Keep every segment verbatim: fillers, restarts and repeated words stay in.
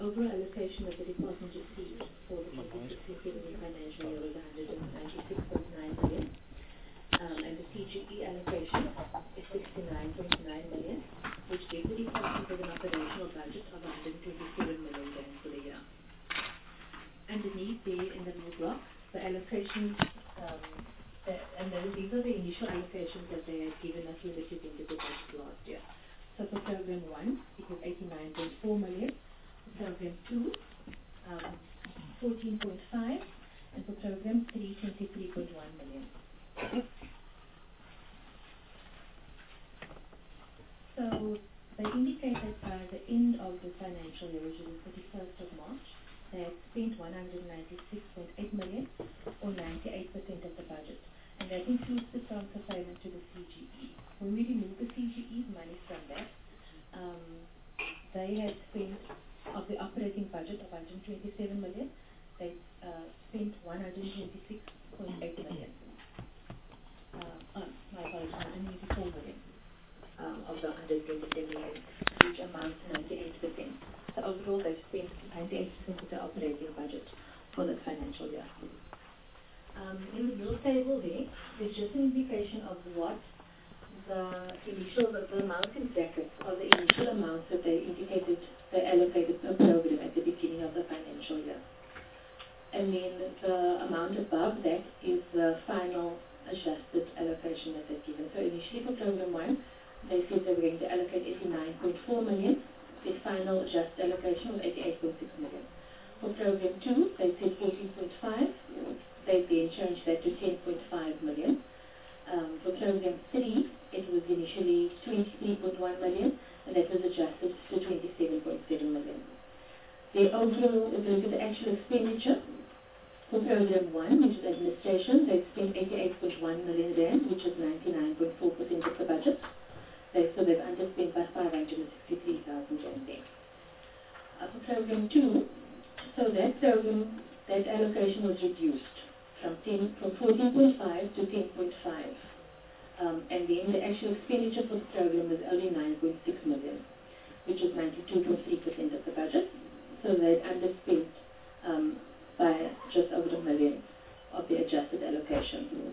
overall allocation that the department received for the twenty-six twenty-seven financial year was one hundred ninety-six point nine million. Um, and the C G E allocation is sixty-nine point nine million, which gives the department with an operational budget of one hundred twenty-seven million rand for the year. Underneath there in the middle block, the allocations, um, the, and then these are the initial allocations that they had given us when they presented the budget last year. So for program one, it was eighty-nine point four million. For program two, um, fourteen point five, and for program three, twenty-three point one million. So they indicate that by the end of the financial year, which is the thirty-first of March, they had spent one hundred ninety-six point eight million, or ninety-eight percent of the budget. And that includes the transfer payment to the C G E. When we remove the C G E money from that, um, they had spent, of the operating budget of one hundred twenty-seven million, they uh, spent one hundred twenty-six point eight million. Uh, oh, my apologies, one hundred eighty-four million um, of the one hundred twenty-seven million, which amounts to ninety-eight percent. So overall, they've spent ninety-eight percent of the operating budget for the financial year. Um, in the middle table there, there's just an indication of what the initial, the, the amounts in brackets are the initial amounts that they indicated they allocated per program at the beginning of the financial year. And then the amount above that is the final adjusted allocation that they've given. So initially for program one, they said they were going to allocate eighty-nine point four million. The final adjusted allocation was eighty-eight point six million. For program two, they said fourteen point five. They then changed that to ten point five million. Um, for program three, it was initially twenty-three point one million, and that was adjusted to twenty-seven point seven million. The overall, if you look at the actual expenditure, for program one, which is administration, they spent eighty-eight point one million rand, which is ninety-nine point four percent of the budget. They, so they've underspent by five hundred sixty-three thousand rand there. Uh, for program two, so that program, that allocation was reduced from ten, from fourteen point five to ten point five. Um, and then the actual expenditure for the program was only nine point six million, which is ninety-two point three percent of the budget. So they underspent um, by just over a million of the adjusted allocation.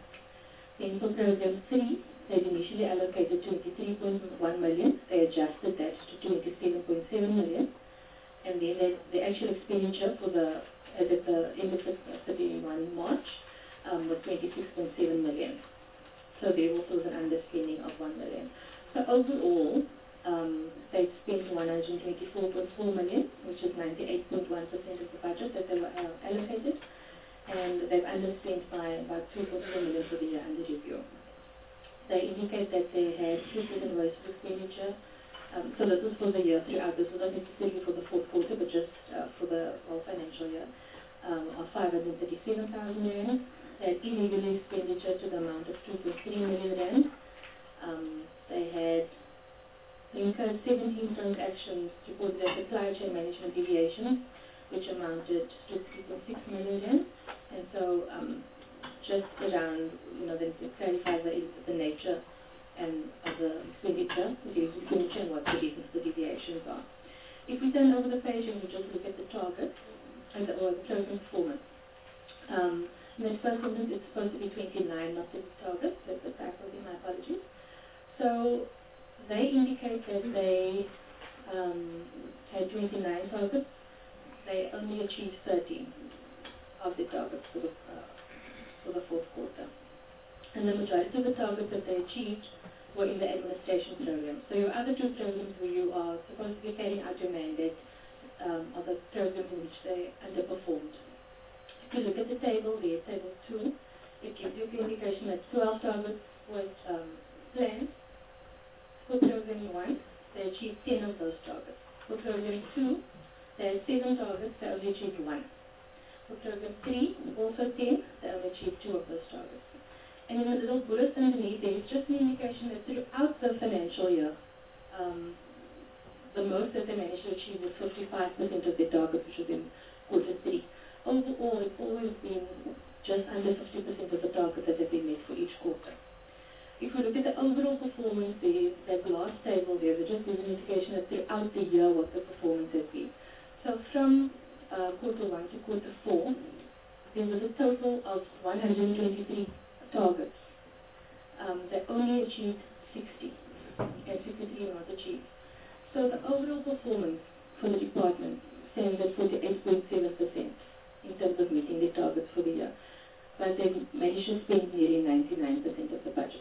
Then for program three, they initially allocated twenty-three point one million. They adjusted that to twenty-seven point seven million. And then they, the actual expenditure for the as at the end of thirty-first March um, was twenty-six point seven million. So there also was an underspending of one million. So overall, um, they spent one hundred twenty-four point four million, which is ninety-eight point one percent of the budget that they were uh, allocated, and they've underspent by about two point four million for the year under review. They indicate that they had two different ways of expenditure. Um, so this is for the year throughout. This was not necessarily for the fourth quarter, but just uh, for the whole financial year. Um, of five hundred thirty-seven thousand rand, they had illegal expenditure to the amount of two point three million rand. Um, they had incurred seventeen transactions reported as supply chain management deviations, which amounted to three point six million rand. And so, um, just around, you know, they clarify the, the nature and of the expenditure, the expenditure and what the reasons for deviations are. If we turn over the page and we just look at the targets, and the, or the closing performance. Um, in the first instance, it's supposed to be twenty-nine, not the target. That's the faculty, my apologies. So they indicate that they um, had twenty-nine targets. They only achieved thirteen of the targets for the, uh, for the fourth quarter. And the majority of the targets that they achieved were in the administration program. So your other two programs where you are supposed to be carrying out your mandate Um, are the programs in which they underperformed. If you look at the table there, table two, it gives you the indication that twelve targets was um, planned. For program one, they achieved ten of those targets. For program two, they had seven targets, they only achieved one. For program three, also ten, they only achieved two of those targets. And in the little bullet underneath, there is just an indication that throughout the financial year, um, the most that they managed to achieve was fifty-five percent of their target, which was in quarter three. Overall, it's always been just under fifty percent of the target that have been met for each quarter. If we look at the overall performance there, that last table there, that just gives an indication that throughout the year what the performance has been. So So from uh, quarter one to quarter four, there was a total of one hundred twenty-three targets. Um, they only achieved sixty, and sixty-three not achieved. So the overall performance for the department stands at forty-eight point seven percent in terms of meeting the targets for the year. But they managed to spend nearly ninety-nine percent of the budget.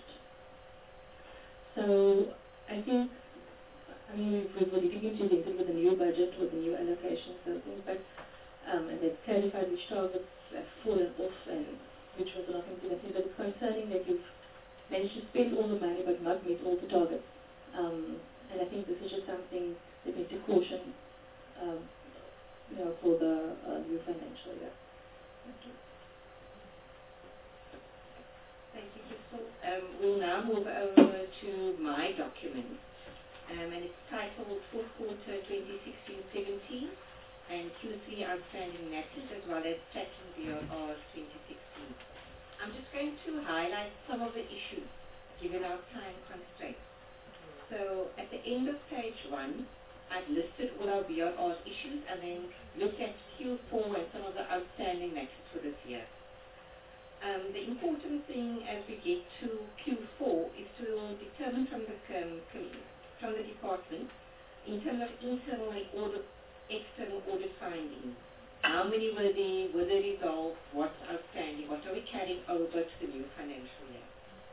So I think, I mean, we've already been presented with a new budget, with a new allocation, so I think, but, um, and they've clarified which targets have fallen off and which was not implemented, but it's concerning that you've managed to spend all the money but not meet all the targets. Um, and I think this is just something that needs to caution, um, you know, for the uh, new financial year. Thank you. Thank you, Crystal. Um, we'll now move over to my document, um, and it's titled Fourth Quarter twenty sixteen seventeen and Q three Outstanding Matters, as well as Tracking B R Rs twenty sixteen. I'm just going to highlight some of the issues, given our time constraints. So at the end of page one, I've listed all our B R Rs issues and then looked at Q four and some of the outstanding matters for this year. Um, the important thing as we get to Q four is to determine from the, um, from the department, in terms of internal and audit, external audit findings, how many were there, were they resolved, what's outstanding, what are we carrying over to the new financial year.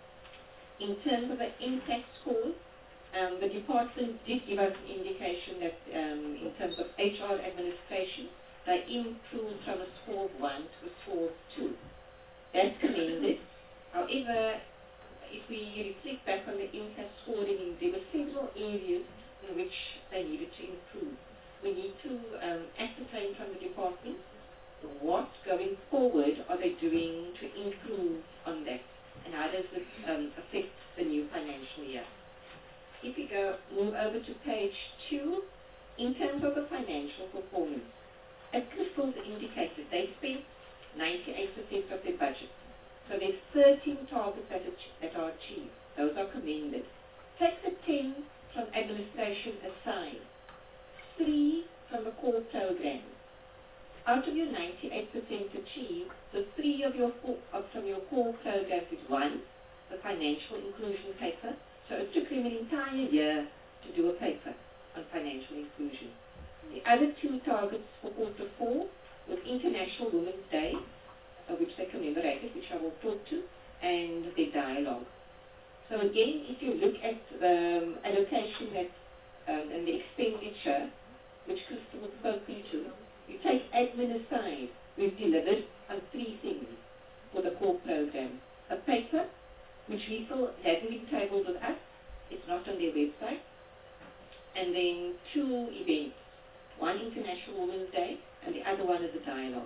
In terms of the impact scores, um, the department did give us an indication that um, in terms of H R administration, they improved from a score of one to a score of two. That's commended. However, if we reflect back on the impact scoring, there were several areas in which they needed to improve. We need to um, ascertain from the department what going forward are they doing to improve on that, and how does this um, affect the new financial year. If we go move over to page two, in terms of the financial performance, as Crystal's indicated, they spent ninety-eight percent of their budget. So there's thirteen targets that, that are achieved. Those are commended. Take the ten from administration aside, three from the core programs. Out of your ninety-eight percent achieved, the three of your four, of, from your core programs is one, the financial inclusion paper. So it took them an entire year to do a paper on financial inclusion. The other two targets for quarter four was International Women's Day, uh, which they commemorated, which I will talk to, and their dialogue. So again, if you look at the um, allocation that, um, and the expenditure, which Crystal has spoken to, you take admin aside, we've delivered on three things for the core program. A paper, which we feel hasn't been tabled with us, it's not on their website, and then two events, one International Women's Day, and the other one is a dialogue.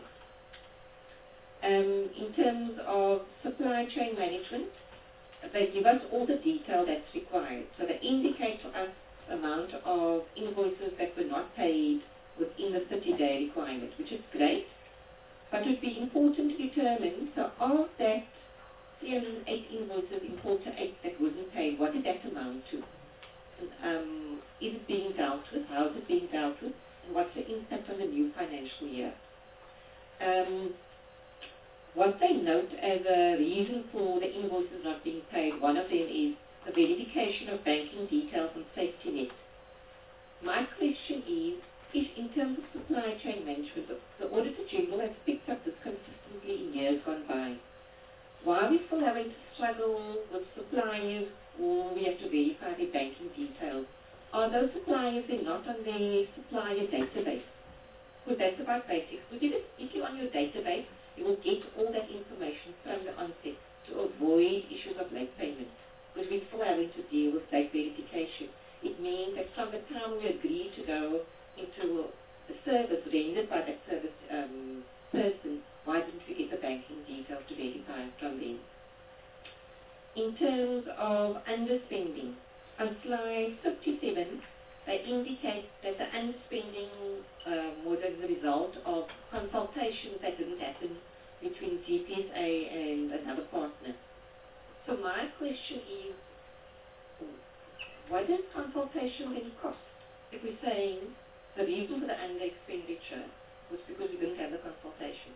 Um, in terms of supply chain management, they give us all the detail that's required. So they indicate to us the amount of invoices that were not paid within the thirty-day requirement, which is great, but it would be important to determine, so of that three hundred eight invoices in quarter eight that wasn't paid, what did that amount to? Um, is it being dealt with? How is it being dealt with? And what's the impact on the new financial year? Um, what they note as a reason for the invoices not being paid, one of them is the verification of banking details and safety net. My question is, if in terms of supply chain management, the, the Auditor General has picked up this consistently in years gone by, why are we still having to struggle with suppliers who we have to verify their banking details? Are those suppliers then not on their supplier database? Because that's about basics. Because if, if you're on your database, you will get all that information from the onset to avoid issues of late payment. Because we're still having to deal with date verification. It means that from the time we agree to go into a service rendered by that service um, person, why didn't we get the banking details to verify from them? In terms of underspending, on slide fifty-seven, they indicate that the underspending um, was as a result of consultations that didn't happen between G P S A and another partner. So my question is, what does consultation really cost? If we're saying The reason for the under expenditure was because we didn't have the consultation.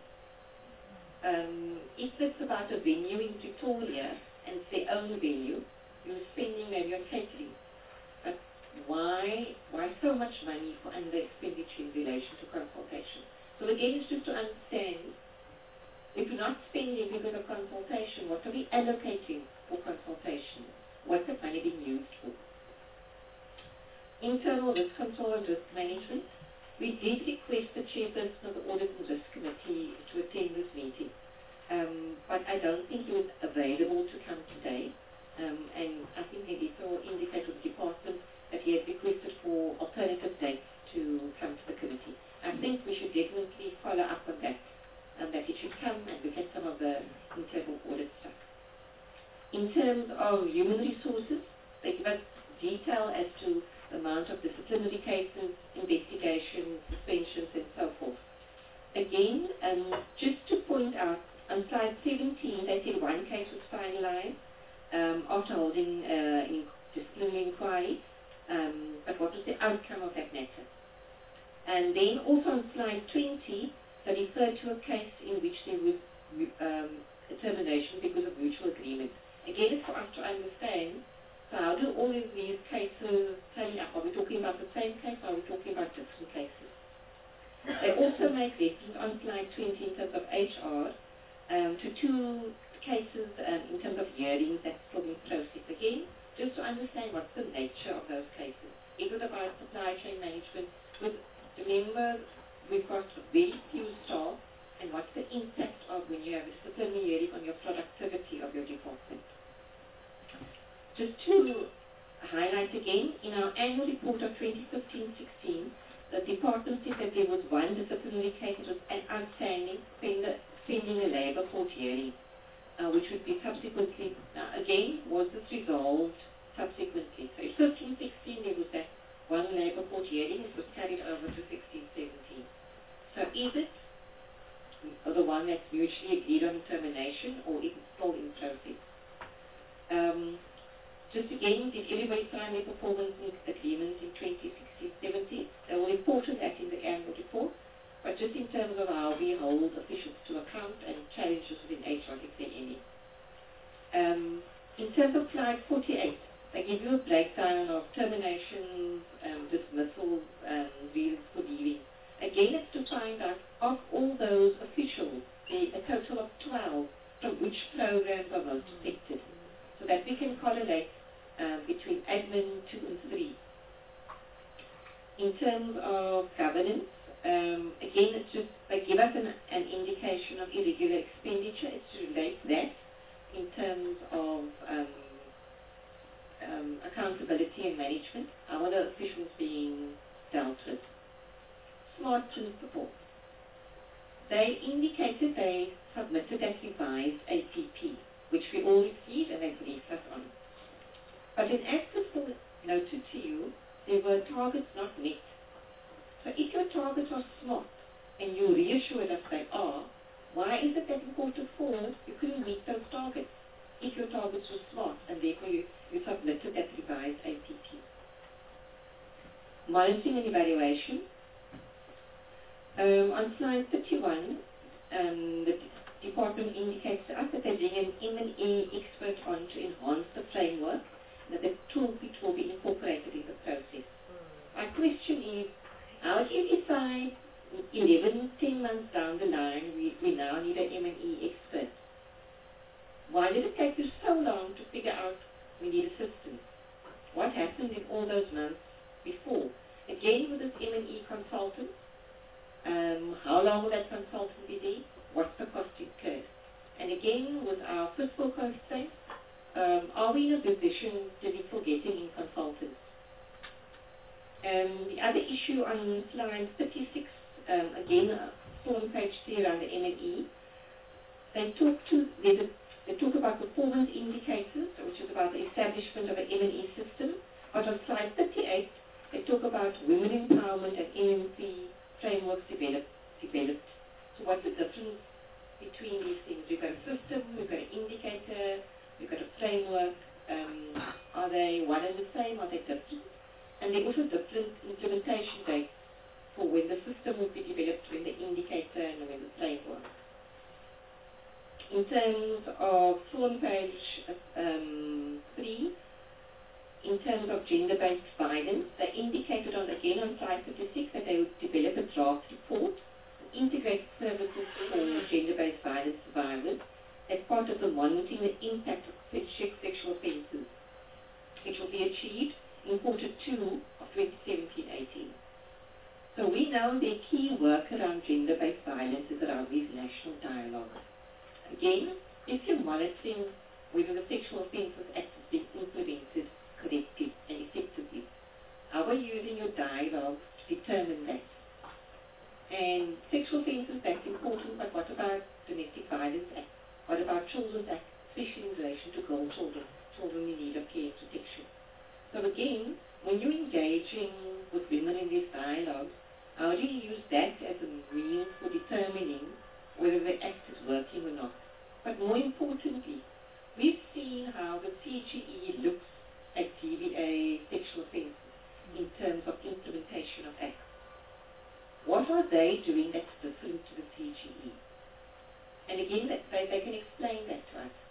Um, if it's about a venue in Pretoria and it's their own venue, you're spending maybe on catering. But why, why so much money for under expenditure in relation to consultation? So again, it's just to understand, if you're not spending because of consultation, what are we allocating for consultation? What's the money being used for? Internal risk control and risk management. We did request the chairperson of the Audit and Risk Committee to attend this meeting, um, but I don't think he was available to come today. Um, and I think he did so indicate to the department that he had requested for alternative dates to come to the committee. I think we should definitely follow up on that, um, that he should come and look at some of the internal audit stuff. In terms of human resources, they give us detail as to the amount of disciplinary cases, investigations, suspensions, and so forth. Again, um, just to point out, on slide seventeen, they said one case was finalized um, after holding uh, in disciplinary inquiry, um, but what was the outcome of that matter? And then also on slide twenty, they referred to a case in which there was um, a termination because of mutual agreement. Again, it's for us to understand, so how do all of these cases tally up? Are we talking about the same case, or are we talking about different cases? They also make reference on slide twenty in terms of H R um, to two cases um, in terms of hearings that's still in process. Again, just to understand what's the nature of those cases. Is it about supply chain management? With, remember, we've got very few staff, and what's the impact of when you have a disciplinary hearing on your productivity of your department? Just to highlight again, in our annual report of twenty fifteen sixteen, the department said that there was one disciplinary case that was an outstanding pending a labour court hearing, uh, which would be subsequently, uh, again, was this resolved subsequently? So in fifteen sixteen there was that one labour court hearing, it was carried over to sixteen seventeen. So is it the one that's mutually agreed on termination, or is it still in process? Um, Just again, did everybody sign their performance agreements in twenty sixteen seventeen? They will report on that in the annual report, but just in terms of how we hold officials to account and challenges within H R, if there are any. Um, in terms of slide forty-eight, they give you a breakdown of terminations, um, dismissals, um, reasons for leaving. Again, it's to find out, of all those officials, the, a total of twelve, from which programs are most affected, so that we can correlate Um, between admin two and three. In terms of governance, um, again, it's just they give us an, an indication of irregular expenditure. It's to relate that in terms of um, um, accountability and management. How are the officials being dealt with? Smart principle. They indicated they submitted that revised A P P, which we all received and they briefed us on. But in as Crystal noted to you, there were targets not met. So if your targets are smart, and you reassured us they are, why is it that in quarter four you couldn't meet those targets? If your targets were smart, and therefore you, you submitted that revised A P P. Monitoring and evaluation. Um, on slide thirty-one, um, the department indicates to us that they bring an M and E expert on to enhance the framework, that the toolkit will be incorporated in the process. My question is, how do you decide eleven, ten months down the line, we, we now need an M and E expert? Why did it take you so long to figure out we need assistance? What happened in all those months before? Again, with this M and E consultant, um, how long will that consultant be there? What's the cost incurred? And again, with our fiscal constraints, Um, are we in a position to be forgetting in consultants? Um, the other issue on slide thirty-six, um, again, uh, still on page three around the M and E, they talk to a, they talk about performance indicators, which is about the establishment of an M and E system. But on slide thirty-eight, they talk about women empowerment and M and E frameworks developed. developed. So what's the difference between these things? We've got a system, we've got an indicator, we've got a framework. Um, are they one and the same? Are they different? And they're also different implementation dates for when the system will be developed, when the indicator and when the framework. In terms of, so on page um, three, in terms of gender-based violence, they indicated on, again on slide thirty-six, that they would develop a draft report, integrate services for gender-based violence survivors as part of the monitoring the impact of sexual offences, which will be achieved in quarter two of twenty seventeen eighteen. So we know the key work around gender-based violence is around these national dialogues. Again, if you're monitoring whether the Sexual Offences Act is being implemented correctly and effectively, how are you using your dialogue to determine that? And sexual offences, that's important, but what about Domestic Violence Act? What about Children's Act, especially in relation to girl children, children in need of care and protection? So again, when you're engaging with women in these dialogues, how do you use that as a means for determining whether the act is working or not? But more importantly, we've seen how the C G E looks at G B A sexual offences in terms of implementation of acts. What are they doing that's different to the C G E? And again, that they, they can explain that to us.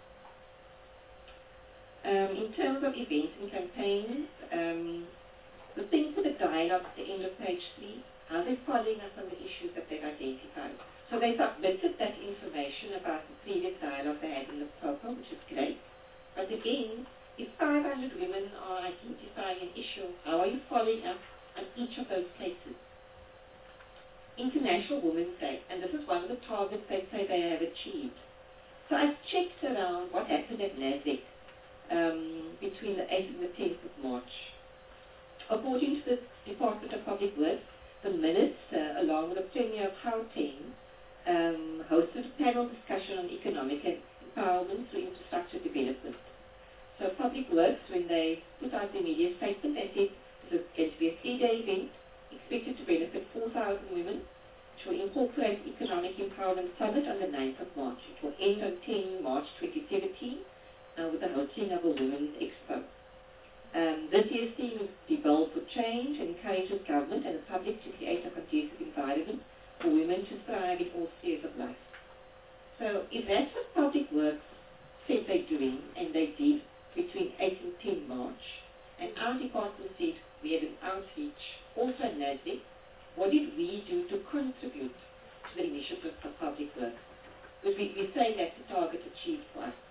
Um, in terms of events and campaigns, um, the thing for the dialogue at the end of page three, how they're following up on the issues that they've identified. So they submitted that information about the previous dialogue they had in Limpopo, which is great. But again, if five hundred women are identifying an issue, how are you following up on each of those cases? International Women's Day, and this is one of the targets they say they have achieved. So I've checked around what happened at NASDAQ um, between the eighth and the tenth of March. According to the Department of Public Works, the Minister, along with the Premier of Gauteng, um, hosted a panel discussion on economic empowerment through infrastructure development. So Public Works, when they put out the media statement, they said this is going to be a three-day event expected to benefit four thousand women, which will incorporate Economic Empowerment Summit on the ninth of March. It will end on the tenth of March twenty seventeen uh, with the hosting of a Women's Expo. Um, this year's theme is Devolve for Change and encourages government and the public to create a conducive environment for women to thrive in all spheres of life. So if that's what Public Works said they're doing, and they did between eighth and tenth of March, and our department said we had an outreach, also at NASDAQ, what did we do to contribute to the initiatives of Public Works? Because we, we say that's the target achieved for us.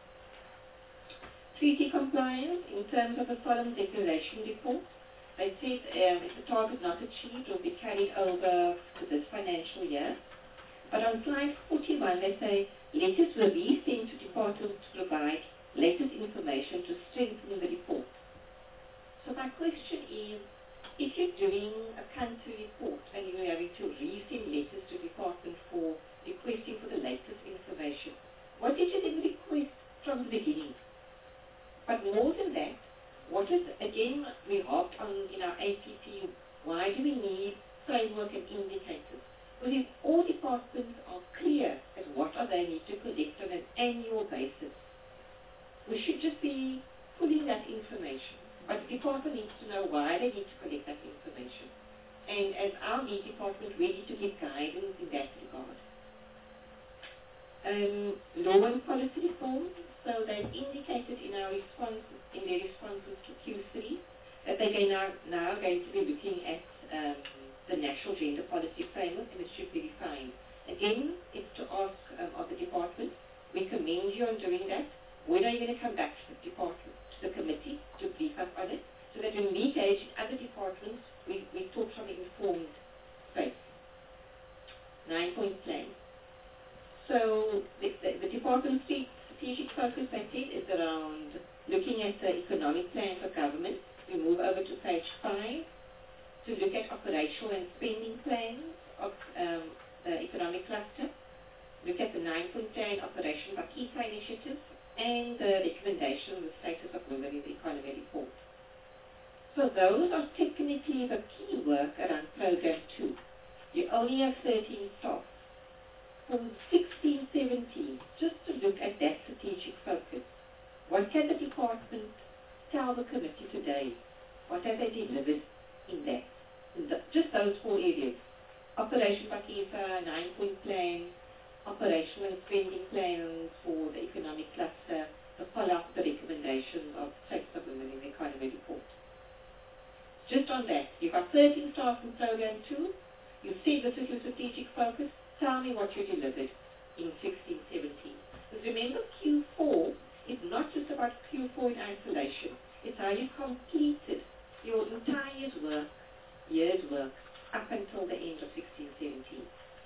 Treaty compliance, in terms of the solemn declaration report, they said um, if the target not achieved, it will be carried over to this financial year. But on slide forty-one, they say letters were resent to departments to provide latest information to strengthen the report. So my question is, if you're doing a country report and you're having to resend letters to department for requesting for the latest information, what did you then request from the beginning? But more than that, what is, again, we harped on in our A P P, why do we need framework and indicators? Well, if all departments are clear as what are they need to collect on an annual basis, we should just be pulling that information. But the department needs to know why they need to collect that information. And as our lead department, we need to give guidance in that regard. Um, law and policy reform. So they've indicated in our response, in their responses to Q three, that they're going now, now going to be looking at um, the National Gender Policy Framework, and it should be refined. Again, it's to ask um, of the department, we commend you on doing that. When are you going to come back to the department, to the committee, to brief us on it, so that when we engage in other departments, we, we talk from an informed space. Nine-point plan. So the, the, the department's strategic focus, I said, is around looking at the economic plan for government. We move over to page five to look at operational and spending plans of um, the economic cluster. Look at the nine-point plan operation by key initiatives and the recommendation on the status of women in the economy report. So those are technically the key work around program two. You only have thirteen staff. From sixteen seventeen, just to look at that strategic focus. What can the department tell the committee today? What have they delivered in that? In the, just those four areas. Operation Pakisa, nine-point plan, operational and spending plans for the economic cluster, the follow-up the recommendations of States of Women in the Economy report. Just on that, you've got thirteen staff in program two, you said this is your strategic focus, tell me what you delivered in sixteen seventeen. Because remember, Q four is not just about Q four in isolation, it's how you completed your entire year's work, year's work, up until the end of sixteen seventeen.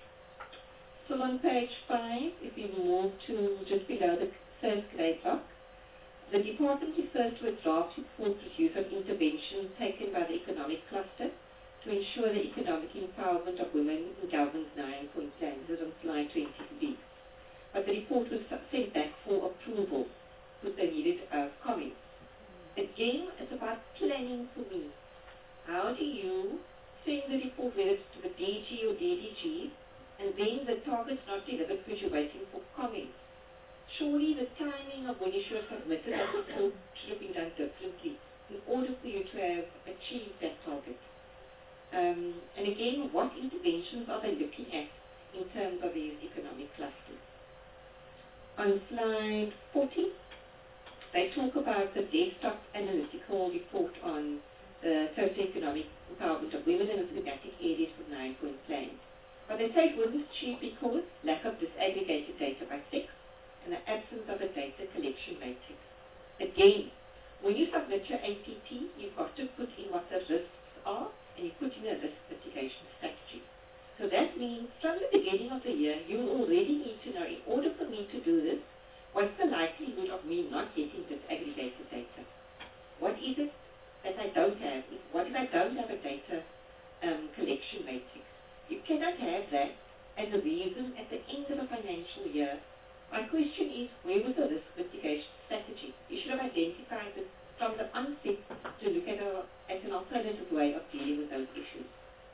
So on page five, if we move to just below the first grade block, the department refers to a draft report produced on interventions taken by the economic cluster to ensure the economic empowerment of women in government's nine-point plan. This is on slide twenty-three. But the report was sent back for approval because they needed uh, comments. Again, it's about planning for me. How do you send the report, whether it's to the D G or D D G, and then the target's not delivered because you're waiting for comments? Surely the timing of when you should have submitted that report should have been done differently in order for you to have achieved that target. Um, and again, what interventions are they looking at in terms of these economic clusters? On slide forty, they talk about the desktop analytical report on the socioeconomic empowerment of women in the thematic areas for nine-point plan. But they say it wasn't achieved because lack of disaggregated data by sex and the absence of a data collection matrix. Again, when you submit your A P P, you've got to put in what the risks are, and you put in a risk mitigation strategy. So that means from the beginning of the year, you already need to know, in order for me to do this, what's the likelihood of me not getting disaggregated data? What is it that I don't have? What if I don't have a data um, collection matrix? You cannot have that as a reason at the end of a financial year. My question is, where was the risk mitigation strategy? You should have identified this from the onset to look at, a, at an alternative way of dealing with those issues.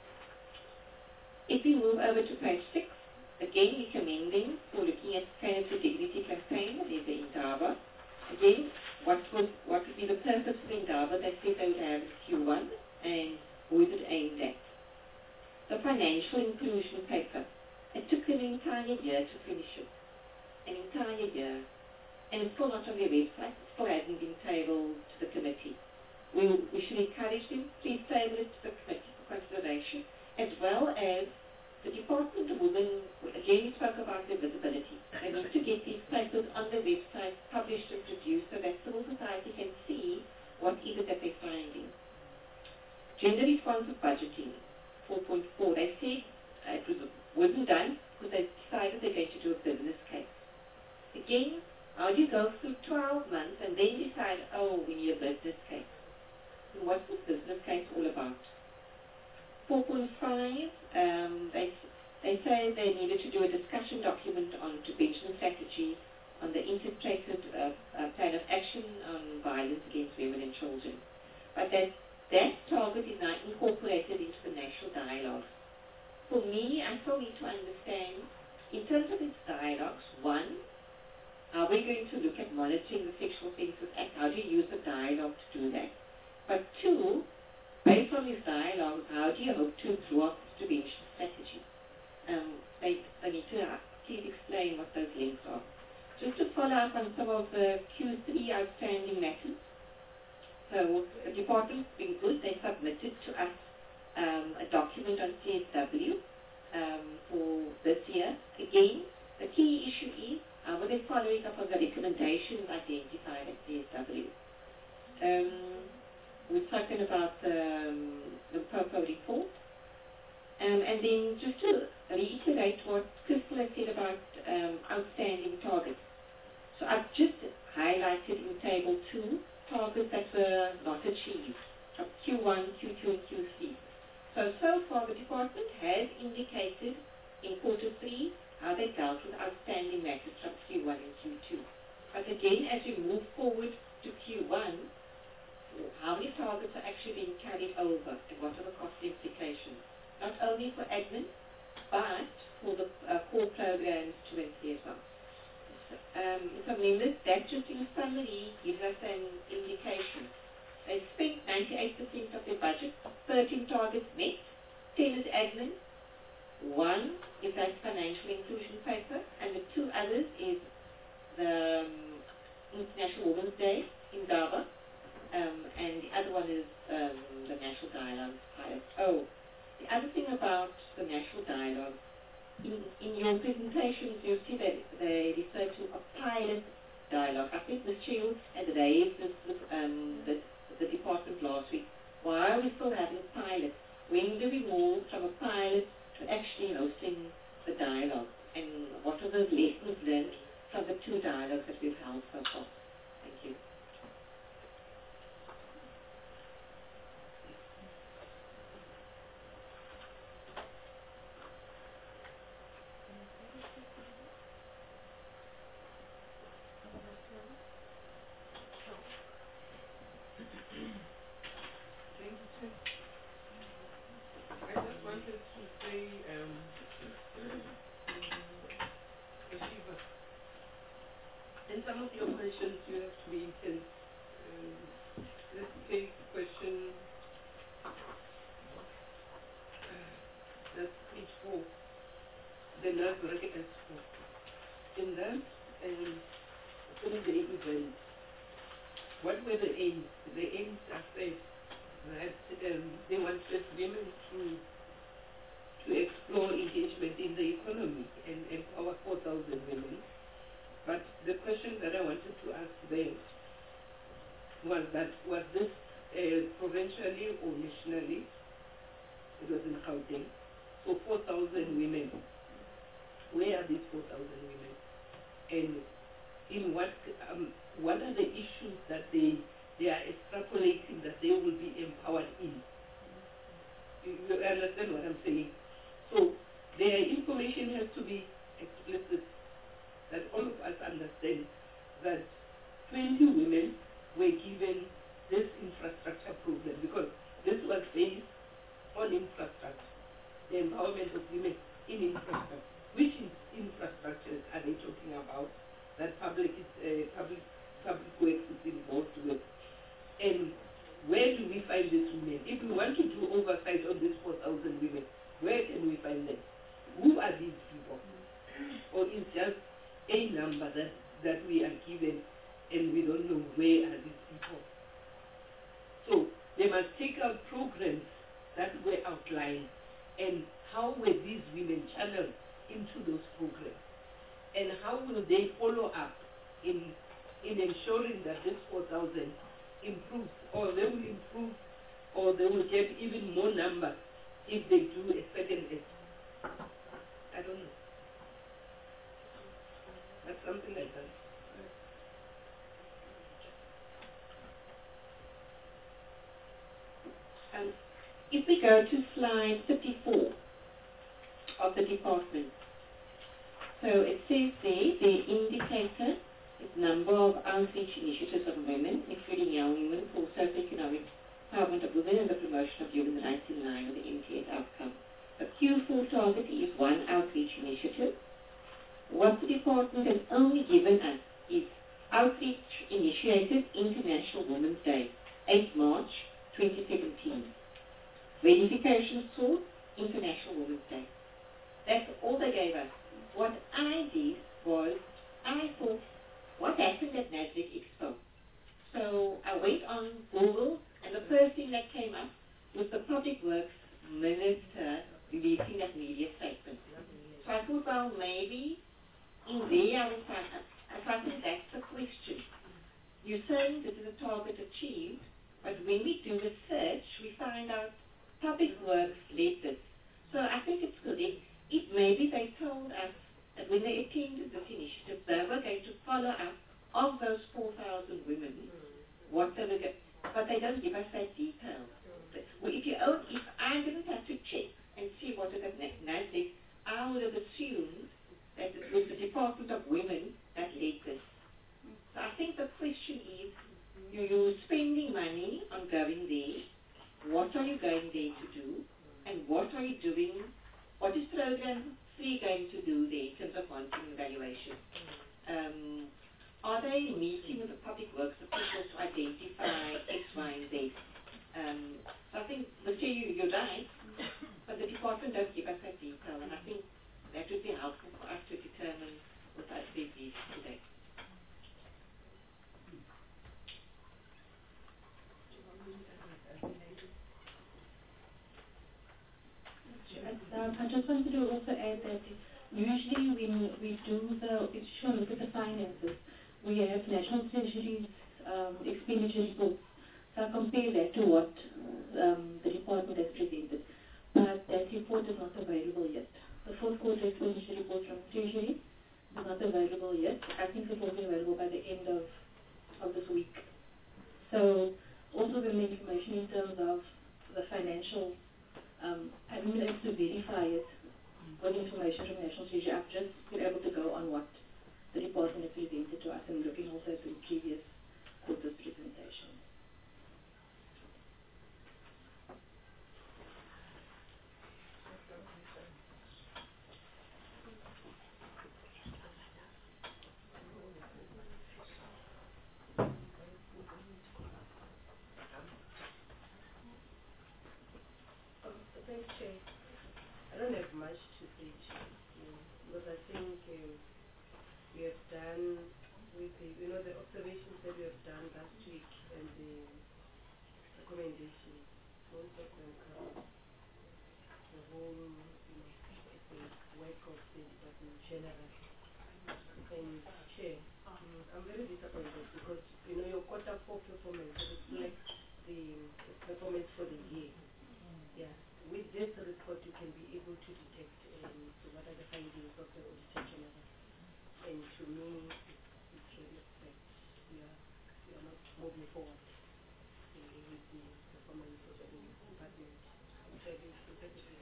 If we move over to page six, again recommending for looking at Canada Dignity campaign, there's the Indaba. Again, what was what would be the purpose of the Indaba? They said they would have Q one, and who is it aimed at? The financial inclusion paper. It took an entire year to finish it. An entire year. And it's still not on their website. It still hasn't been tabled to the committee. We, we should encourage them, please table it to the committee for consideration, as well as the Department of Women. Again, we spoke about their visibility. They need to get these papers on their website, published and produced, so that civil society can see what is it that they're finding. Gender responsive budgeting, four point four. They said uh, it was, wasn't done because they decided they're going to do a business case. Again, how do you go through twelve months and then decide, oh, we need a business case? And what's this business case all about? four point five, um, they, they say they needed to do a discussion document on prevention strategy on the integrated uh, uh, plan of action on violence against women and children. But that, that target is now incorporated into the national dialogue. For me, I still need to understand, in terms of its dialogues, one, are we going to look at monitoring the Sexual Offences Act? How do you use the dialogue to do that? But two, based on this dialogue, how do you hope to draw up this prevention strategy? Um, they, they need to uh, please explain what those links are. Just to follow up on some of the Q three outstanding matters. So the department's been good. They submitted to us um, a document on C S W um, for this year. Again, the key issue is Uh, were they following up on the recommendations identified at C S W? Um, we've spoken about um, the POPO report. Um, and then just to reiterate what Crystal has said about um, outstanding targets. So I've just highlighted in table two targets that were not achieved of Q one, Q two, and Q three. So, so far the department has indicated in quarter three how they dealt with outstanding matters from Q one and Q two. But again, as we move forward to Q one, how many targets are actually being carried over and what are the cost implications? Not only for admin, but for the uh, core programs to N C as well. So, um, so members, that just in summary gives us an indication. They spent ninety-eight percent of their budget, thirteen targets met, ten is admin, One is that financial inclusion paper, and the two others is the um, International Women's Day in Durban, um, and the other one is um, the National Dialogue pilot. Oh, the other thing about the National Dialogue, in, in your presentations you see that they refer to a pilot dialogue. I think the chair had raised this with um, the, the department last week. Why are we still having a pilot? When do we move from a pilot to actually hosting the dialogue? And what are the lessons learned from the two dialogues that we've held so far? Thank you. I just wanted to say, um, Shiva, in some of your questions you have to be intense. Um, let's take question, uh, that's page four, the nurse working at school. In that, um, three-day event, what were the aims? The aims are said that um, they wanted women to to explore engagement in the economy and empower four thousand women. But the question that I wanted to ask them was that, was this uh, provincially or nationally? It was in Gauteng. So four thousand women. Where are these four thousand women? And in what, um, what are the issues that they, they are extrapolating that they will be empowered in? You, you understand what I'm saying? So their information has to be explicit, that all of us understand that twenty women were given this infrastructure program, because this was based on infrastructure, the empowerment of women in infrastructure. Which in infrastructures are they talking about that public, is, uh, public, public works is involved with? And where do we find these women? If we want to do oversight on these four thousand women, where can we find them? Who are these people? Or is just a number that, that we are given and we don't know where are these people? So they must take out programs that were outlined and how were these women channeled into those programs? And how will they follow up in, in ensuring that this four thousand improves, or they will improve, or they will get even more number if they do a second S. I don't know. That's something like that. Um, if we go to slide thirty-four of the department, so it says there, the indicator is number of outreach initiatives of women, including young women, for socio-economic empowerment of women and the promotion of human rights in line with the M T S outcome. The Q four target is one outreach initiative. What the department has only given us is outreach initiated International Women's Day, eighth March twenty seventeen. Verification source, International Women's Day. That's all they gave us. What I did was, I thought, what happened at NASDAQ Expo? So I went on Google, and the first thing that came up was the Public Works Minister releasing that media statement. So I thought, well, maybe in there I will find out. So I think that's the question. You're saying this is a target achieved, but when we do a search, we find out Public Works led this. So I think it's correct. If maybe they told us that when they attended this initiative, they were going to follow up of those four thousand women, what they were going, but they don't give us that detail. Well, if you own, if I didn't have to check and see what is at NASDAQ, I would have assumed that it was the Department of Women that led this. So I think the question is, you, you're spending money on going there. What are you going there to do? And what are you doing? What is program three going to do there in terms of monitoring evaluation? Um, are they meeting with the public works officials to identify X, Y, and Z? Um, so I think, Mister You, you're right, but the department don't give us that detail, and I think that would be helpful for us to determine without their needs today. Um, I just wanted to also add that usually when we do the, if you look at the finances, we have National Treasury's um, expenditure reports. So I compare that to what um, the department has presented. But that report is not available yet. The fourth quarter expenditure report from Treasury is not available yet. I think it will be available by the end of, of this week. So also the information in terms of the financial, um, I haven't been able to verify it with information from National Treasury. I've just been able to go on what the department has presented to us and looking also at the previous quarter's presentation. Thanks, Chair. I don't have much to say, Chair, um, because I think um, we have done with the, you know, the observations that we have done last week and the recommendations, most of them cover the whole, you know, the work of the department generally. And Chair, um, I'm very disappointed because, you know, your quarter four performance reflects the, the performance for the year. Yeah. With this report, you can be able to detect um, so what are the findings of the Auditor General. And to me, it's, it's really that we are, we are not moving forward uh, with the performance of the department. It's really competitive.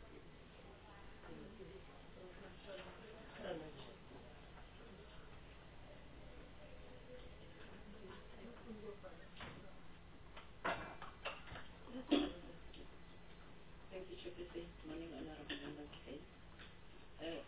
Thank you, Chairperson. Morning, Honorable Members. Uh,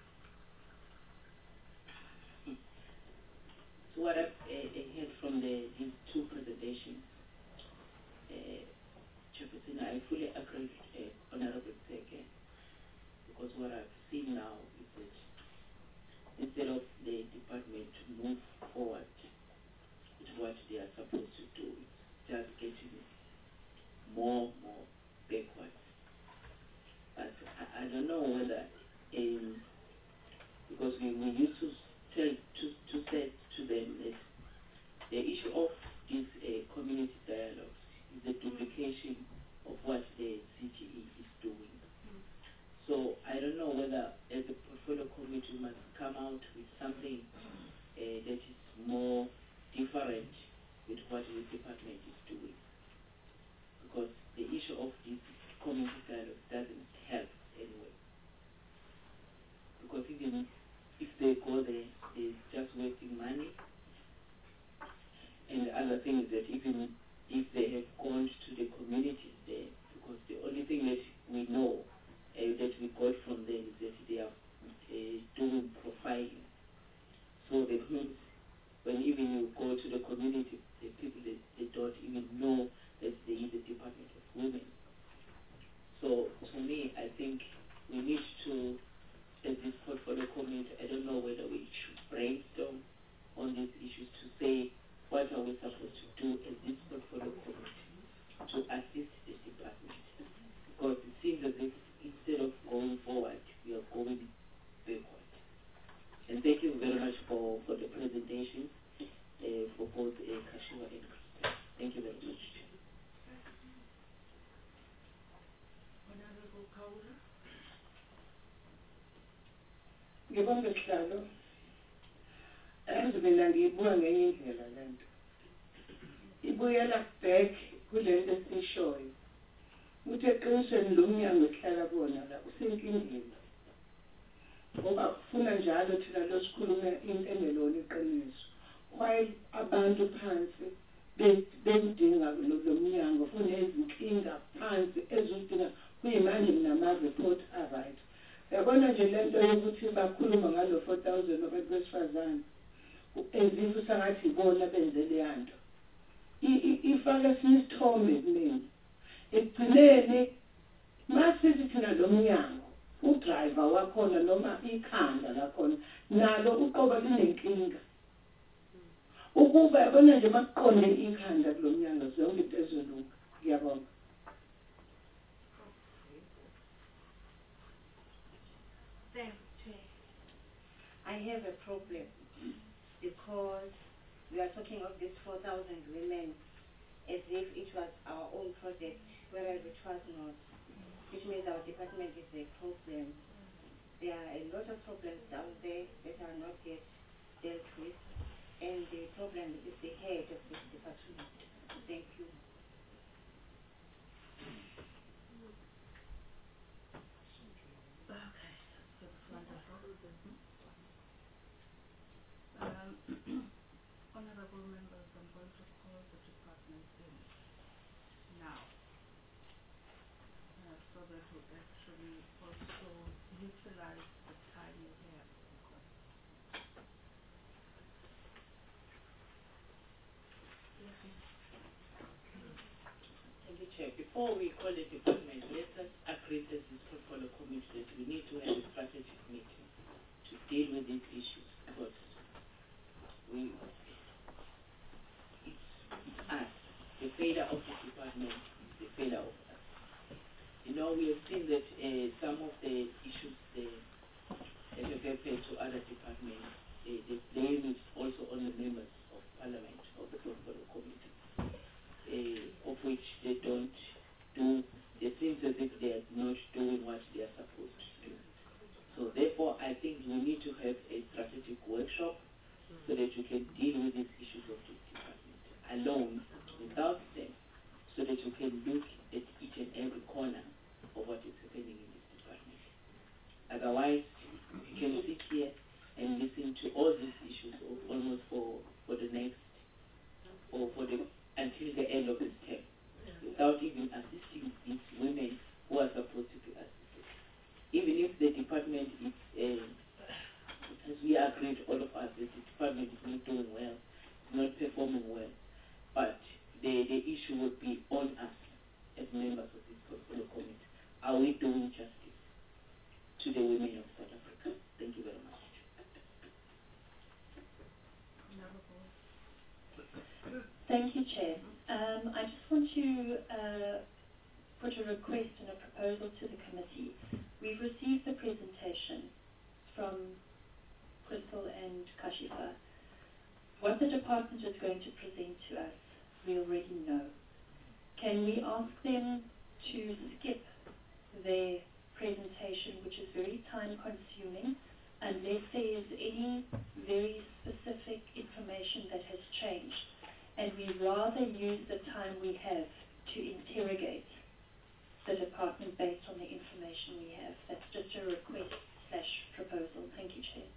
so what I've uh, heard from the, these two presentations, uh, Chairperson, I fully agree with uh, Honorable Seke, because what I've seen now is that instead of the department to move forward with what they are supposed to do, it's just getting more, more backward. But I, I don't know whether, um, because we, we used to tell, to, to say to them that the issue of this uh, community dialogues is the duplication of what the C G E is doing. Mm. So I don't know whether as a portfolio committee must come out with something uh, that is more different with what the department is doing. Because the issue of this community dialogue doesn't help anyway. Because even if they go there, they're just wasting money. And the other thing is that even if they have gone to the communities there, because the only thing that we know uh, that we got from them is that they are uh, doing profiling. So that means when even you go to the community, the people, they, they don't even know that there is a Department of Women. So to me, I think we need to, as this portfolio committee, I don't know whether we should brainstorm on these issues to say what are we supposed to do as this portfolio committee to assist this department. Because it seems as if instead of going forward, we are going backward. And thank you very much for, for the presentation uh, for both uh, Kashiwa and Krista. Thank you very much. Honorable Kaura. Ngibonge sihlalo. Yazi mina ngiyibuka ngenye indlela lento. Ibuyela back kulento esishoyo. Ukuthi eqinisweni lo mnyango esihlala kuwona la usenkingeni. Ngoba kufuna njalo thina lo sikhuluma into engelona iqiniso. While abantu phansi bedinga lo mnyango kunezinkinga phansi ezidinga kuyimanje nama-report a-right. Yabona nje lento yokuthi bakhuluma ngalo four thousand abantu besifazane ezifu sangathi ibona benze leyo nto. Ifaka esinye isithombe kumina. Ekugcineni masithi thina lo mnyango udriver wakhona noma ikhanda lakhona nalo uqoba linenkinga ukuba yabona nje makuqonde ikhanda kulo mnyango zonke into ezolunga. Ngiyabonga. I have a problem because we are talking of these four thousand women as if it was our own project, whereas it was not, which means our department is a problem. There are a lot of problems down there that are not yet dealt with, and the problem is the head of this department. Thank you. Okay, that's wonderful. Um, honorable members, I'm going to call the department in now, uh, so that we actually also utilize the time we have. Thank you, Chair. Before we call the department, let us agree as this portfolio committee that we need to have a strategic meeting to deal with these issues because we, it's, it's us. The failure of the department is the failure of us. You know, we have seen that uh, some of the issues uh, that have happened to other departments, uh, the blame is also on the members of parliament, of the portfolio committee. Uh, of which they don't do, it seems as if they are not doing what they are supposed to do. So therefore, I think we need to have a strategic workshop so that we can deal with these issues of this department alone, without them, so that we can look at each and every corner of what is happening in this department. Otherwise, we can sit here and listen to all these issues of almost for, for the next, or for the until the end of this term, without even assisting these women who are supposed to be assisted. Even if the department is, uh, as we agreed, all of us, that the department is not doing well, not performing well, but the, the issue would be on us as members of this portfolio committee. Are we doing justice to the women of South Africa? Thank you very much. Thank you, Chair. Um, I just want to uh, put a request and a proposal to the committee. We've received the presentation from Crystal and Kashifa. What the department is going to present to us, we already know. Can we ask them to skip their presentation, which is very time consuming, unless there is any very specific information that has changed? And we'd rather use the time we have to interrogate the department based on the information we have. That's just a request slash proposal. Thank you, Chair.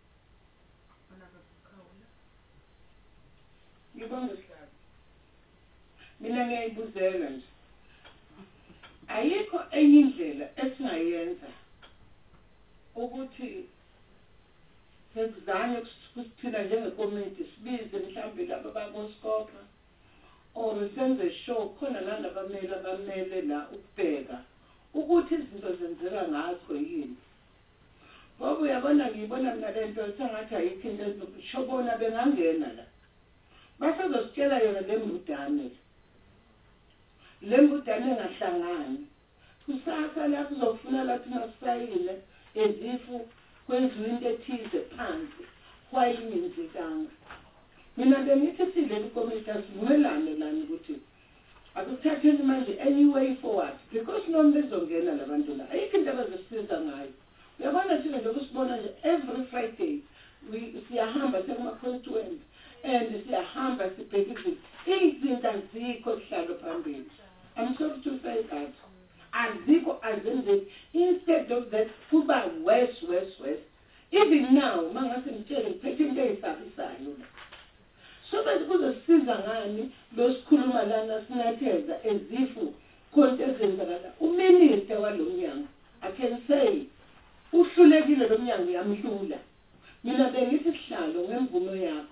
Ngibonga sihlalo. Mina ngiyayibuzela nje. Ayikho enye indlela esingayenza ukuthi sekuzanye kusithina njengekomiti sibize mhlawumbe laba baboScopa or senze show khona nalabamele abamele la ukubheka ukuthi izinto zenzeka ngazo yini. Ngoba uyabona ngiyibona mina lento sengathi ayikho into ezokushobona bengangena la. Basazositshela yona lembudane. Lembudane engahlangani. Kusasa lapho uzofuna lathi masayile ezifu kwenziwe into ethize phansi kwayingenzekanga. Mina bengithi sileli committee asivumelane lana ukuthi akuthatheni manje any way forward because noma bezongena labantu la ayikho into abazosiza ngayo. Uyabona thina nje kusibona nje every Friday we siyahamba sekuma-constituents and siyahamba sibheke izinto izinto azikho sihlalo phambili. I'm sorry to say that. Azikho azenzeki. Instead of that kuba worse worse worse. Even now mangase ngitshele ngiphethe into eyisabisayo la. So bese kuzosiza ngani lo sikhuluma lana sinatheza ezifu konke ezenzakala. Uminister walomnyango I can say uhlulekile lo mnyango yamhlula. Mina bengithi sihlalo ngemvumo yakho.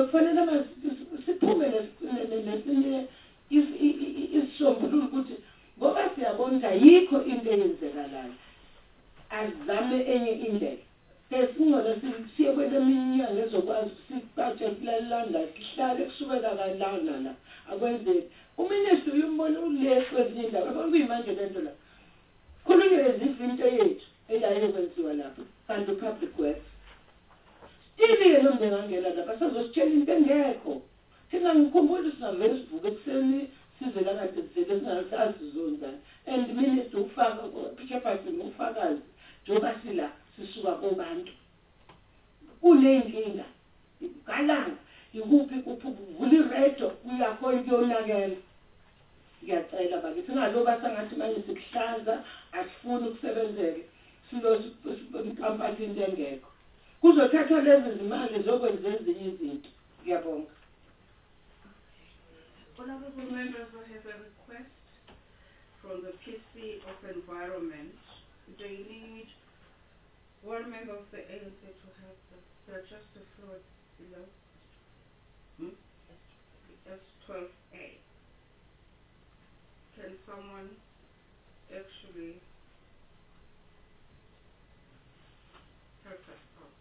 Bekufanele siphume nesinye isisombululo ukuthi ngoba siyabona ukuthi ayikho into eyenzekalayo azame enye indlela sesingona siye kweminye inyanga ezokwazi sibhaje kulalanda sihlale kusukela kalana la akwenzeki uministry uyombona ule kwezinye indawo yabona kuyimanje lento la khulunywe izinto yethu eyayekwenziwa lapha kanti public works still yena umndengangela lapha sazositshela into engekho thina ngikhumbula singavele sivuke ekuseni sizela kade sizele singasazi zonzani and minister ufaka chairperson ufakazi njengoba sila sisuka kubantu kuneyinkinga galanga ikuphi kuphi kuvula iredo kuyakho into yonakela ngiyacela bakithi ngaloba sangathi manje sikuhlaza asifuni ukusebenzeke silo inkampani into engekho kuzothatha lezi zimali zokwenza ezinye izinto ngiyabonga. Honorable members, I have a request from the P C of Environment. They need one member of the A N C to have the, they're just the floor below. Hmm? S twelve A. Can someone actually help us out?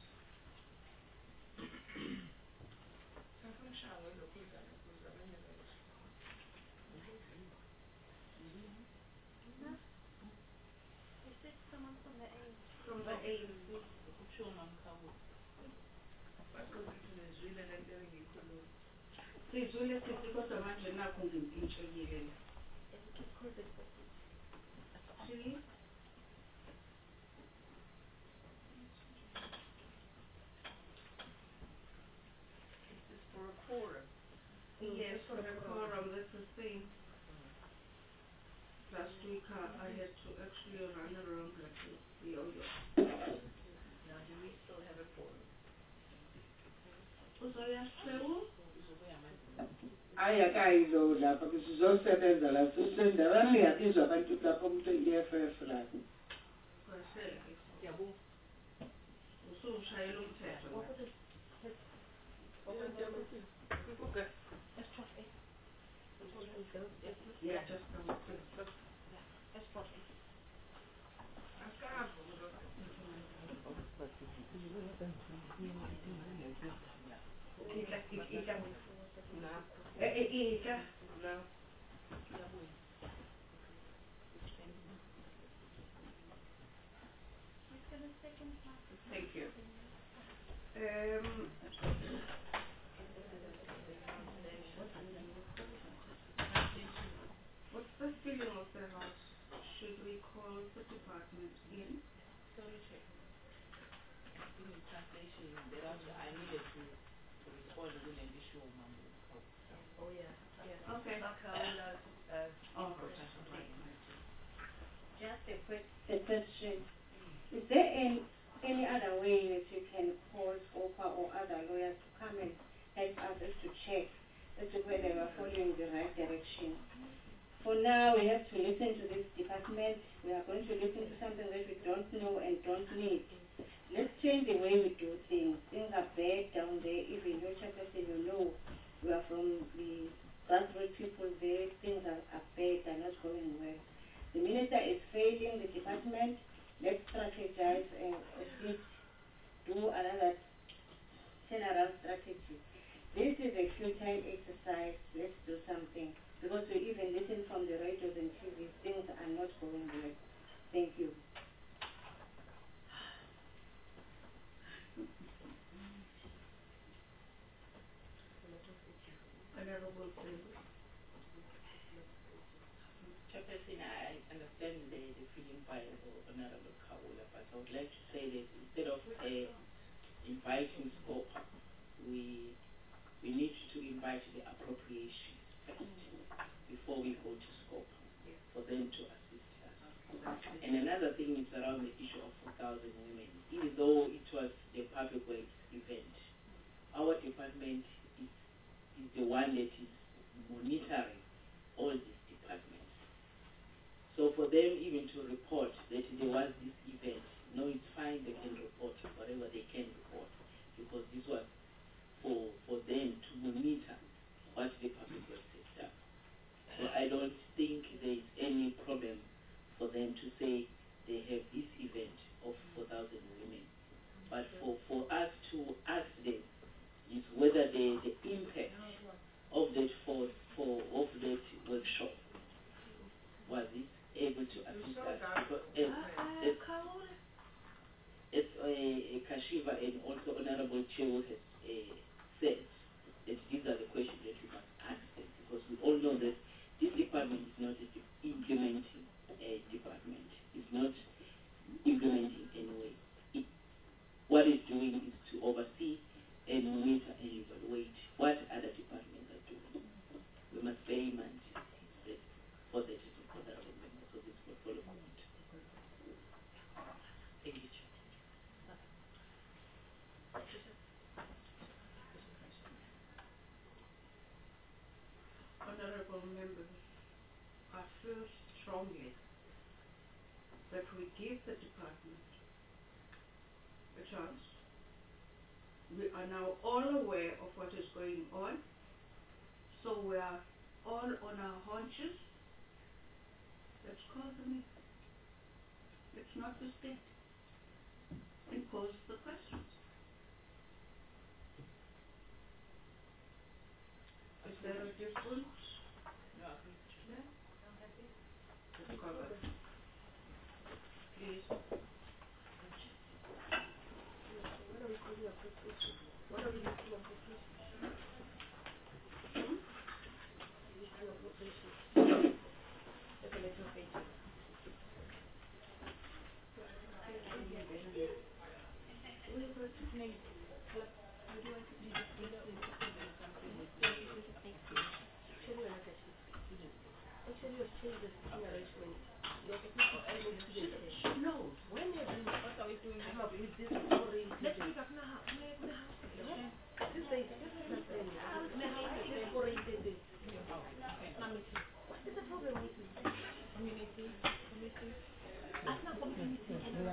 From the A N C. Sizule sithi kodwa manje nakho ngimpintshekile. See? This is for a quorum. Yes, for the quorum, that's the thing. Last week uh, I had to actually run around like a yo-yo. Now, do we still have a quorum? Aya kayilo lapha sizosebenza la sisendaweni yakizwa abantu lapha umuntu E F F la Yabo. Usushayela umthetho. Okay. Yeah, just come. Thank you. Um, what's the feeling of the house? Should we call the department in? Sorry, check. In the translation, there are, I needed to, to respond to the issue of Mambo. Oh, yeah. Yeah. Okay. Uh, oh. Just a quick a question. Is there any, any other way that you can call SCOPA or other lawyers to come and help us to check as to whether we are following the right direction? For now, we have to listen to this department. We are going to listen to something that we don't know and don't need. Let's change the way we do things. Things are bad down there. Even your chairperson, you know, we are from the grassroots people there. Things are, are bad. They're not going well. The minister is failing the department. Let's strategize and at least do another turnaround strategy. This is a futile exercise. Let's do something. Because we even listen from the radios and T V, things are not going well. Thank you. Honorable Chairperson, I understand the, the feeling by Honorable Kawula, but I would like to say that instead of uh, inviting SCOPA, we we need to invite the appropriations first before we go to SCOPA for them to assist us. And another thing is around the issue of four thousand women. Even though it was a public works event, our department is, is the one that is monitoring all these departments. So for them even to report that there was this event, no, it's fine, they can report whatever they can report, because this was for, for them to monitor what the public works has done. So I don't think there is any problem them to say they have this event of four thousand women. But for, for us to ask them is whether the, the impact of that for, for of that workshop was it able to assist us. Because as, as, as uh, Kashiva and also Honorable Chew has uh, said, that these are the questions that we must ask them, because we all know that this department is not an implementing uh, department. It's not implementing anyway. It, what it's doing is to oversee and monitor and evaluate what other departments are doing. We must bear in mind that for that is honorable members of this portfolio committee. Thank you, Chair. Honorable members, I feel strongly that we give the department a chance. We are now all aware of what is going on, so we are all on our haunches. Let's call them in. Let's not just sit and pose the questions. Is there a difference? No. Let's cover. Please. What are we doing? No. When you're doing what are we doing? Is this already? Let's go back now. This is this is oriented. What is the problem with it? Community, community. That's not community.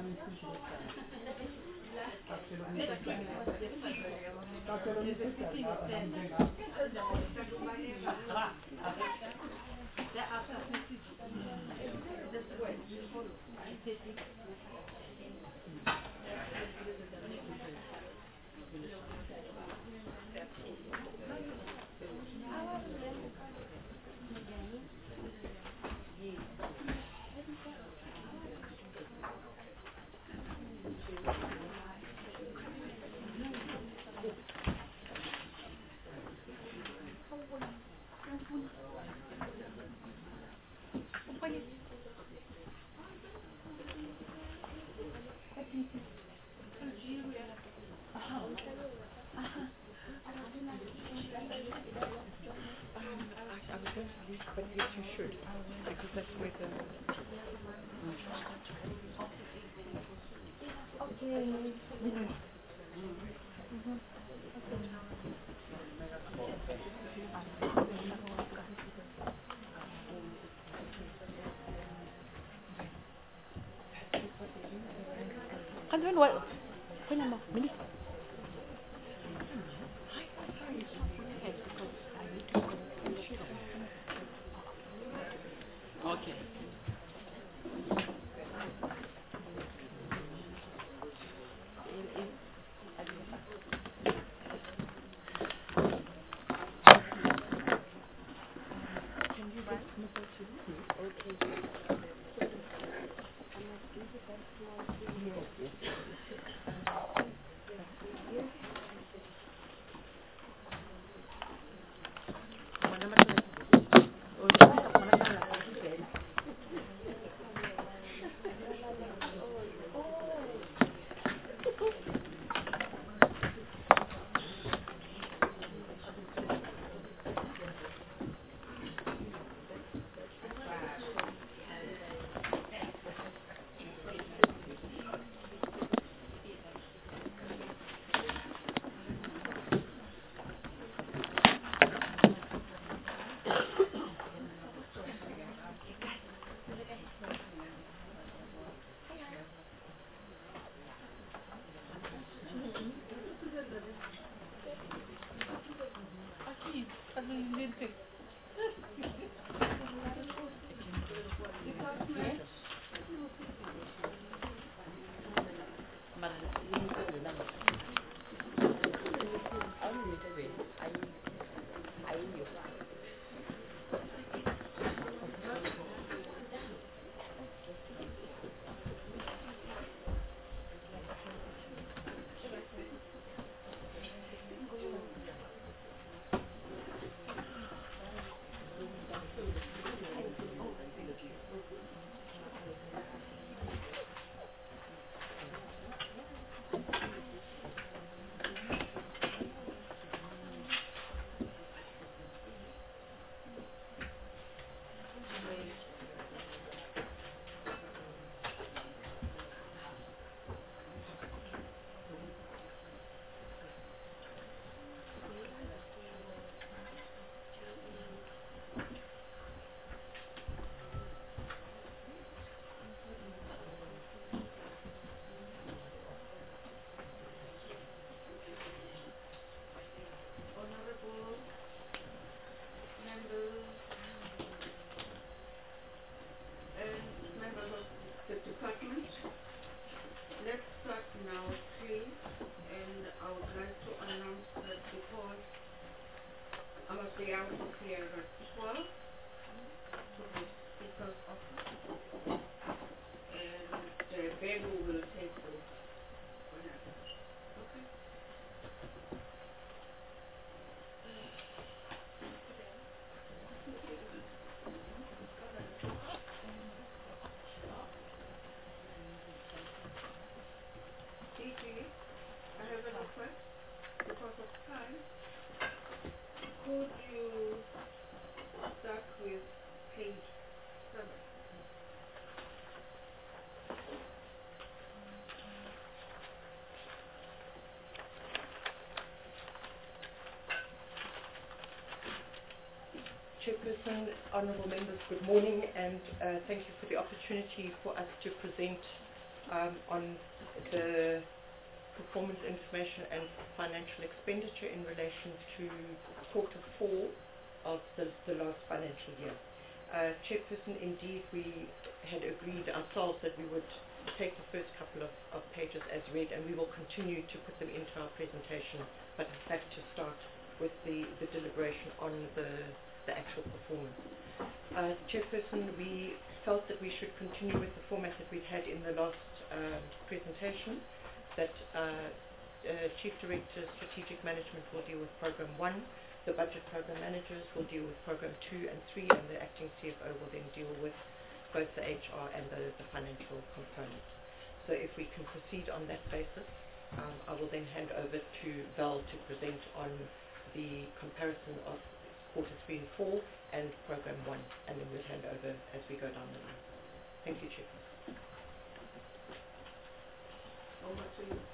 I'm doing what? Okay. request, because of time, could you start with page seven? Chairperson, honourable members, good morning, and uh, thank you for the opportunity for us to present um, on the performance information and financial expenditure in relation to quarter four of the, the last financial year. Uh, Chairperson, indeed, we had agreed ourselves that we would take the first couple of, of pages as read, and we will continue to put them into our presentation, but in fact to start with the, the deliberation on the the actual performance. Uh, Chairperson, we felt that we should continue with the format that we'd had in the last um, presentation, that uh, uh, Chief Director Strategic Management will deal with Program one, the Budget Program Managers will deal with Program two and three, and the Acting C F O will then deal with both the H R and the, the financial component. So if we can proceed on that basis, um, I will then hand over to Val to present on the comparison of quarter three and four and program one, and then we'll hand over as we go down the line. Thank you, Chair. Over to you.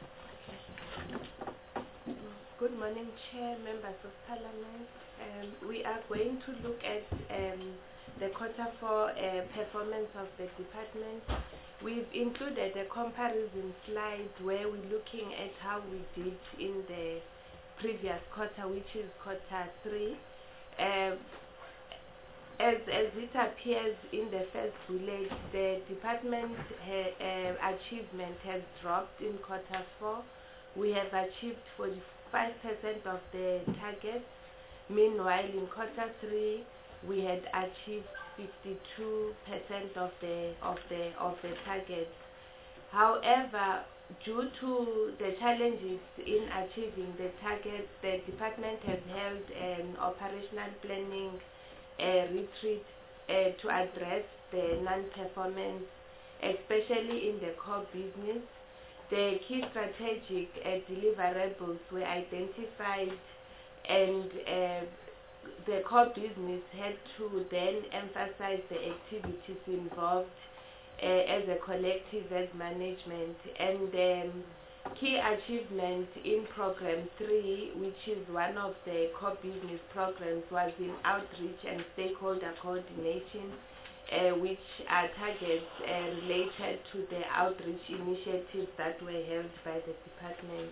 Good morning, Chair, members of Parliament. Um, we are going to look at um, the quarter four uh, performance of the department. We've included a comparison slide where we're looking at how we did in the previous quarter, which is quarter three. Uh, as, as it appears in the first bullet, the department ha, uh, achievement has dropped in quarter four. We have achieved forty-five percent of the target. Meanwhile, in quarter three, we had achieved fifty-two percent of the of the of the target. However, due to the challenges in achieving the target, the department has held an operational planning uh, retreat uh, to address the non-performance, especially in the core business. The key strategic uh, deliverables were identified, and uh, the core business had to then emphasize the activities involved Uh, as a collective, as management, and um, key achievement in program three, which is one of the core business programs, was in outreach and stakeholder coordination, uh, which are targets uh, related to the outreach initiatives that were held by the department.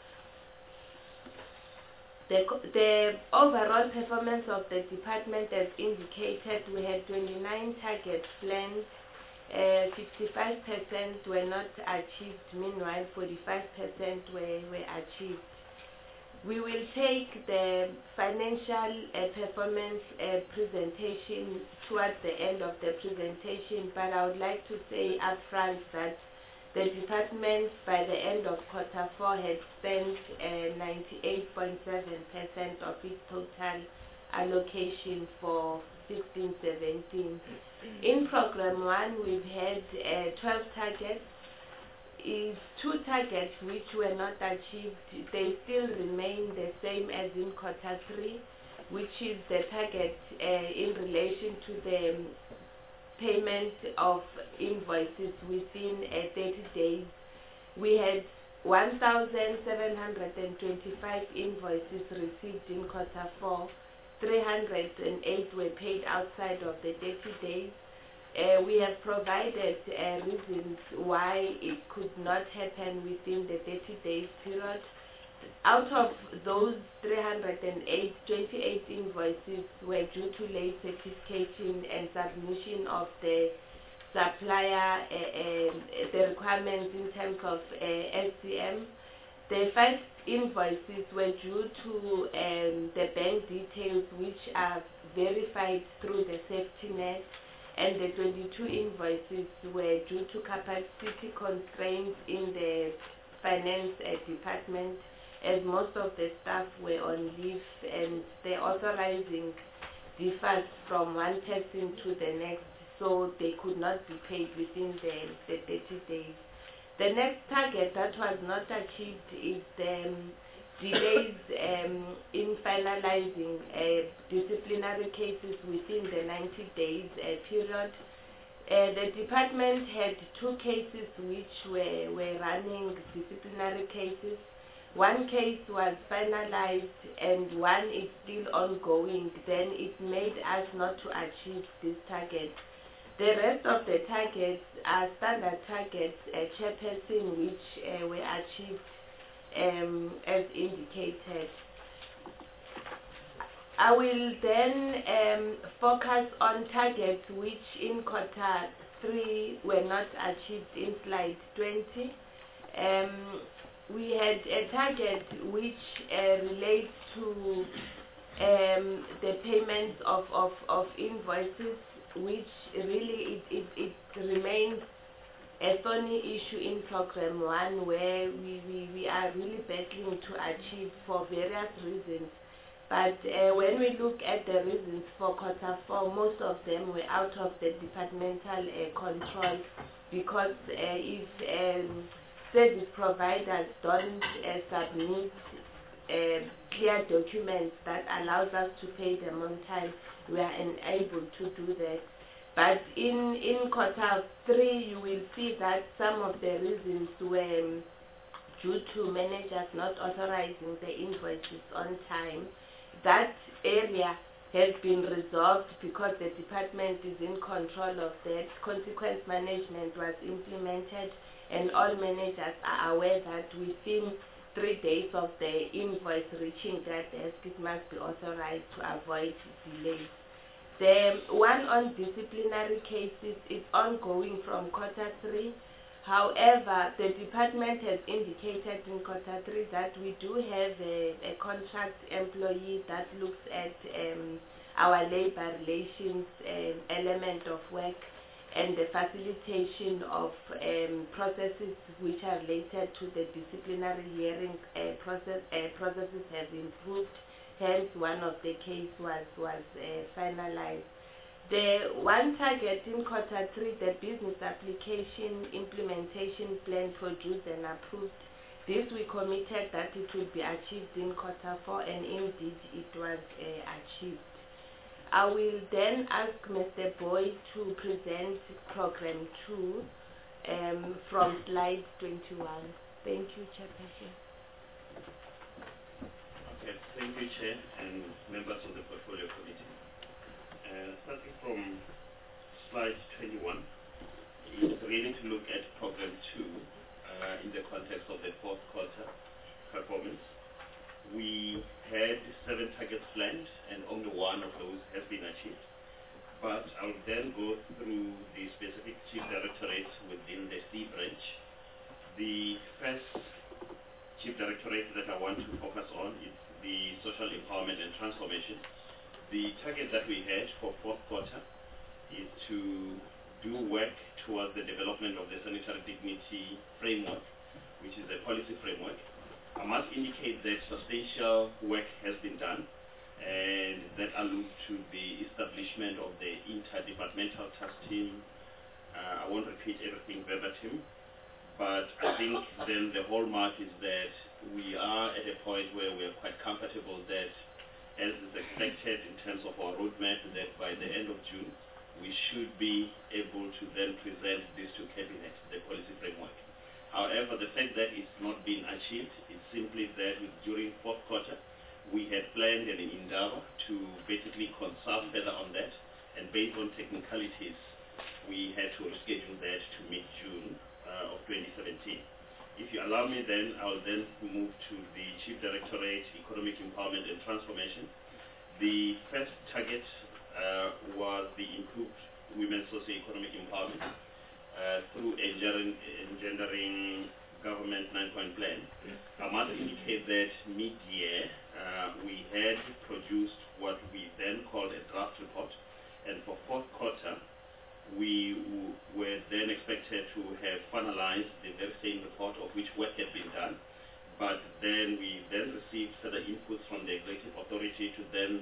The, the overall performance of the department, as indicated, we had twenty-nine targets planned. Uh, fifty-five percent were not achieved, meanwhile forty-five percent were, were achieved. We will take the financial uh, performance uh, presentation towards the end of the presentation, but I would like to say upfront that the department by the end of quarter four had spent uh, ninety-eight point seven percent of its total allocation for sixteen seventeen. In program one, we've had uh, twelve targets. Is two targets which were not achieved. They still remain the same as in quarter three, which is the target uh, in relation to the um, payment of invoices within uh, thirty days. We had one thousand seven hundred twenty-five invoices received in quarter four. three hundred eight were paid outside of the thirty days. Uh, we have provided uh, reasons why it could not happen within the thirty days period. Out of those three hundred eight, twenty-eight invoices were due to late certification and submission of the supplier, uh, uh, the requirements in terms of uh, S C M. The five invoices were due to um, the bank details, which are verified through the safety net, and the twenty-two invoices were due to capacity constraints in the finance uh, department, as most of the staff were on leave, and the authorizing differs from one person to the next, so they could not be paid within the, the thirty days. The next target that was not achieved is the um, delays um, in finalizing uh, disciplinary cases within the ninety days uh, period. Uh, the department had two cases which were, were running disciplinary cases. One case was finalized and one is still ongoing. Then it made us not to achieve this target. The rest of the targets are standard targets, uh, chairperson, which uh, were achieved um, as indicated. I will then um, focus on targets which in quarter three were not achieved in slide twenty. Um, we had a target which uh, relates to um, the payments of, of, of invoices, which really it, it, it remains a thorny issue in program one, where we, we, we are really battling to achieve for various reasons. But uh, when we look at the reasons for quarter four, most of them were out of the departmental uh, control, because uh, if um, service providers don't uh, submit uh, clear documents that allows us to pay them on time, we are unable to do that. But in, in quarter three, you will see that some of the reasons were um, due to managers not authorizing the invoices on time. That area has been resolved because the department is in control of that. Consequence management was implemented, and all managers are aware that within three days of the invoice reaching their desk, it must be authorized to avoid delays. The one on disciplinary cases is ongoing from quarter three. However, the department has indicated in quarter three that we do have a, a contract employee that looks at um, our labor relations um, element of work, and the facilitation of um, processes which are related to the disciplinary hearing uh, process, uh, processes have improved. Hence, one of the case was, was uh, finalized. The one target in quarter three, the business application implementation plan produced and approved. This we committed that it would be achieved in quarter four, and indeed it was uh, achieved. I will then ask Mister Boyd to present program two um, from slide twenty-one. Thank you, Chairperson. Okay, thank you, Chair, and members of the Portfolio Committee. Uh, starting from slide twenty-one, it's really to look at program two uh, in the context of the fourth quarter performance. We had seven targets planned, and only one of those has been achieved. But I'll then go through the specific chief directorates within the C branch. The first chief directorate that I want to focus on is the social empowerment and transformation. The target that we had for fourth quarter is to do work towards the development of the sanitary dignity framework, which is a policy framework. I must indicate that substantial work has been done, and that alludes to the establishment of the interdepartmental task team. Uh, I won't repeat everything verbatim, but I think then the hallmark is that we are at a point where we are quite comfortable that, as is expected in terms of our roadmap, that by the end of June, we should be able to then present this to Cabinet, the policy framework. However, the fact that it's not been achieved is simply that during fourth quarter, we had planned an endeavor to basically consult further on that, and based on technicalities, we had to reschedule that to mid-June uh, of twenty seventeen. If you allow me, then I'll then move to the Chief Directorate, Economic Empowerment and Transformation. The first target uh, was the improved women's socio-economic empowerment uh, through engendering, engendering government nine-point plan. I must indicate that mid-year uh, we had produced what we then called a draft report, and for fourth quarter we w were then expected to have finalized the very same report of which work had been done, but then we then received further inputs from the executive authority to then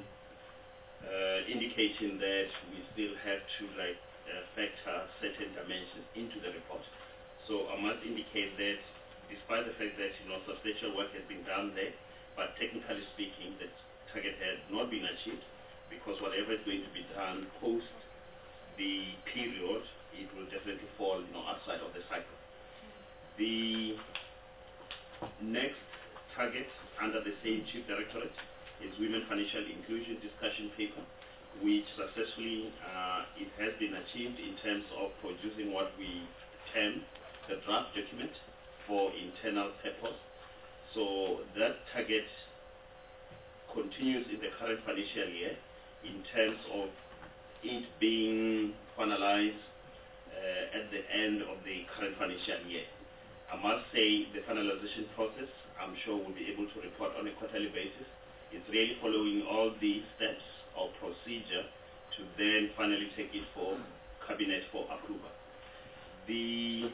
uh, indicating that we still have to like uh, factor certain dimensions into the report. So I must indicate that despite the fact that, you know, substantial work has been done there, but technically speaking, the target had not been achieved, because whatever is going to be done post the period, it will definitely fall, you know, outside of the cycle. The next target under the same Chief Directorate is Women Financial Inclusion Discussion Paper, which successfully uh, it has been achieved in terms of producing what we term the draft document for internal purpose. So that target continues in the current financial year in terms of it being finalized uh, at the end of the current financial year. I must say the finalization process, I'm sure we'll be able to report on a quarterly basis. It's really following all the steps or procedure to then finally take it for Cabinet for approval. The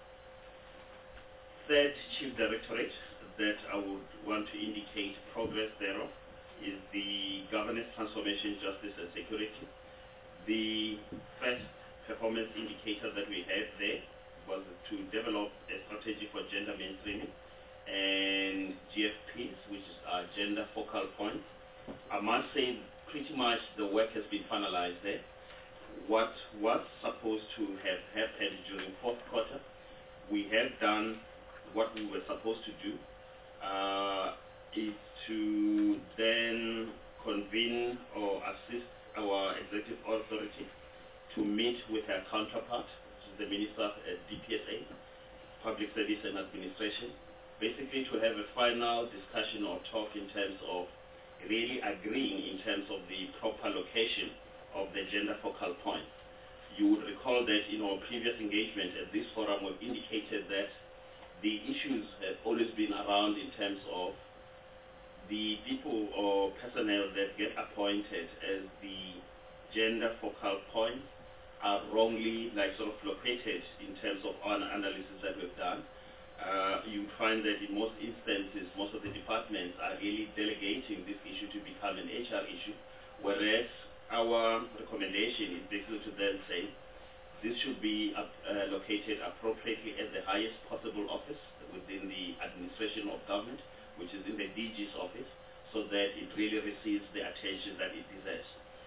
third Chief Directorate that I would want to indicate progress thereof is the Governance, Transformation, Justice and Security. The first performance indicator that we had there was to develop a strategy for gender mainstreaming and G F Ps, which is our gender focal points. I must say pretty much the work has been finalized there. What was supposed to have happened during fourth quarter, we have done what we were supposed to do, uh, is to then convene or assist our executive authority to meet with our counterpart, which is the Minister at D P S A, Public Service and Administration, basically to have a final discussion or talk in terms of really agreeing in terms of the proper location of the gender focal point. You would recall that in our previous engagement at this forum we've indicated that the issues have always been around in terms of the people or personnel that get appointed as the gender focal points are wrongly like sort of located in terms of our analysis that we've done. Uh, you find that in most instances, most of the departments are really delegating this issue to become an H R issue, whereas our recommendation is basically to then say this should be uh, uh, located appropriately at the highest possible office within the administration of government, which is in the D G's office, so that it really receives the attention that it deserves.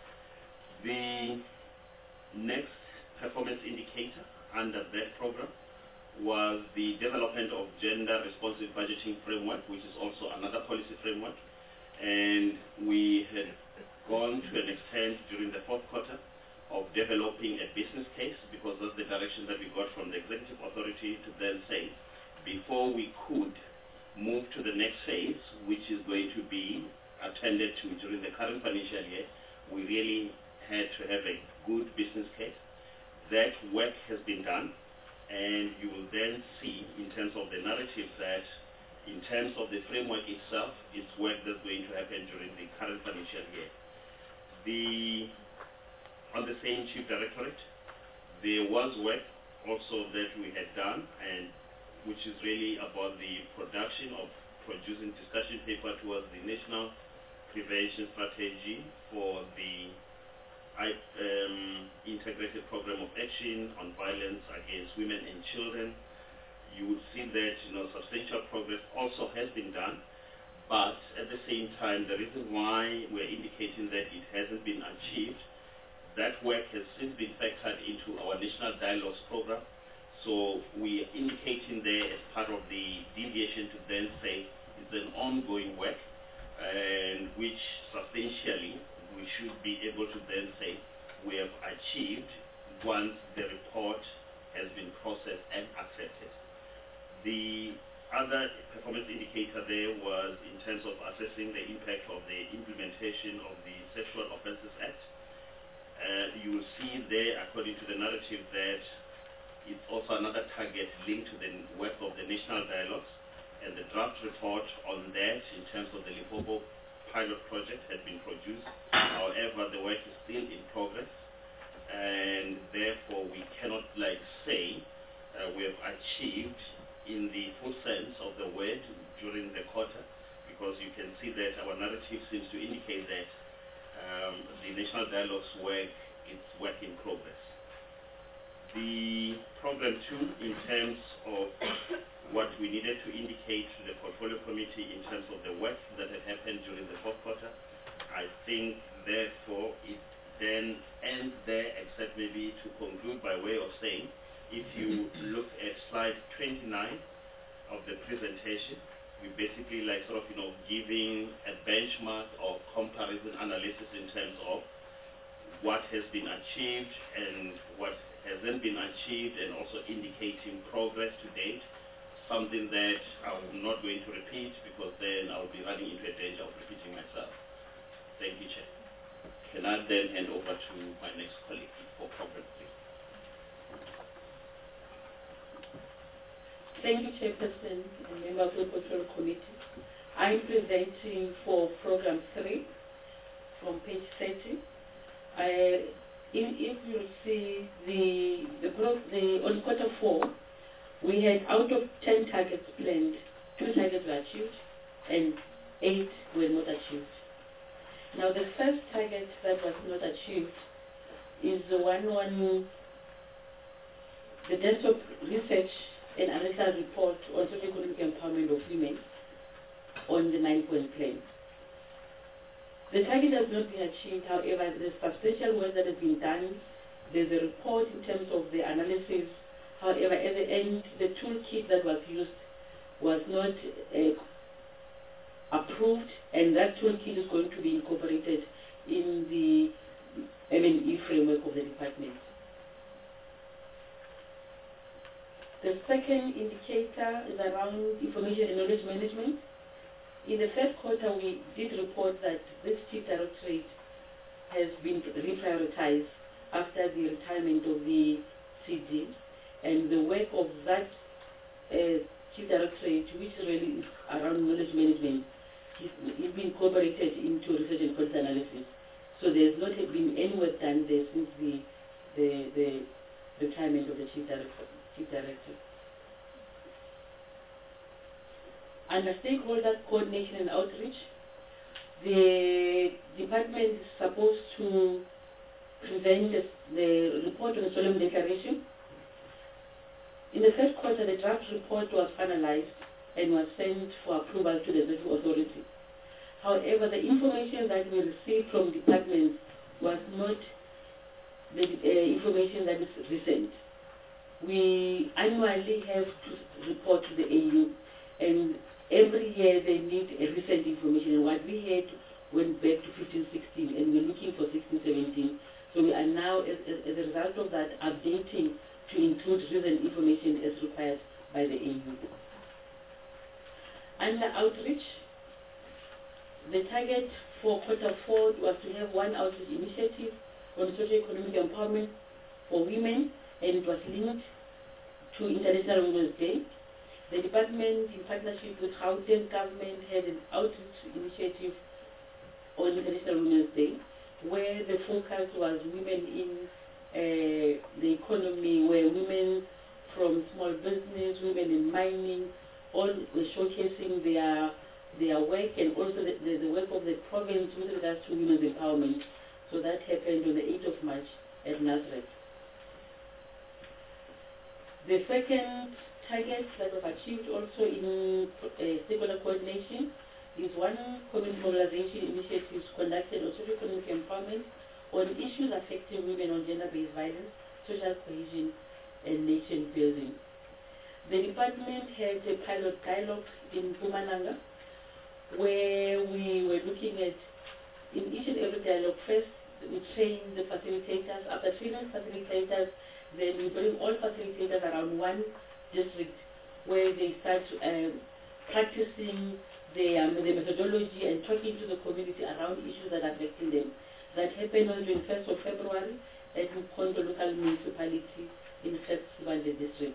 The next performance indicator under that program was the development of gender responsive budgeting framework, which is also another policy framework. And we had gone to an extent during the fourth quarter of developing a business case, because that's the direction that we got from the executive authority to then say, before we could move to the next phase, which is going to be attended to during the current financial year, we really had to have a good business case. That work has been done, and you will then see in terms of the narrative that in terms of the framework itself, it's work that's going to happen during the current financial year. The, on the same Chief Directorate, there was work also that we had done, and which is really about the production of producing discussion paper towards the National Prevention Strategy for the um, Integrated Program of Action on Violence Against Women and Children. You would see that, you know, substantial progress also has been done, but at the same time, the reason why we're indicating that it hasn't been achieved, that work has since been factored into our National Dialogues Program. So we are indicating there as part of the deviation to then say it's an ongoing work, and which substantially we should be able to then say we have achieved once the report has been processed and accepted. The other performance indicator there was in terms of assessing the impact of the implementation of the Sexual Offences Act. Uh, you will see there, according to the narrative, that it's also another target linked to the work of the National Dialogues, and the draft report on that in terms of the Limpopo pilot project has been produced. However, the work is still in progress, and therefore we cannot like say uh, we have achieved in the full sense of the word during the quarter, because you can see that our narrative seems to indicate that um, the National Dialogues work is work in progress. the program two, in terms of what we needed to indicate to the portfolio committee in terms of the work that had happened during the fourth quarter, I think therefore it then ends there, except maybe to conclude by way of saying, if you look at slide twenty-nine of the presentation, we basically like sort of, you know, giving a benchmark or comparison analysis in terms of what has been achieved and what hasn't been achieved, and also indicating progress to date, something that I'm not going to repeat because then I'll be running into a danger of repeating myself. Thank you, Chair. Can I then hand over to my next colleague for program three? Thank you, Chairperson and member of the Portfolio Committee. I'm presenting for program three from page thirty. I, if, if you see the the growth, the on quarter four, we had out of ten targets planned, two targets were achieved, and eight were not achieved. Now, the first target that was not achieved is the one on the desktop research and analysis report on socio-economic empowerment of women on the nine-point plan. The target has not been achieved, however, there's substantial work that has been done. There's a report in terms of the analysis. However, at the end, the toolkit that was used was not uh, approved, and that toolkit is going to be incorporated in the M and E framework of the department. The second indicator is around information and knowledge management. In the first quarter, we did report that this chief directorate has been reprioritized after the retirement of the C D, and the work of that uh, chief directorate, which really is around knowledge management, is, is being incorporated into research and policy analysis. So there's not been any work done there since the the, the retirement of the chief director. Chief director. Under stakeholder coordination and outreach, the department is supposed to present the, the report on the solemn declaration. In the first quarter, the draft report was finalized and was sent for approval to the executive authority. However, the information that we received from departments was not the uh, information that is recent. We annually have to report to the A U, and every year they need a recent information. What we had went back to fifteen sixteen, and we're looking for sixteen seventeen. So we are now, as, as, as a result of that, updating to include recent information as required by the A U. Under outreach, the target for quarter four was to have one outreach initiative on socio-economic empowerment for women, and it was linked to International Women's Day. The department, in partnership with Gauteng government, had an outreach initiative on International Women's Day, where the focus was women in uh, the economy, where women from small business, women in mining, all were showcasing their their work, and also the, the, the work of the province with regards to women's empowerment. So that happened on the eighth of March at Nazareth. The second target that was achieved also in uh, stakeholder coordination is one community mobilization initiative conducted on social economic empowerment on issues affecting women on gender-based violence, social cohesion, and nation building. The department had a pilot dialogue in Mpumalanga, where we were looking at, in each and every dialogue, first we train the facilitators. After training facilitators, then we bring all facilitators around one district where they start um, practicing the, um, the methodology and talking to the community around issues that are affecting them. That happened on the twenty-first of February at Mkondo local municipality in Sibande district.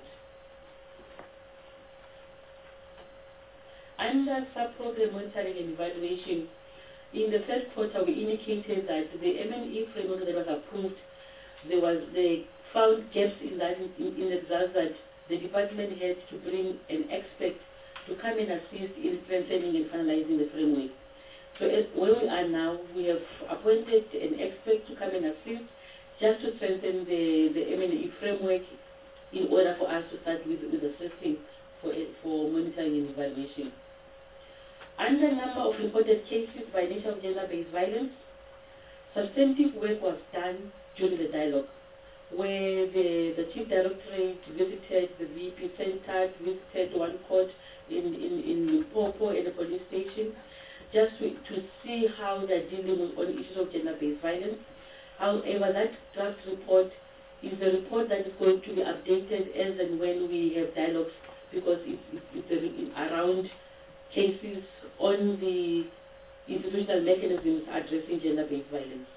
Under sub-program monitoring and evaluation, in the third quarter we indicated that the M and E framework that was approved, there was they found gaps in that in, in the results that the department had to bring an expert to come and assist in strengthening and finalizing the framework. So as where we are now, we have appointed an expert to come and assist just to strengthen the, the M and E framework in order for us to start with, with assessing for, for monitoring and evaluation. Under number of reported cases by nature of gender-based violence, substantive work was done during the dialogue, where the, the Chief Directorate visited the V P Center, visited one court in, in, in Limpopo and the police station, just to, to see how they're dealing with on issues of gender-based violence. However, that draft report is the report that is going to be updated as and when we have dialogues, because it's, it's, it's around cases on the institutional mechanisms addressing gender-based violence.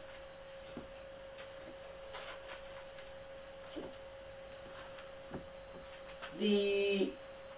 The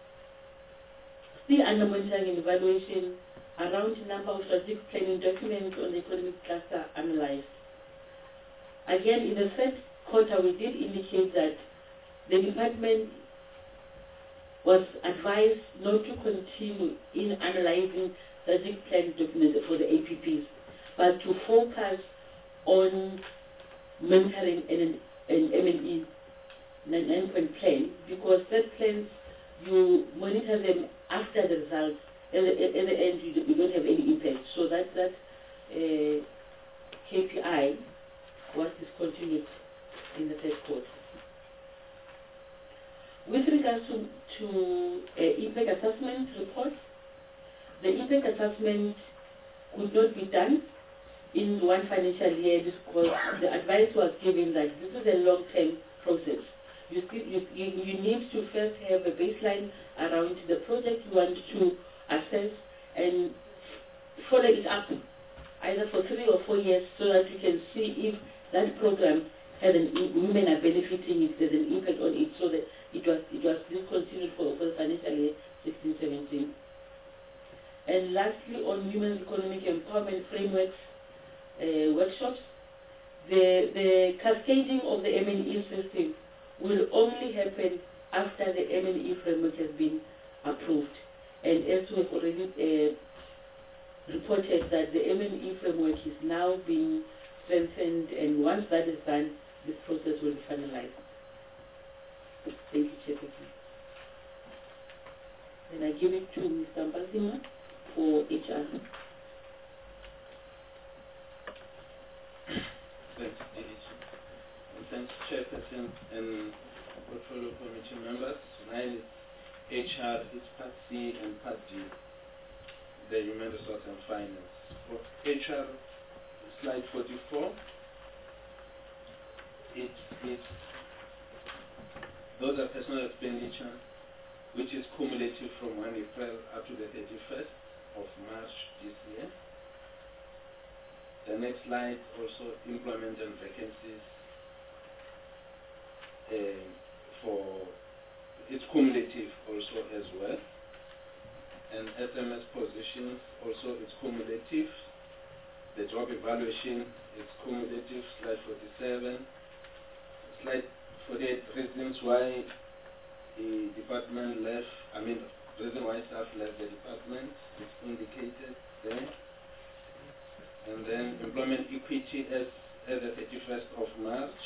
still under monitoring and evaluation, around the number of strategic planning documents on the economic cluster analyzed. Again, in the third quarter, we did indicate that the department was advised not to continue in analyzing strategic plan documents for the A P Ps, but to focus on monitoring an, an M and E nine-point plan, because that plans, you monitor them after the results. In the, in the end, you, you don't have any impact. So that, that uh, K P I was discontinued in the third quarter. With regards to, to uh, impact assessment report, the impact assessment could not be done in one financial year because the advice was given that this is a long-term process. You, still, you, you, you need to first have a baseline around the project you want to assess and follow it up either for three or four years so that you can see if that program has an, women are benefiting, if there's an impact on it, so that it was, it was discontinued for, for the financial year sixteen seventeen. And lastly, on women's economic empowerment frameworks uh, workshops, the, the cascading of the M and E system will only happen after the M and E framework has been approved. And as we have already uh, reported that the M and E framework is now being strengthened, and once that is done, this process will be finalized. Thank you, Chairperson. And I give it to Mister Mbazima for H R. Thanks, and thanks, Chairperson and Portfolio Committee members. Mine is H R, is Part C and Part D, the Human Resource and Finance. For H R, slide forty-four, it, it, those are personal expenditure, which is cumulative from one April up to the thirty-first of March this year. The next slide, also employment and vacancies uh, for, it's cumulative also as well. And S M S positions, also it's cumulative. The job evaluation is cumulative, slide forty-seven. Slide forty-eight, reasons why the department left, I mean, reason why staff left the department is indicated there. And then employment equity as, as the thirty-first of March.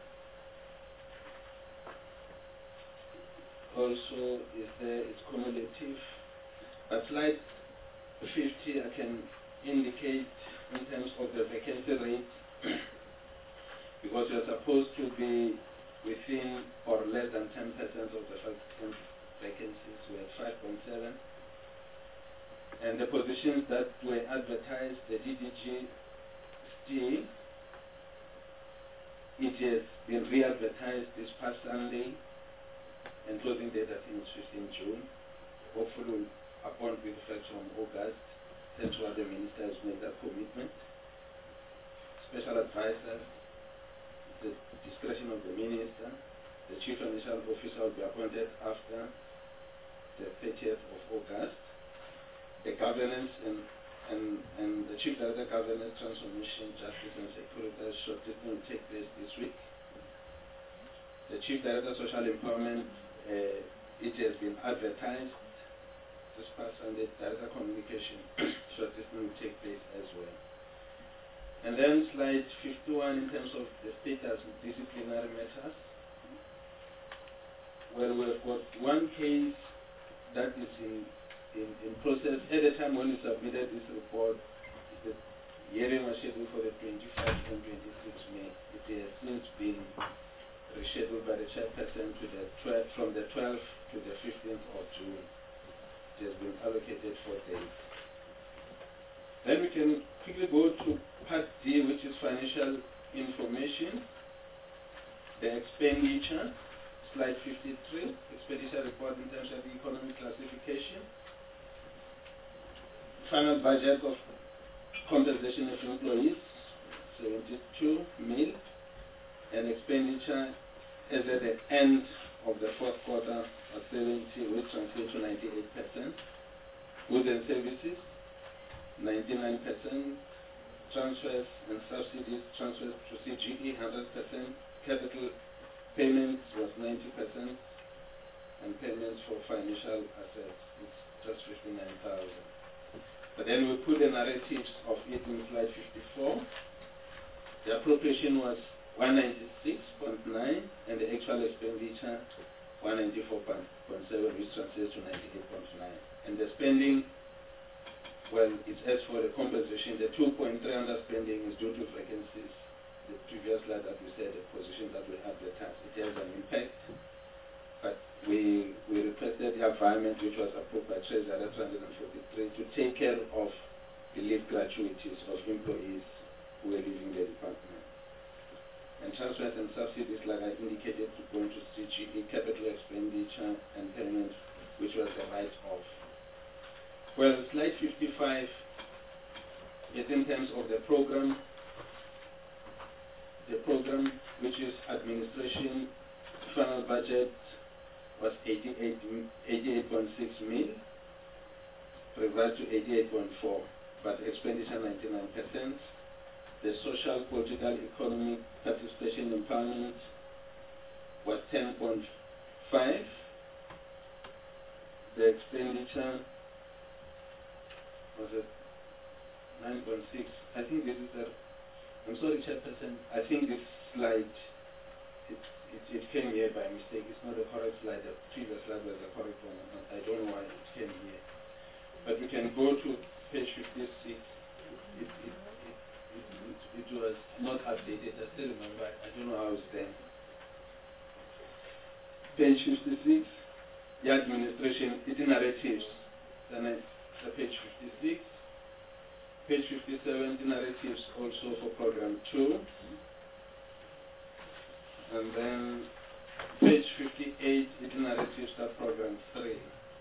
Also is there, it's cumulative. But slide fifty, I can indicate in terms of the vacancy rate, because you're supposed to be within or less than ten percent of the vacancies. We had five point seven. And the positions that were advertised, the D D G still, it has been re-advertised this past Sunday, and closing date I think is fifteenth June. Hopefully, upon with effect from August, that's why the minister has made that commitment. Special advisor, the discretion of the minister. The chief financial officer will be appointed after the thirtieth of August. The governance and, and, and the chief director governance, transformation, justice and security shortlist will take place this week. The chief director social empowerment, uh, it has been advertised this past Sunday. Director communication shortlist will take place as well. And then slide fifty-one in terms of the status of disciplinary matters. Well, we've got one case that is in, in, in process. At the time when we submitted this report, the hearing was scheduled for the twenty-fifth and twenty-sixth of May. It has since been rescheduled by the chairperson to the twelfth, from the twelfth to the fifteenth of June. It has been allocated for days. Then we can quickly go to Part D, which is financial information. The expenditure, slide fifty-three, expenditure report in terms of the economic classification. Final budget of compensation of employees, seventy-two mil, and expenditure as at the end of the fourth quarter of seventy, which translates to ninety-eight percent. Goods and services, ninety-nine percent. Transfers and subsidies, transfers to C G E, one hundred percent. Capital payments was ninety percent. And payments for financial assets is just fifty-nine thousand. But then we put the narratives of it in slide fifty-four. The appropriation was one ninety-six point nine and the actual expenditure one ninety-four point seven, which translates to ninety-eight point nine. And the spending, well, it's as for the compensation, the two point three underspending is due to vacancies. The previous slide that we said, the position that we advertised, it has an impact. But we we requested the environment, which was approved by Treasury two hundred forty-three, to take care of the leave gratuities of employees who are leaving the department. And transfers and subsidies, like I indicated, to go into C G E, capital expenditure and payments, which was the write-off. Well, slide fifty-five is in terms of the program. The program, which is administration, final budget was eighty-eight point six mil, revised to eighty-eight point four, but expenditure ninety-nine percent. The social, political, economic participation empowerment was ten point five. The expenditure was at nine point six. I think this is a, I'm sorry, Chairperson, I think this slide, it, it, it came here by mistake. It's not the correct slide. The previous slide was the correct one. I don't know why it came here. But we can go to page fifty-six. It, it, it, it, it, it was not updated. I still remember. I don't know how it's there. Page fifty-six, the administration, it's narratives. Then I, the page fifty-six. Page fifty-seven, the narratives also for program two. And then page fifty-eight, the narratives for program three.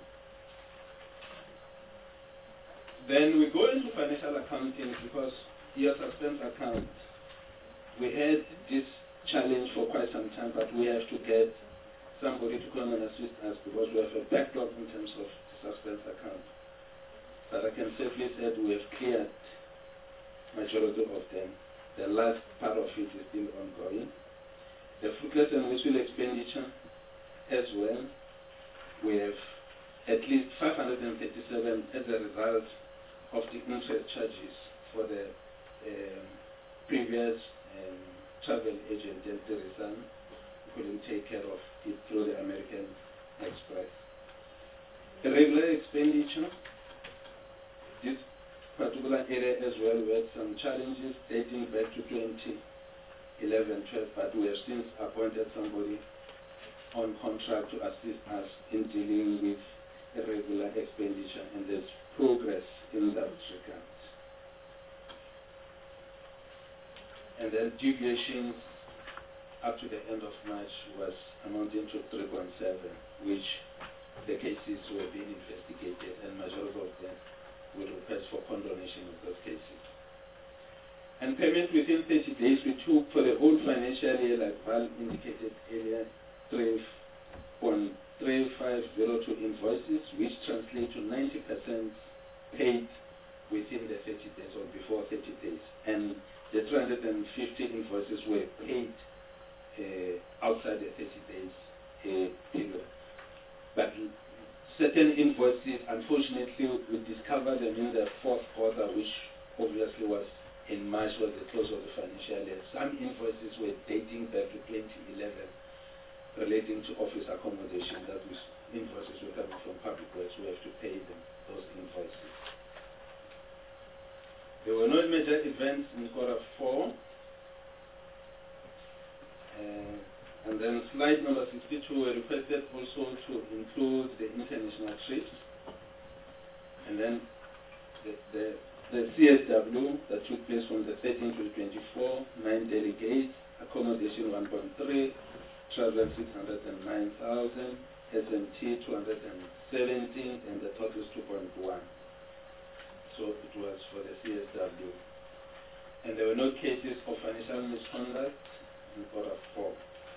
Then we go into financial accounting because your suspense account, we had this challenge for quite some time, but we have to get somebody to come and assist us because we have a backlog in terms of the suspense account. But I can safely say that we have cleared majority of them. The last part of it is still ongoing. The fruitless and wasteful expenditure as well, we have at least five hundred thirty-seven as a result of the interest charges for the um, previous um, travel agent, Delta Resan, who couldn't take care of it through the American Express. The regular expenditure, this particular area as well, we had some challenges dating back to twenty eleven twelve, but we have since appointed somebody on contract to assist us in dealing with irregular expenditure, and there's progress in that regard. And then deviations up to the end of March was amounting to three point seven, which the cases were being investigated, and majority of them will request for condonation of those cases. And payment within thirty days, we took for the whole financial year, like Val indicated earlier, three point three five zero two invoices, which translate to ninety percent paid within the thirty days or before thirty days. And the three hundred fifty invoices were paid uh, outside the thirty days uh, period. But certain invoices, unfortunately, we discovered them in the fourth quarter, which obviously was in March was the close of the financial year. Some invoices were dating back to twenty eleven relating to office accommodation. That was invoices were coming from Public Works. We have to pay them, those invoices. There were no major events in quarter four. Uh, and then slide number sixty-two, we requested also to include the international trips. And then the, the, the C S W that took place from the thirteenth to the twenty-fourth, nine delegates, accommodation one point three, travel six hundred nine thousand, S M T two hundred seventeen, and the total is two point one. So it was for the C S W. And there were no cases of financial misconduct in quarter four.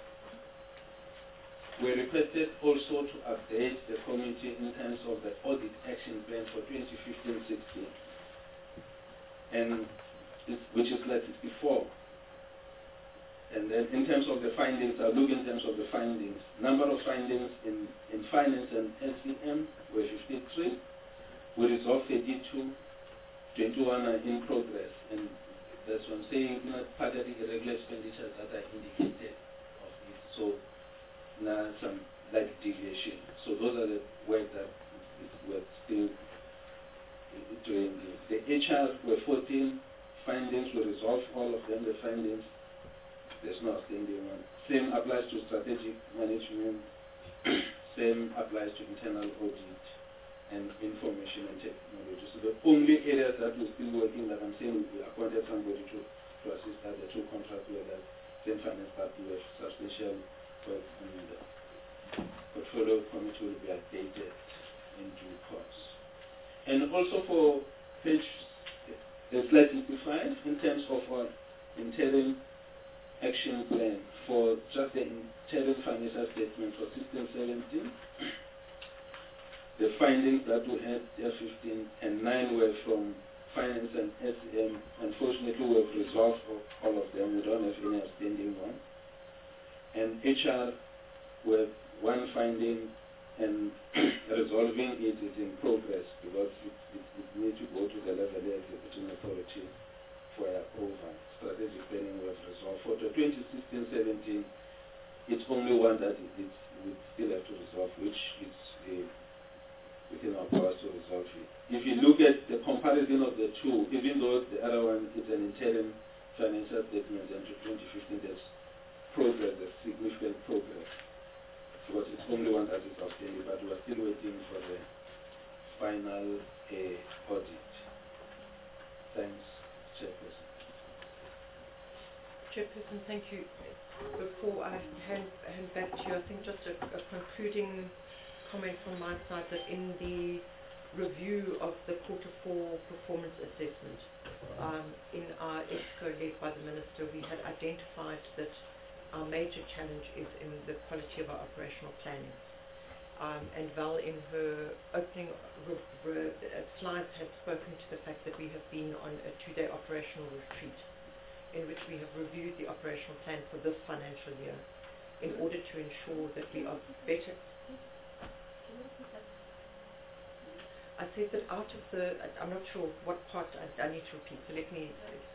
We requested also to update the committee in terms of the audit action plan for twenty fifteen sixteen, and it, which is slide sixty-four. And then in terms of the findings, I'll look in terms of the findings. Number of findings in, in finance and S C M were fifty-three. We resolved thirty-two, twenty-one are in progress. And that's what I'm saying, you know, part of the irregular expenditures that are indicated of it. So now some like deviation. So those are the work that we're still doing. The H R were fourteen findings, we resolved all of them, the findings. There's no outstanding one. Same applies to strategic management. Same applies to internal audit and information and technology. So the only areas that we're still working, that I'm saying we appointed somebody to, to assist us, the two contracts were that same finance party with substantial work, and the portfolio committee will be updated in due course. And also for page uh, slide fifty-five, in terms of our interim action plan for just the interim financial statement for sixteen seventeen. The findings that we had there fifteen and nine were from finance and S M. Unfortunately, we have resolved all of them. We don't have any outstanding one. And H R were one finding, and resolving it is in progress because it, it, it needs to go to the level of the executing authority for approval. Strategic planning was resolved. For the twenty sixteen seventeen, it's only one that it, it, we still have to resolve, which is uh, within our powers to resolve it. If you look at the comparison of the two, even though the other one is an interim financial statement, and to twenty fifteen there's progress, there's significant progress, because it's only one that is outstanding, but we're still waiting for the final uh, audit. Thanks, Chairperson. Chairperson, thank you. Before I hand, hand back to you, I think just a, a concluding comment from my side that in the review of the quarter four performance assessment um, in our EXCO led by the Minister, we had identified that our major challenge is in the quality of our operational planning. Um, and Val, in her opening re- re- uh, slides, had spoken to the fact that we have been on a two-day operational retreat in which we have reviewed the operational plan for this financial year in order to ensure that we are better. I said that out of the, I'm not sure what part I, I need to repeat, so let me,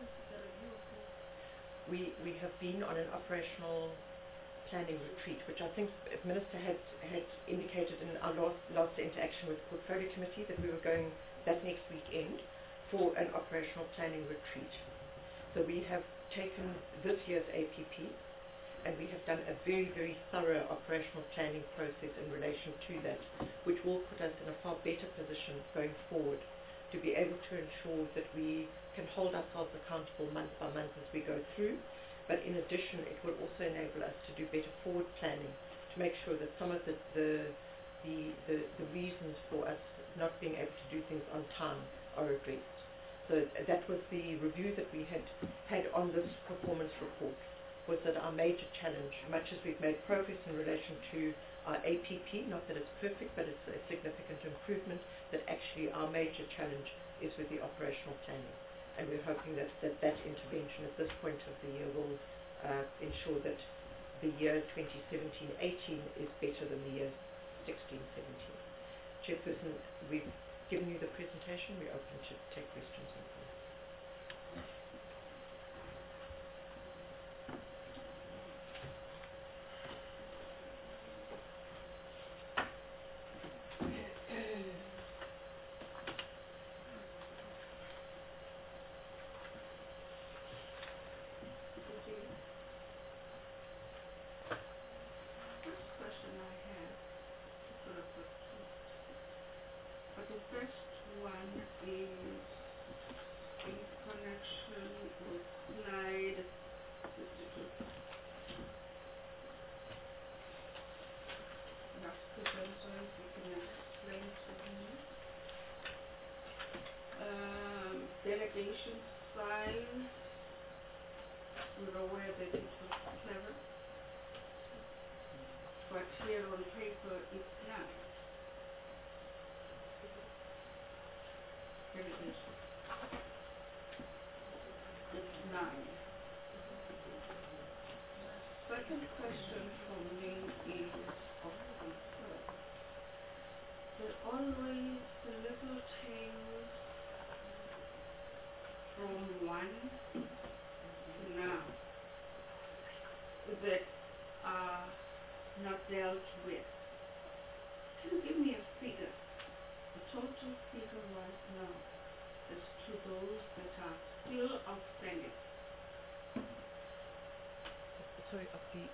we, we have been on an operational planning retreat, which I think the Minister had, had indicated in our last, last interaction with the Portfolio Committee that we were going that next weekend for an operational planning retreat. So we have taken this year's A P P and we have done a very, very thorough operational planning process in relation to that, which will put us in a far better position going forward to be able to ensure that we can hold ourselves accountable month by month as we go through. But in addition, it will also enable us to do better forward planning to make sure that some of the, the, the, the, the reasons for us not being able to do things on time are addressed. So that was the review that we had had on this performance report, was that our major challenge, much as we've made progress in relation to our A P P, not that it's perfect, but it's a significant improvement, that actually our major challenge is with the operational planning. And we're hoping that that, that intervention at this point of the year will uh, ensure that the year twenty seventeen eighteen is better than the year sixteen seventeen. Chairperson, we've given you the presentation. We're open to take questions. delegation size, we're aware that it was seven, but here on paper it's nine. Delegation. It's nine. Second question from me is of concern. There are always little things from one to now that are not dealt with. Can you give me a figure, a total figure right now as to those that are still outstanding? Sorry, of the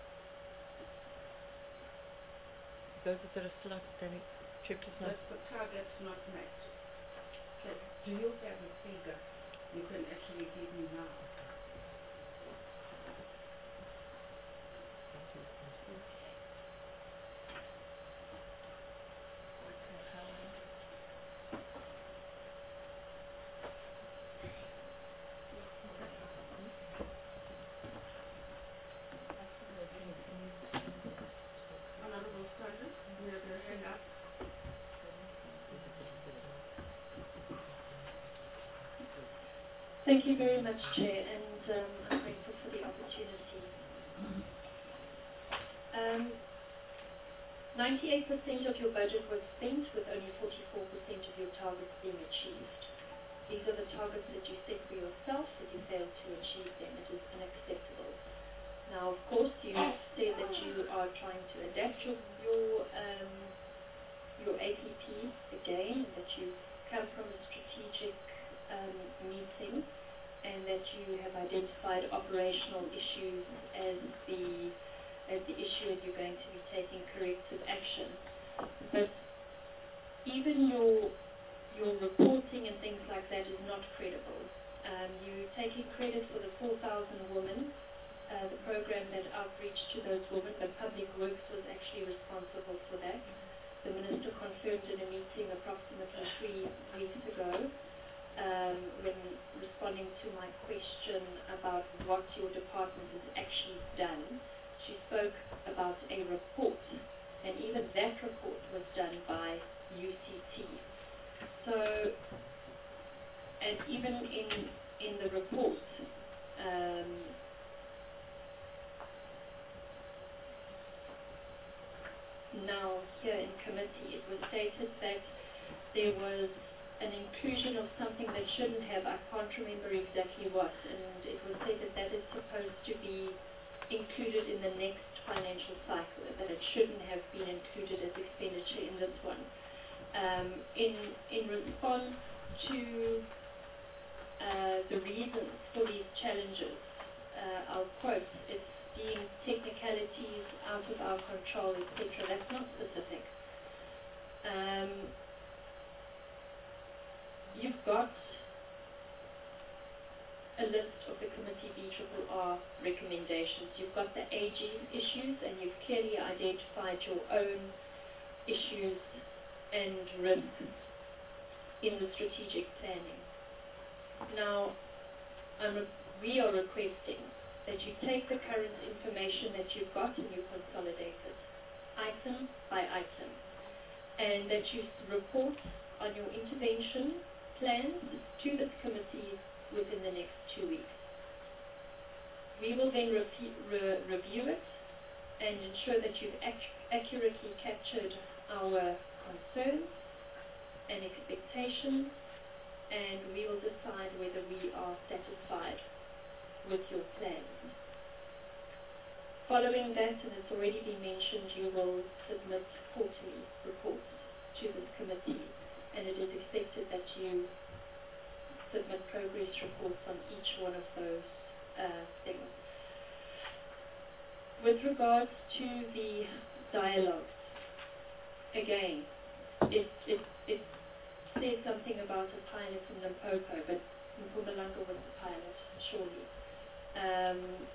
those that are still outstanding, chapters not. That's the target's not met. So, do you have a figure you can actually give me now? Honorable Sergeant, you have your hand up. Thank you very much, Chair, and um, I'm grateful for the opportunity. Um, ninety-eight percent of your budget was spent, with only forty-four percent of your targets being achieved. These are the targets that you set for yourself, that you failed to achieve them. It is unacceptable. Now, of course, you said that you are trying to adapt your your, um, your A P P again, and that you come from a strategic um, meeting, and that you have identified operational issues as the as the issue, and you're going to be taking corrective action. But even your your reporting and things like that is not credible. Um, you're taking credit for the four thousand women. Uh, the program that outreach to those women, but Public Works was actually responsible for that. The Minister confirmed in a meeting approximately three weeks ago, um, when responding to my question about what your department has actually done. She spoke about a report, and even that report was done by U C T. So, and even in, in the report, um, now here in committee, it was stated that there was an inclusion of something that shouldn't have. I can't remember exactly what, and it was said that that is supposed to be included in the next financial cycle, that it shouldn't have been included as expenditure in this one. Um, in, in response to uh, the reasons for these challenges, uh, I'll quote, it's being technicalities out of our control, et cetera. That's not specific. Um, you've got a list of the Committee B R R recommendations. You've got the A G's issues, and you've clearly identified your own issues and risks in the strategic planning. Now, I'm re we are requesting that you take the current information that you've got and you consolidate it, item by item, and that you report on your intervention plans to this committee within the next two weeks. We will then re re review it and ensure that you've ac accurately captured our concerns and expectations, and we will decide whether we are satisfied with your plans. Following that, and it's already been mentioned, you will submit quarterly reports to this committee, and it is expected that you submit progress reports on each one of those uh, things. With regards to the dialogues, again, it, it, it says something about a pilot in Limpopo, but Mpumalanga was the pilot, surely. Um,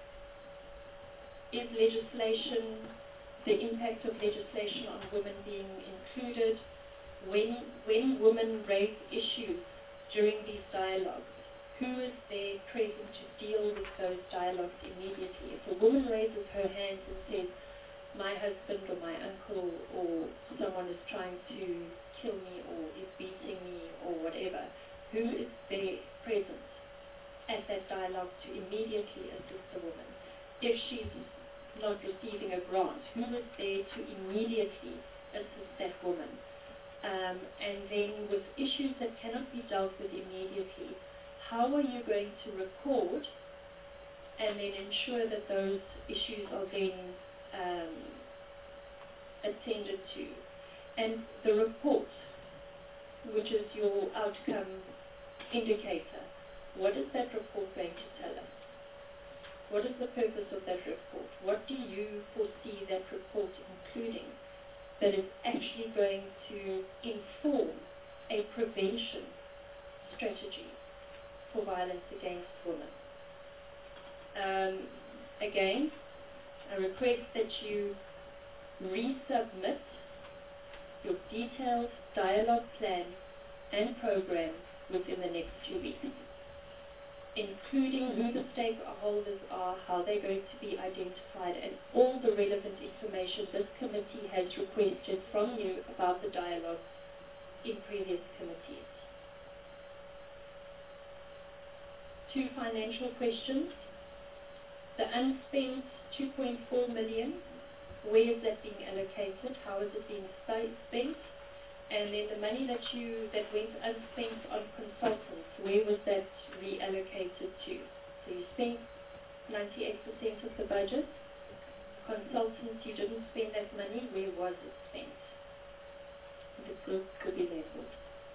is legislation, the impact of legislation on women being included? When, when women raise issues during these dialogues, who is there present to deal with those dialogues immediately? If a woman raises her hand and says, my husband or my uncle or someone is trying to kill me or is beating me or whatever, who is there present at that dialogue to immediately assist the woman? If she's not receiving a grant, who is there to immediately assist that woman? Um, and then with issues that cannot be dealt with immediately, how are you going to record and then ensure that those issues are then um, attended to? And the report, which is your outcome indicator, what is that report going to tell us? What is the purpose of that report? What do you foresee that report including that is actually going to inform a prevention strategy for violence against women? Um, again, I request that you resubmit your detailed dialogue plan and program within the next few weeks, including who the stakeholders are, how they're going to be identified, and all the relevant information this committee has requested from you about the dialogue in previous committees. Two financial questions. The unspent two point four million, where is that being allocated? How is it being spent? And then the money that you that went unspent on consultants, where was that reallocated to? So you spent ninety-eight percent of the budget. Consultants, you didn't spend that money. Where was it spent? The group could be labeled.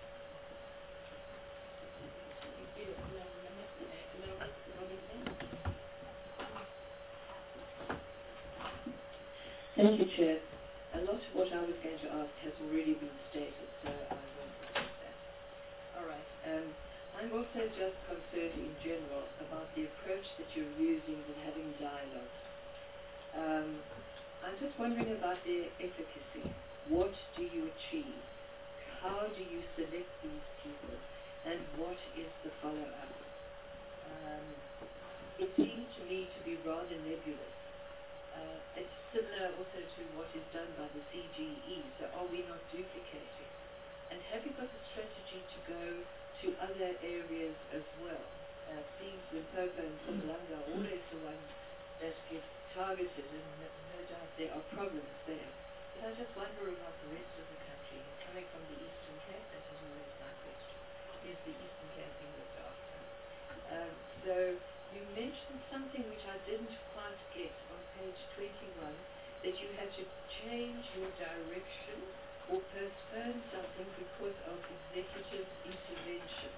Thank you, Chair. A lot of what I was going to ask has already been stated, so I won't repeat that. All right. Um, I'm also just concerned in general about the approach that you're using in having dialogue. Um, I'm just wondering about their efficacy. What do you achieve? How do you select these people? And what is the follow-up? Um, it seems to me to be rather nebulous. Uh, it's similar also to what is done by the C G E, so are we not duplicating? And have you got a strategy to go to other areas as well? Uh, it seems Limpopo and Mpumalanga are always the ones that get targeted, and no, no doubt there are problems there. But I just wonder about the rest of the country. Coming from the Eastern Cape, that is always my question. Is the Eastern Cape being looked after? Um, so you mentioned something which I didn't quite get on page twenty-one, that you had to change your direction or postpone something because of executive intervention.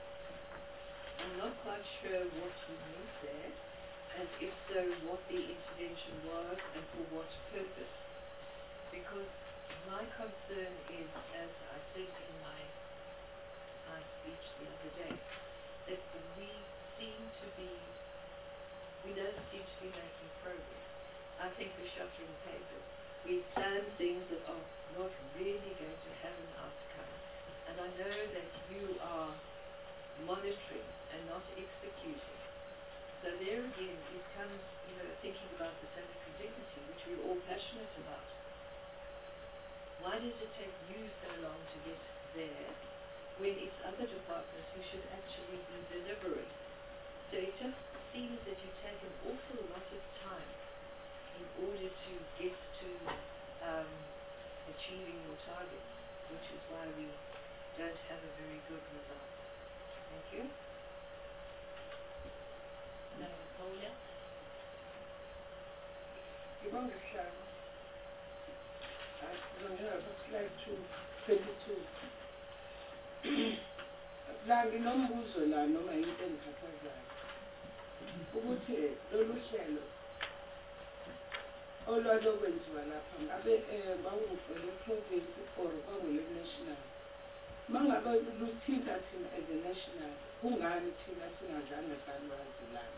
I'm not quite sure what you meant there, and if so, what the intervention was and for what purpose. Because my concern is, as I said in my, my speech the other day, that we seem to be, we don't seem to be making progress. I think we're shuttering papers. We plan things that are not really going to have an outcome. And I know that you are monitoring and not executing. So there again, it comes, you know, thinking about the sanitary dignity, which we're all passionate about. Why does it take you so long to get there when it's other departments who should actually be delivering? So it just seems that you take an awful lot of time in order to get to um, achieving your targets, which is why we don't have a very good result. Thank you. Madam Paula. Ngibonga Sihlalo. Ngizongena slide two, twenty-two. La nginombuzo la noma into engikhathazayo. Ukuthi lolu hlelo olwalokwenziwa lapha ngabe bawufele province or bawule national. Mangabe luthinta thina as a national, kungani thina singazange salwazi lana?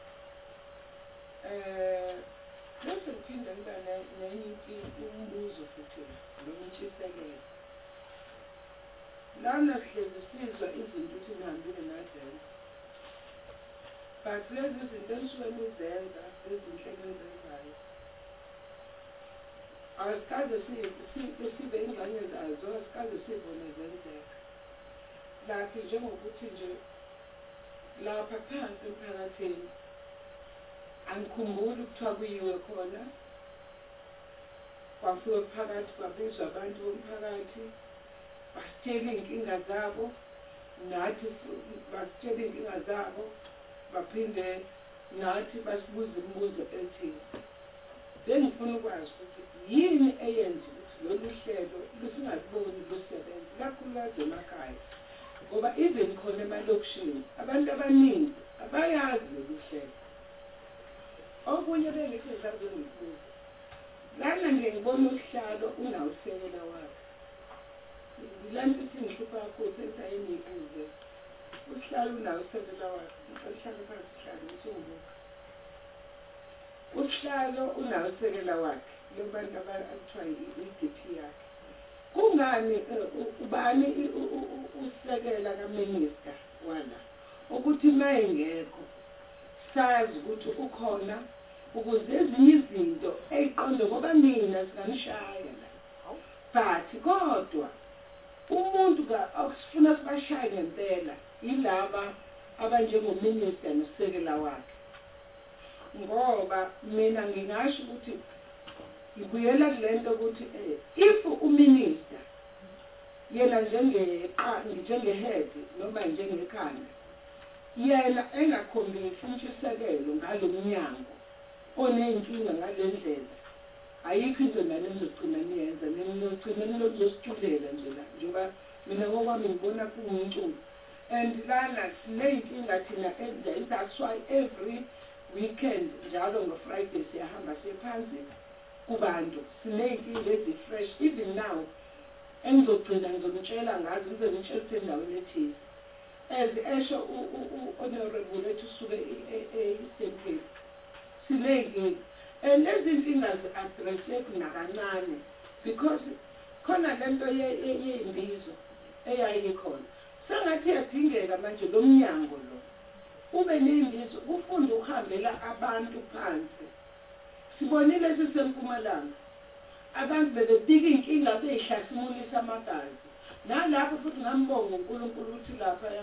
Eh bese ngiphinda ngiba nenye umbuzo futhi noma intshisekelo. Lana hlezi sizwa izinto ukuthi ngihambile nazenza but lezi zinto enisuke nizenza ezinhlelo enzenzayo asikaze sibe ingxenye zazo asikaze sibone zenzeka laphi njengokuthi nje lapha phansi emphakathini angikhumbuli ukuthiwa kuyiwe khona kwafika phakathi kwabizwa abantu bomphakathi basitshela iy'nkinga zabo nathi basitshela iy'nkinga zabo baphinde nathi basibuze imibuzo ethile bengifuna ukwazi ukuthi yini eyenza ukuthi lolu hlelo lusingaliboni lusebenza kakhulukazi emakhaya ngoba even khona emalokishini abantu abaningi abayazi lolu hlelo okunye bengithi ngizazongibuza lana nje ngibona usihlalo unawusekela wakhe ngilanto ithi ngihlupha kakhulu sengisayengibuze usihlalo unawusekela wakhe uhlalo phansi uhlalo ngisungubuka usihlalo unawusekela wakhe lo bantu abathiwa i-D P yakhe kungani ubani usekela kaminista wala ukuthi mayengekho sazi ukuthi ukhona ukuze ezinye izinto eziqonde ngoba mina singanishaya la but kodwa umuntu akusifuna sibashaye ngempela yilaba abanjengominister nosekela wakhe ngoba mina ngingasho ukuthi ngibuyela kulento ukuthi if uminister yena njenge-head noma njengekhanda yena engakhombisi intshisekelo ngalo mnyango oney'nkinga ngale ndlela ayikho into nani nizogcina niyenza ninogcina ninozosithulela nje la njengoba mina ngokwami ngibona kuwumculo and lana siney'nkinga thina enza that's why every weekend njalo ngo-Friday siyahamba siye phansi kubantu siney'nkinga ezi-fresh even now engizogcina ngizomtshela ngazo ngize ngitshela ukuthi endaweni ethize as esho u-honorable lethu usuke e-Eastern siney'nkinga and lezi nkinga zi-addresseki nakancane because khona lento yey'mbizo eyayikhona sengathi yadingeka manje lo mnyango lo ube ney'mbizo kufunde ukuhambela abantu phansi sibonile sisempumalanga abantu bebebika iy'nkinga bey'hlasimulisa amagazi nalapho futhi ngambonga uNkulunkulu ukuthi laphaya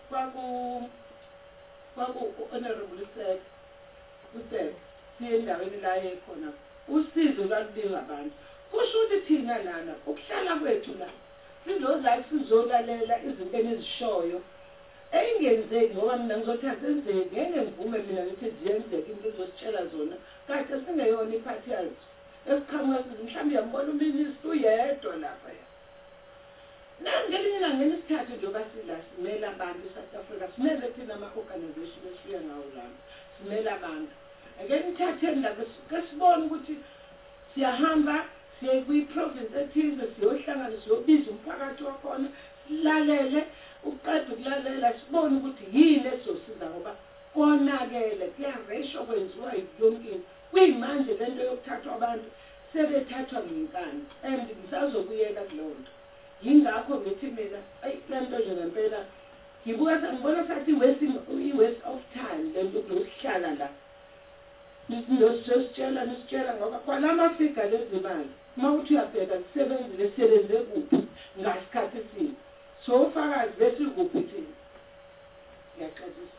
kwaku-honorable Seth uSeth siye endaweni la yekhona usizo lwaludinga abantu kusho ukuthi thina lana ukuhlala kwethu la sizozayo sizolalela izinto enizishoyo ey'ngenzeki ngoba mina ngizothi asenzeki ngeke ngivume mina ngithi ziyenzeka into ezositshela zona kade singeyona iphathi yazo esiqhamuka sithi mhlawumbe uyambona uminister uyedwa laphaya nangelinye nangeni isikhathi njengoba sila simele abantu e-South Africa simele thina ama-organization esiya ngawo lana simele abantu ake nithatheni la kesibone ukuthi siyahamba siye kwi-province ethize siyohlangana siyobiza umphakathi wakhona silalele uqeda ukulalela sibone ukuthi yini esizosiza ngoba konakele kuyaresho kwenziwa yonke into kuyimanje lento yokuthathwa abantu sebethathwa ngenkani and ngisazokuyeka kuleyo nto yingakho ngithi mina ayi lento nje ngempela ngibuka ngibona sathi i-waste of time lento yokuhlala la nisitshela nisitshela ngoba kwalamafika lezi mali uma uthi uyabheka sisebenzile sisebenze kuphi ngasikhathi sini so ufakazi besikuphi thina ngiyaxolisa.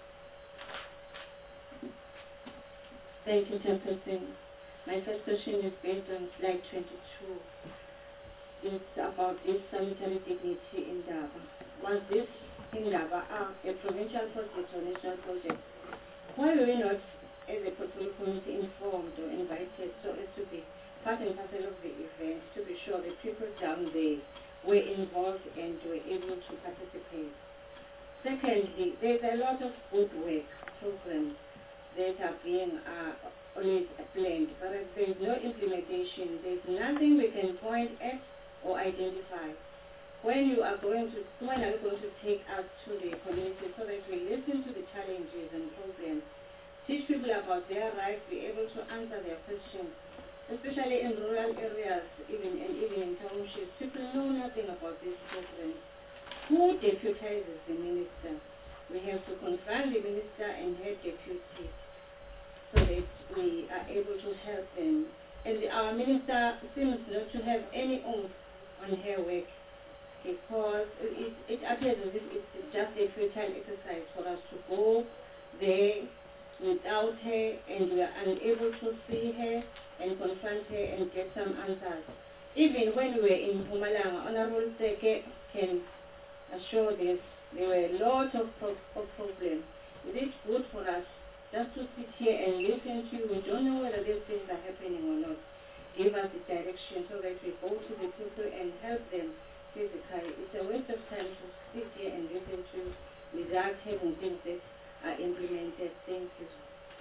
Thank you, Chairperson. My first question is based on slide twenty-two. It's about this sanitary dignity in Daba. Was this in Daba uh, a provincial project or national project? Why were we not, as a portfolio committee, informed or invited so as to be part and parcel of the event, to be sure the people down there were involved and were able to participate? Secondly, there's a lot of good work programs that are being uh, always planned, but if there's no implementation, there's nothing we can point at or identify. When you are going to, when are you going to take us to the community so that we listen to the challenges and problems, teach people about their rights, be able to answer their questions, especially in rural areas, even and even in townships. People know nothing about these programs. Who deputizes the minister? We we have to confront the minister and her deputy so that we are able to help them. And our minister seems not to have any oomph on her work because it, it appears as if it's just a futile exercise for us to go there without her and we are unable to see her and confront her and get some answers. Even when we were in Mpumalanga, Honorable Seke can assure this, there were a lot of, pro of problems. It is good for us just to sit here and listen to you. We don't know whether these things are happening or not. Give us the direction so that we go to the people and help them physically. It's a waste of time to sit here and listen to without having things that are implemented. Thank you.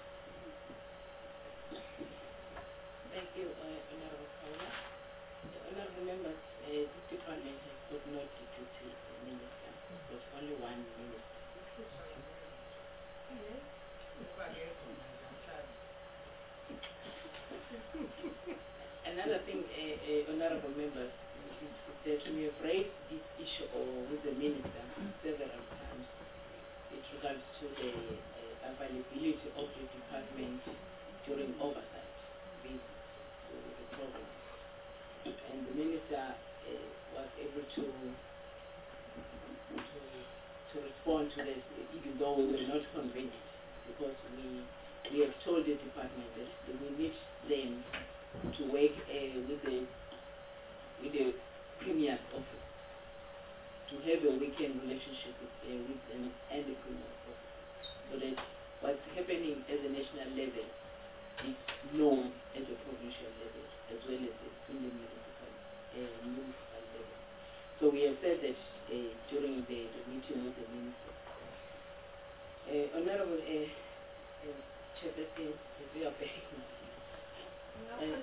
Thank you, uh, Honorable Kaula. Honorable members, uh, this department has got no deputy minister. There's only one minister. Another thing, uh, uh, honorable members, is that we have raised this issue or with the minister several times with regards to the uh, availability of the department during oversight with the program. And the minister uh, was able to, to to respond to this, even though we were not convinced, because we we have told the department that we need them to work uh, with the with the Premier's office, to have a weekend relationship with, uh, with them and the Premier's office, so that what's happening at the national level is known at the provincial level as well as in the municipal uh, municipal level. So we have said that uh, during the, the meeting with the minister. Uh, Honorable uh, uh, Chairperson, we are back. Uh,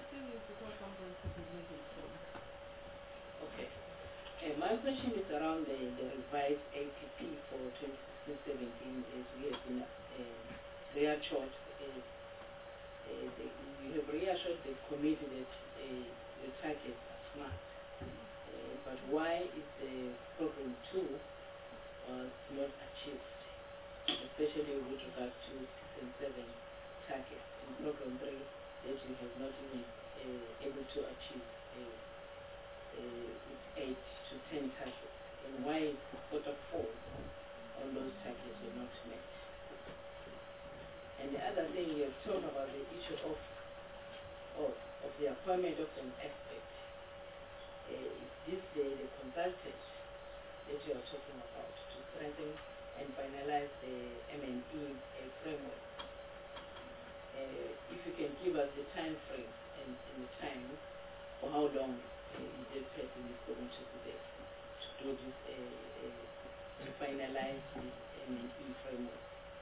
okay. Uh, my question is around the, the revised A P P for twenty sixteen seventeen, as we have been uh, reassured. Uh, uh, the, we have reassured the committee that uh, the targets are smart. Uh, but why is the program two was not achieved, especially with regard to six and seven targets? In program three, that we have not been uh, able to achieve uh, uh, eight to ten targets, and why quarter four on those targets were not met. And the other thing, you have talked about the issue of of, of the appointment of an expert. Uh, is this the, the consultant that you are talking about to strengthen and finalize the M and E uh, framework? Uh, if you can give us the time frame and, and the time for how long uh, this person is going to be there to do this, uh, uh, to finalize this M and E framework.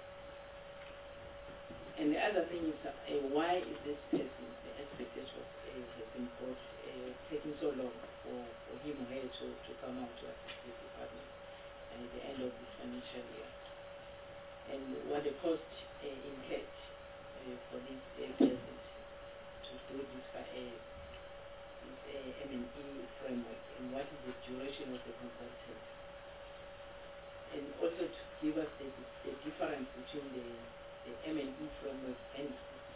And the other thing is, uh, why is this person, the expectation uh, has been brought, uh, taking so long for, for him or her to, to come out to assist this department at the end of the financial year? And what the cost uh, incurred uh, for this uh, person to do this, uh, this uh, M and E framework, and what is the duration of the consultation? And also to give us the, the difference between the the M and E framework and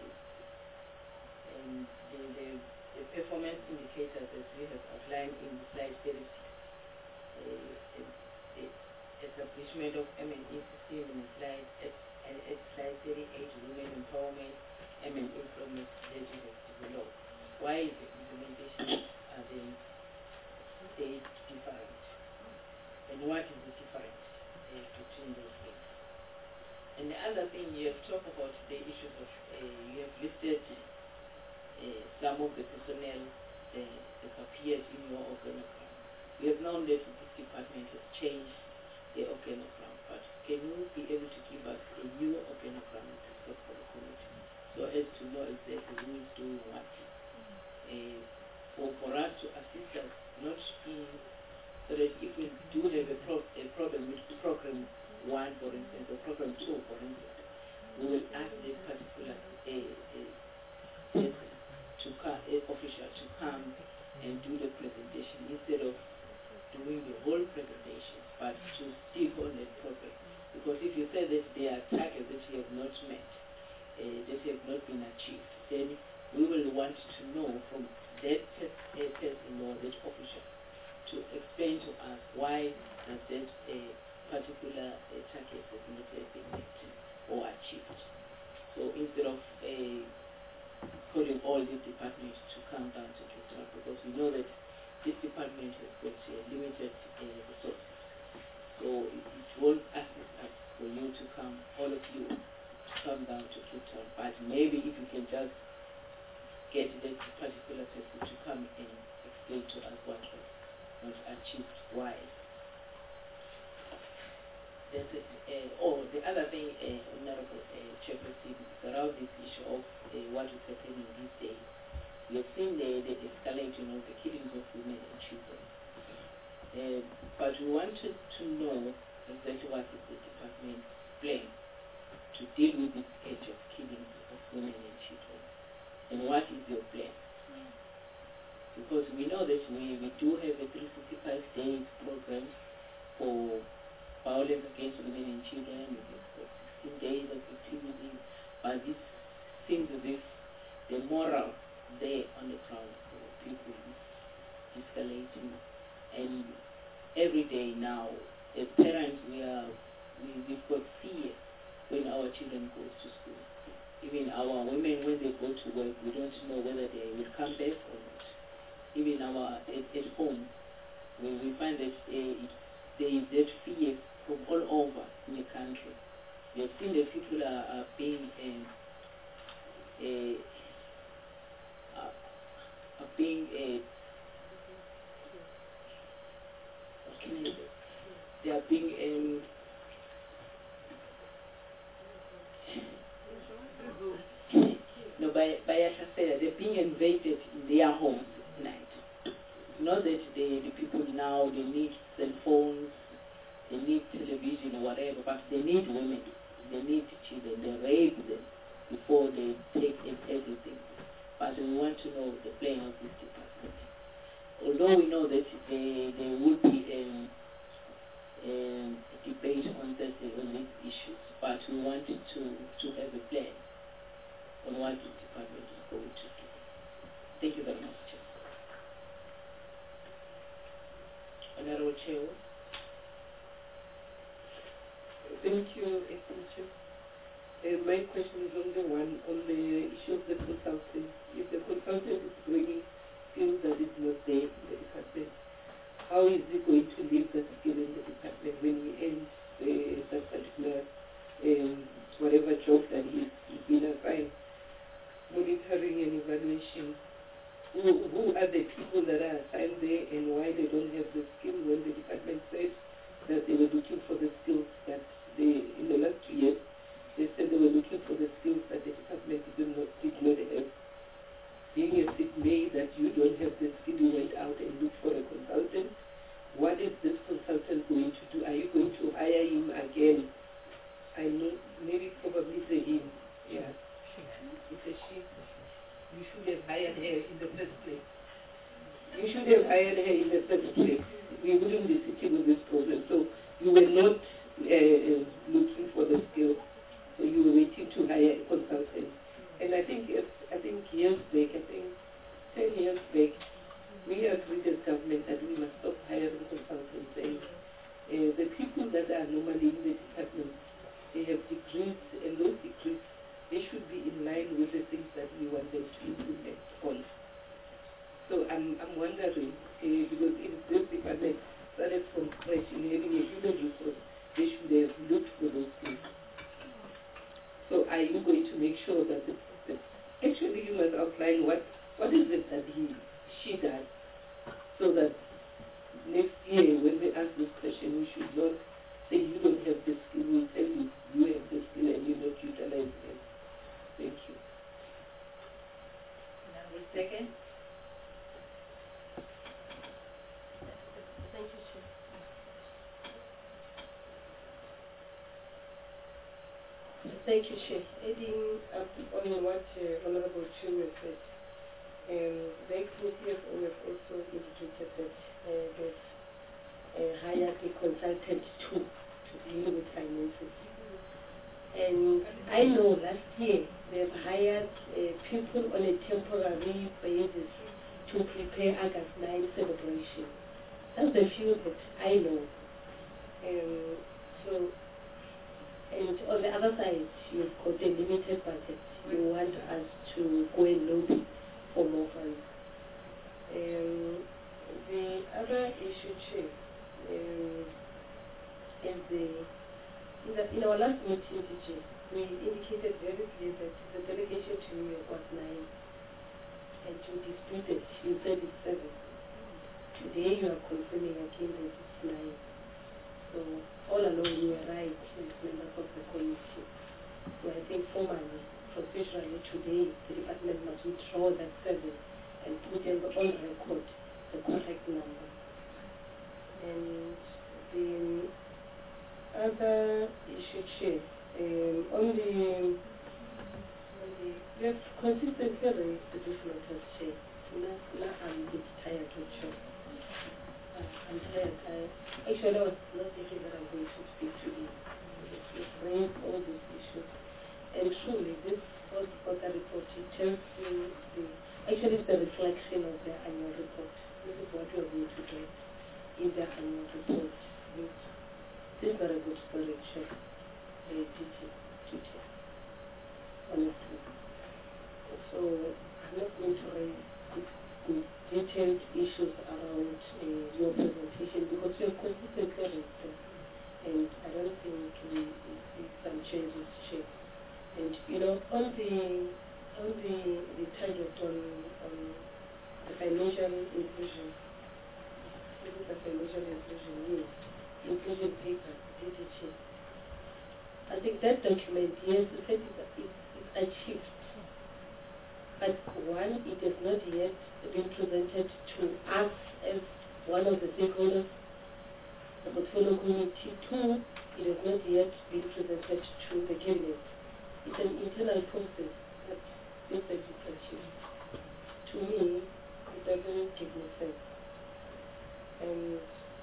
and the, the, the performance indicators as we have outlined in slide thirty-six, uh, the, the establishment of M and E system in slide at, at slide thirty-eight, women empowerment, M and E framework that we have developed. Why is the implementation are they, they different? And what is the difference uh, between those things? And the other thing, you have talked about the issues of, uh, you have listed uh, some of the personnel uh, that appeared in your organogram. We have known that this department has changed the organogram, but can you be able to give us a new organogram for the committee, so as to know exactly who is doing what? Uh, for, for us to assist us, not in, so that if we do have a, pro a problem with the program one, for instance, or program two, for instance, we will ask this particular uh, uh, person to come, uh, official to come and do the presentation instead of doing the whole presentation, but to stick on the program, because because if you say that there are targets that you have not met, uh, that have not been achieved, then we will want to know from that uh, person or that official to explain to us why does that uh, particular uh, target has not been met or achieved. So instead of uh, calling all these departments to come down to Cape Town, because we know that this department has got uh, limited uh, resources. So it, it won't assist us for you to come, all of you, to come down to Cape Town. But maybe if you can just get that particular person to come and explain to us what was not achieved, why. That's it. Uh, oh, the other thing, uh, Honorable uh, Chairperson, is around this issue of uh, what is happening these days. We have seen the, the escalation of the killings of women and children. Uh, but we wanted to know exactly what is the department's plan to deal with this age of killings of women and children. And what is your plan? Mm. Because we know that we, we do have a three hundred sixty-five days program for violence against women and children. We have got sixteen days of activity, but this seems as if the moral there on the ground for people is escalating. And every day now, as parents, we are we, we've got fear when our children go to school. Even our women, when they go to work, we don't know whether they will come back or not. Even our at, at home, we, we find that uh, it, there is that fear from all over in the country. We have seen that people are, are being um, uh, are, are being uh, they are being um, no, by by Atasela, they're being invaded in their homes at night. Not that the, the people now, they need cell phones, they need television or whatever, but they need women, they need children, they rape them before they take everything. But we want to know the plan of this department. Although we know that there, there will be um, um, a debate on Thursday on these issues, but we wanted to, to have a plan on what this department is going to do. Thank you very much, Chair. Honorable Chair. Thank you, Acting Chair. Uh, my question is on the one on the issue of the consultant. If the consultant is bringing skills that is not there in the department, how is he going to leave that skill in the department when he ends uh, that particular um, whatever job that he's, he's been assigned? Monitoring and evaluation. Who, who are the people that are assigned there and why they don't have the skill when the department said that they were looking for the skills that they, in the last two years, they said they were looking for the skills that the department did not, did not have. Being as it may that you don't have the skill, you went out and looked for a consultant. What is this consultant going to do? Are you going to hire him again? I know, maybe probably it's a him. Yeah. It's a she. You should have hired her in the first place. You should have hired her in the first place. We wouldn't be sitting with this problem. So you were not uh, looking for the skill. So you were waiting to hire a consultant. And I think it's, I think years back, I think ten years back, we agreed as government that we must stop hiring consultants. And uh, the people that are normally in the department, they have degrees, and those degrees, they should be in line with the things that we want them to implement on. So I'm, I'm wondering, uh, because if this department started from scratch in having a human resource, they should have looked for those things. So are you going to make sure that the, the actually you must outline what what is it that he she does, so that next year when they ask this question, we should not say you don't have the skill. We'll tell you you have the skill and you're not utilizing it. Thank you. Now, second. Thank you, Chair. Thank you, Chair. Adding up on what uh, Honorable Chiu said, um, the C P F O have also indicated that uh, they've uh, hired a consultant too to deal with finances. I know last year they've hired uh, people on a temporary basis to prepare August ninth celebration. That's the few that I know. Um, so, and on the other side, you've got a limited budget. You want us to go and lobby for more funds. Um, the other issue, Chief, um, is the, in, the, in our last meeting, Chief, we indicated very clearly that the delegation to New York was nine, and you disputed, you said it's seven. Today you are confirming again that it's nine. So all along you were right as members of the committee. So I think formally, professionally today, the department must withdraw that seven and put in the on record the correct number. And the other issue, Chair, um, on the, on the, we have consistently raised this matter, Chair. Now, now I'm a bit tired of Chair. Uh, I'm tired. I, actually, I was not thinking that I'm going to speak to you. We've raised all these issues. And truly, this fourth quarter report, it tells you the, actually it's the reflection of the annual report. This is what we are going to get in the annual report. This is not a good story, Chair. Very detailed, detailed, honestly. So I'm not going to raise the detailed issues around uh, your presentation because we are consistently raised them. And I don't think we see some changes, Chair. And you know, on the on the, the target on on the financial inclusion, this is the financial inclusion, yes, inclusion paper, D D G. I think that document, yes, the fact is that it's, it's achieved. But one, it has not yet been presented to us as one of the stakeholders, the portfolio committee. Two, it has not yet been presented to the cabinet. It's an internal process that this is achieved. To me, it doesn't give me sense. And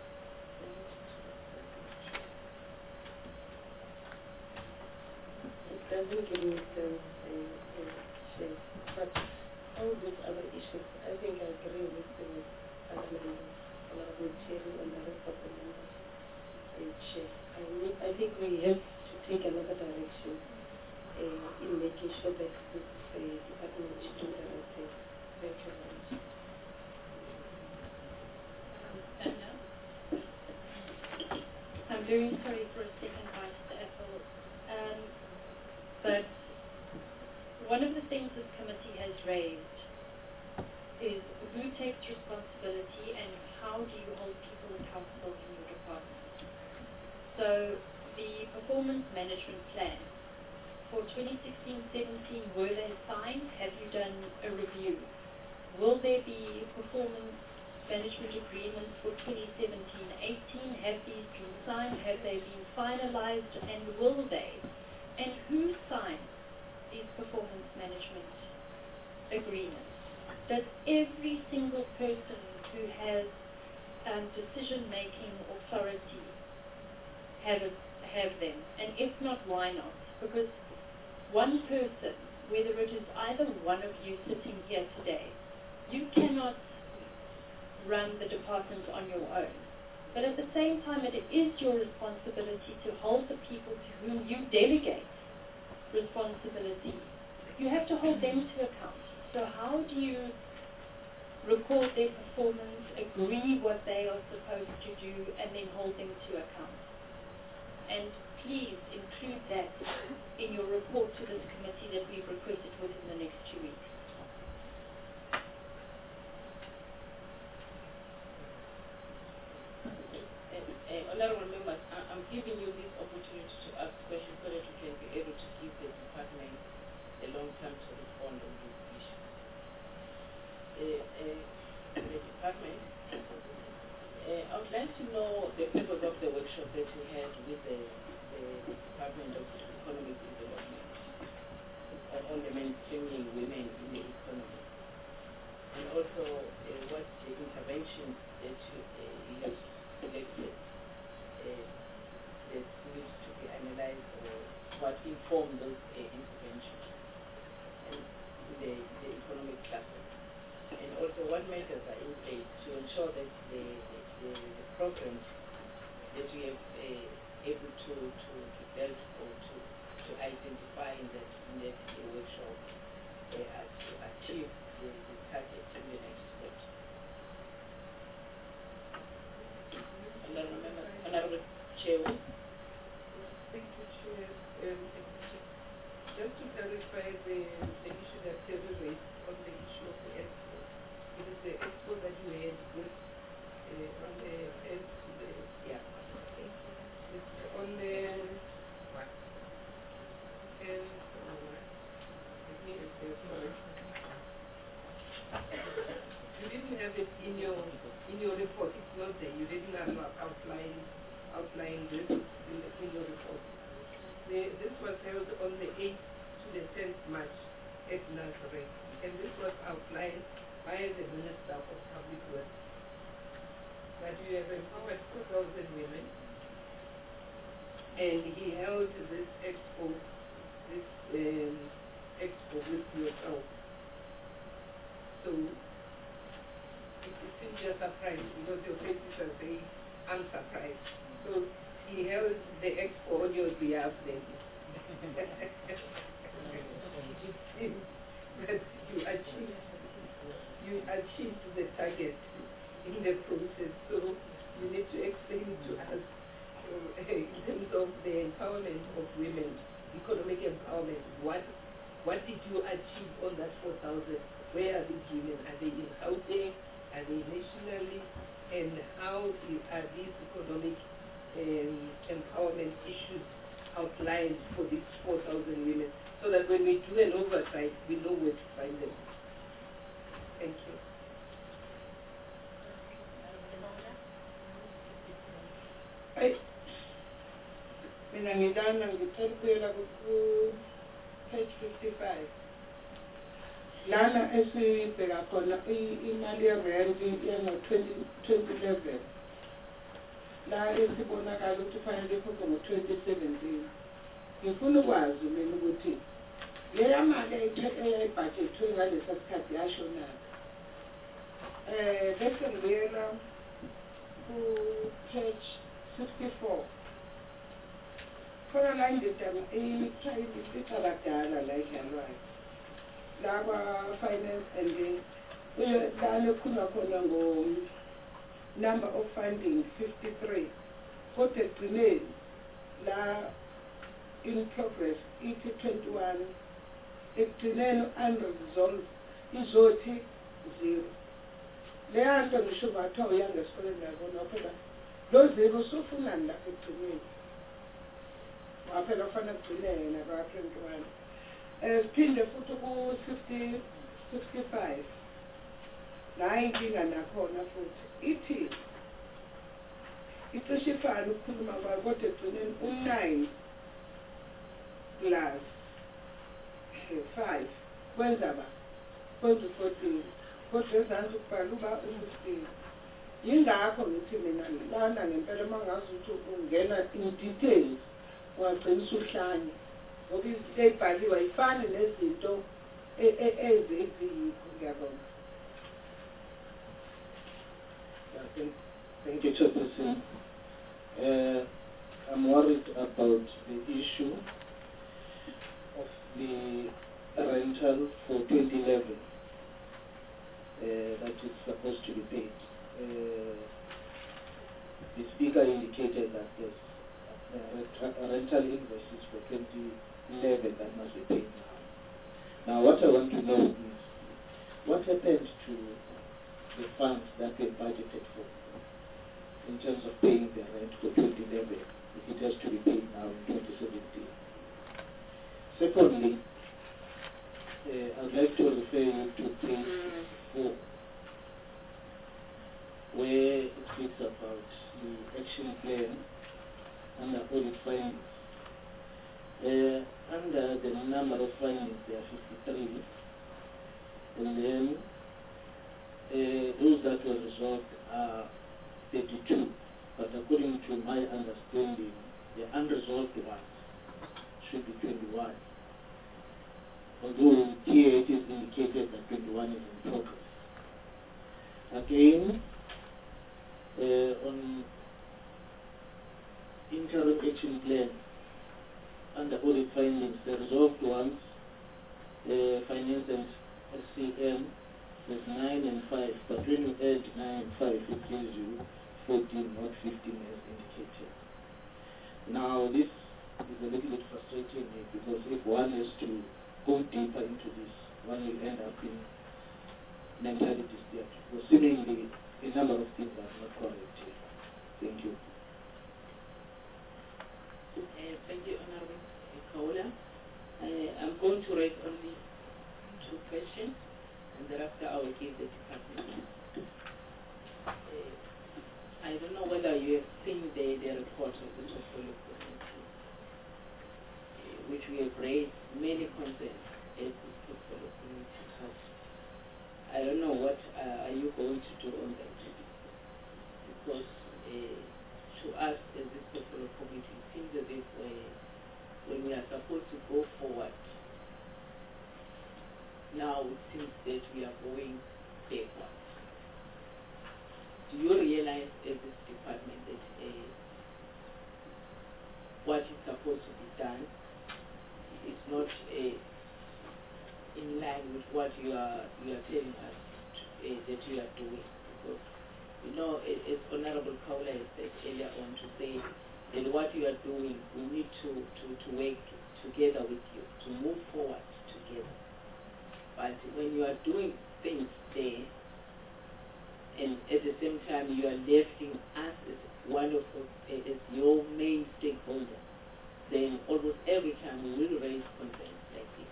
it doesn't give me sense in, in shape. But all these other issues, I think I agree with the other members, Honorable Thierry and the rest of the members. And shape. I, mean, I think we have to take another direction uh, in making sure that this uh, department is doing the right thing. Thank you very much. I'm very sorry for a second bite at the apple, um, but one of the things this committee has raised is who takes responsibility and how do you hold people accountable in your department. So the performance management plan for twenty sixteen seventeen, were they signed? Have you done a review? Will there be performance management agreements for twenty seventeen eighteen? Have these been signed? Have they been finalized? And will they? And who signs these performance management agreements? Does every single person who has um, decision-making authority have, a, have them? And if not, why not? Because one person, whether it is either one of you sitting here today, you cannot run the department on your own. But at the same time, it is your responsibility to hold the people to whom you delegate responsibility. You have to hold them to account. So how do you record their performance, agree what they are supposed to do, and then hold them to account? And please include that in your report to this committee that we've requested within the next two weeks. Uh, honorable members, I, I'm giving you this opportunity to ask questions so that you can be able to give the department a long time to respond on these issues. Uh, uh, the department, uh, I would like to know the purpose of the workshop that we had with the, the Department of Economic Development on, on the mainstreaming women in the economy. And also uh, what the interventions that you, uh, you have selected uh, that needs to be analyzed or what inform those uh, interventions and the, the economic classes. And also what measures are in place to ensure that the, the, the programs that we have uh, able to, to, to build or to, to identify in that, in that uh, workshop uh, are to achieve the, the target in the next step. Honorable Chair. Thank you, Chair. Um, just to clarify the, the issue that Terry raised on the issue of the expo. It is the expo that you had with uh, on the tenth to the yeah. It's on the and let me say sorry. You didn't have it in your in your report. It's not there. You didn't outline outline this in, the, in your report. The, this was held on the eighth to the tenth March at Nazareth, and this was outlined by the Minister of Public Works. That you have empowered four thousand women, and he held this expo, this um, expo with yourself. So it, it seems you're surprised because your faces are saying, I'm surprised. So he held the expo on your behalf then. But you achieved, you achieved the target in the process. So you need to explain to us uh, in terms of the empowerment of women, economic empowerment. What what did you achieve on that four thousand? Where are these women? Are they in Gauteng? Are they nationally? And how is, are these economic um, empowerment issues outlined for these four thousand women, so that when we do an oversight, we know where to find them. Thank you. Hey, mina ngidana ngicela ukuyela ku page fifty-five. Lana esibheka khona imali yerent yango-twenty eleven. La esibonakala ukuthi fanele ikhokhe ngo-twenty seventeen. Ngifuna ukwazi mina ukuthi leya mali eyayibhajethwe ngalesa sikhathi yashonaphi. Eh, bese ngibuyela ku-page sixty-four. Khona la indidana icabadala la idlalwayo. Laba finance and then lana kukhulunywa khona ngo number of funding fifty-three. Kodwa ekugcineni la in progress ithi twenty-one. Ekugcineni unresolved izothi zero. Leya nto ngisho bathiwa uyanga esikoleni yabona phela lo zero usufunani lapha ekugcineni. Waphela ufana kugcine yena ba twenty-one. Siphinde futhi ku sixty-five. La inkinga nakhona futhi ithi icishe ifana ukukhuluma kwayo kodwa ekugcineni u-nine plus five kwenza ba kwenza u-fourteen. Kodwa ezansi ukubhala uba u-fifteen. Yingakho ngithi mina lana ngempela uma ngazi ukuthi ungena in details wagcina usuhlanye. Ngoba izinto ey'bhaliwe ayifani nezinto eziyikho. Ngiyabonga. Thank, thank you, Chairperson. Uh, I'm worried about the issue of the rental for twenty eleven uh, that is supposed to be paid. Uh, the speaker indicated that there's uh, rental invoices for twenty eleven that must be paid now. Now, what I want to know is what happened to the funds that were budgeted for in terms of paying the rent for twenty eleven, if it has to be paid now in twenty seventeen. Secondly, uh, I'd like to refer you to page four, where it speaks about the action plan under audit findings. Uh, under the number of findings, there are fifty-three, and then uh, those that were resolved are thirty-two, but according to my understanding, the unresolved ones should be twenty-five. Although here it is indicated that twenty-one is in progress. Again, uh, on interim action plan under audit findings, the resolved ones, uh, finance and S C M, is nine and five, but when you add nine and five, it gives you fourteen, not fifteen as indicated. Now, this is a little bit frustrating because if one is to go deeper into this, one will end up in an entirely dispute. Seemingly, a number of things are not correct here. Thank you. Uh, thank you, Honorable Kaula. Uh, I'm going to raise only two questions, and thereafter I will give the department. Uh, I don't know whether you have seen the, the report of the portfolio committee, uh, which we have raised many concerns as the portfolio committee has. I don't know what uh, are you going to do on that, because uh, to us as this portfolio committee, it seems as if uh, when we are supposed to go forward, now it seems that we are going backwards. Do you realize as this department that uh, what is supposed to be done is not uh, in line with what you are you are telling us to, uh, that you are doing? Because you know, as Honorable Kaula has said earlier on, to say that what you are doing, we need to, to, to work together with you, to move forward together. But when you are doing things there, and at the same time you are lifting us as one of uh, as your main stakeholder, then almost every time we will raise concerns like this.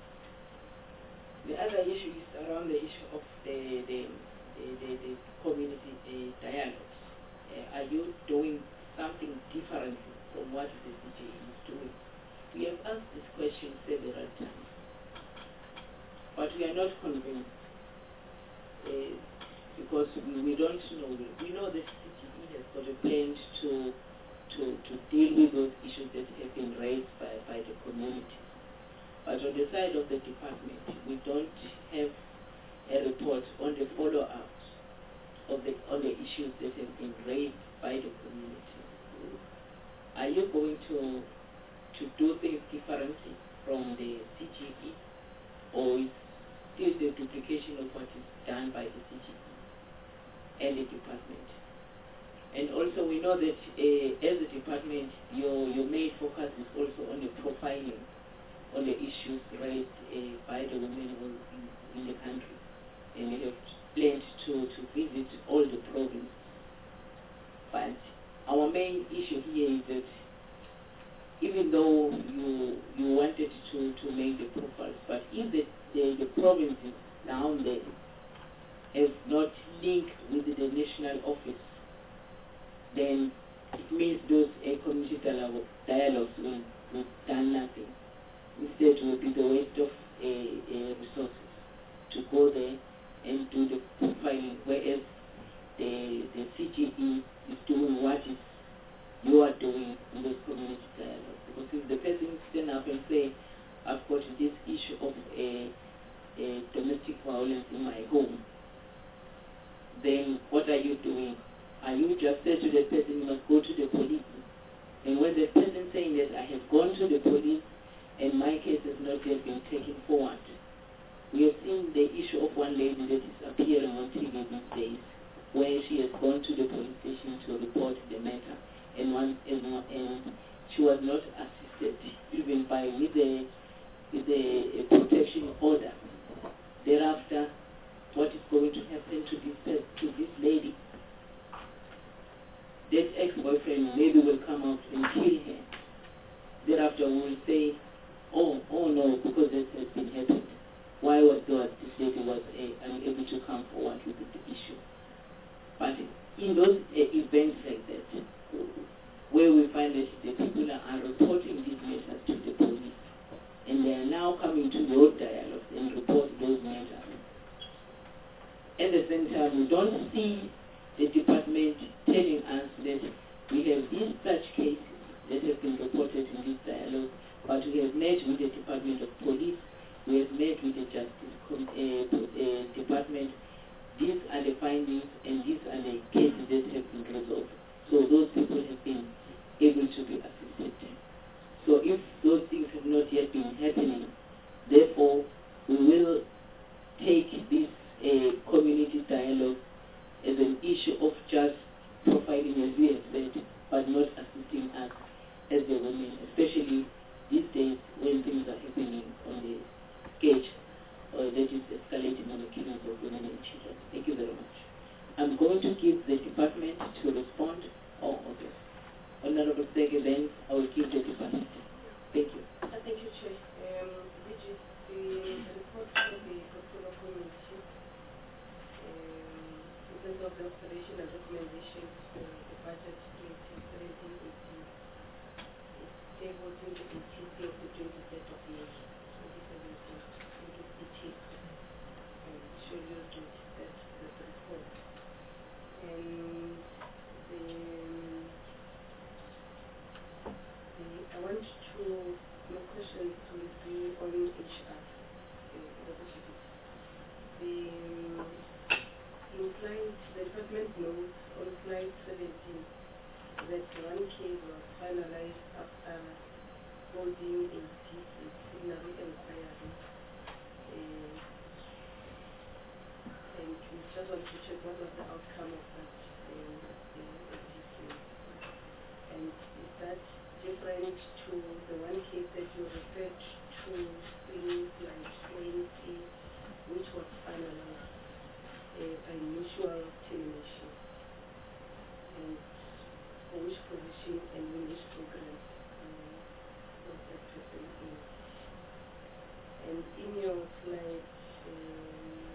The other issue is around the issue of the, the, the, the, the community uh, dialogues. Uh, are you doing something different from what the C G E is doing? We have asked this question several times, but we are not convinced uh, because we, we don't know. We know that C G E has got a plan to, to, to deal with those issues that have been raised by, by the community. But on the side of the department, we don't have a report on the follow-up of the, on the issues that have been raised by the community. Are you going to, to do things differently from the C G E, or is still the duplication of what is done by the C G E and the department? And also we know that uh, as a department, your, your main focus is also on the profiling on the issues raised uh, by the women in, in the country. And we have planned to, to visit all the provinces. But our main issue here is that even though you you wanted to, to make the profiles, but if the, the, the provinces down there have not linked with the national office, then it means those uh, community dialogue, dialogues will, will done nothing. Instead, it will be the waste of uh, uh, resources to go there and do the profiling, whereas the, the C G E is doing what is you are doing in those community dialogues. Because if the person stand up and say, I've got this issue of a, a domestic violence in my home, then what are you doing? Are you just say to the person, you must go to the police? And when the person saying that I have gone to the police and my case has not yet been taken forward, we have seen the issue of one lady that is appearing on T V these days, where she has gone to the police station to report the matter, and one and, and she was not assisted even by with a with a, a protection order. Thereafter, what is going to happen to this to this lady? That ex-boyfriend maybe will come out and kill her. Thereafter, we will say, oh, oh no, because this has been happened. Why was God, this lady was uh, unable to come forward with the issue? But in those uh, events like that, where we find that the people are reporting these matters to the police, and they are now coming to your dialogues and report those matters. At the same time, we don't see the department telling us that we have these such cases that have been reported in this dialogue, but we have never met with the Department of Police, we have met with the Justice Com- uh, uh, Department. These are the findings and these are the cases that have been resolved. So those people have been able to be assisted. So if those things have not yet been happening, therefore we will take this uh, community dialogue as an issue of just profiling, as we have said, but not assisting us as the women, especially these days when things are happening on the gauge uh, that is escalating on the killings of women and children. Thank you very much. I'm going to give the department to respond. Oh, okay. Honorable Sege, then I will give the department. Thank you. Uh, thank you, Chair. Um, which is the report from the Portfolio Committee um, in terms of the observation and recommendations for the budget twenty seventeen eighteen. It's tabled in the eighteenth of the twenty-third of May twenty seventeen. I think it's eighteenth. And it shows you to that, that report. And the, the, I want to my questions will be on H R. Uh, the in slide, the department notes on slide seventeen that one case was finalized after holding a disciplinary inquiry. Uh, and we just want to check what was the outcome of that uh, uh, discipline. And is that different to the one case that you referred to in slide twenty, which was finalized uh, by mutual termination, and for which position and in which program uh, was that person in? And in your slide um,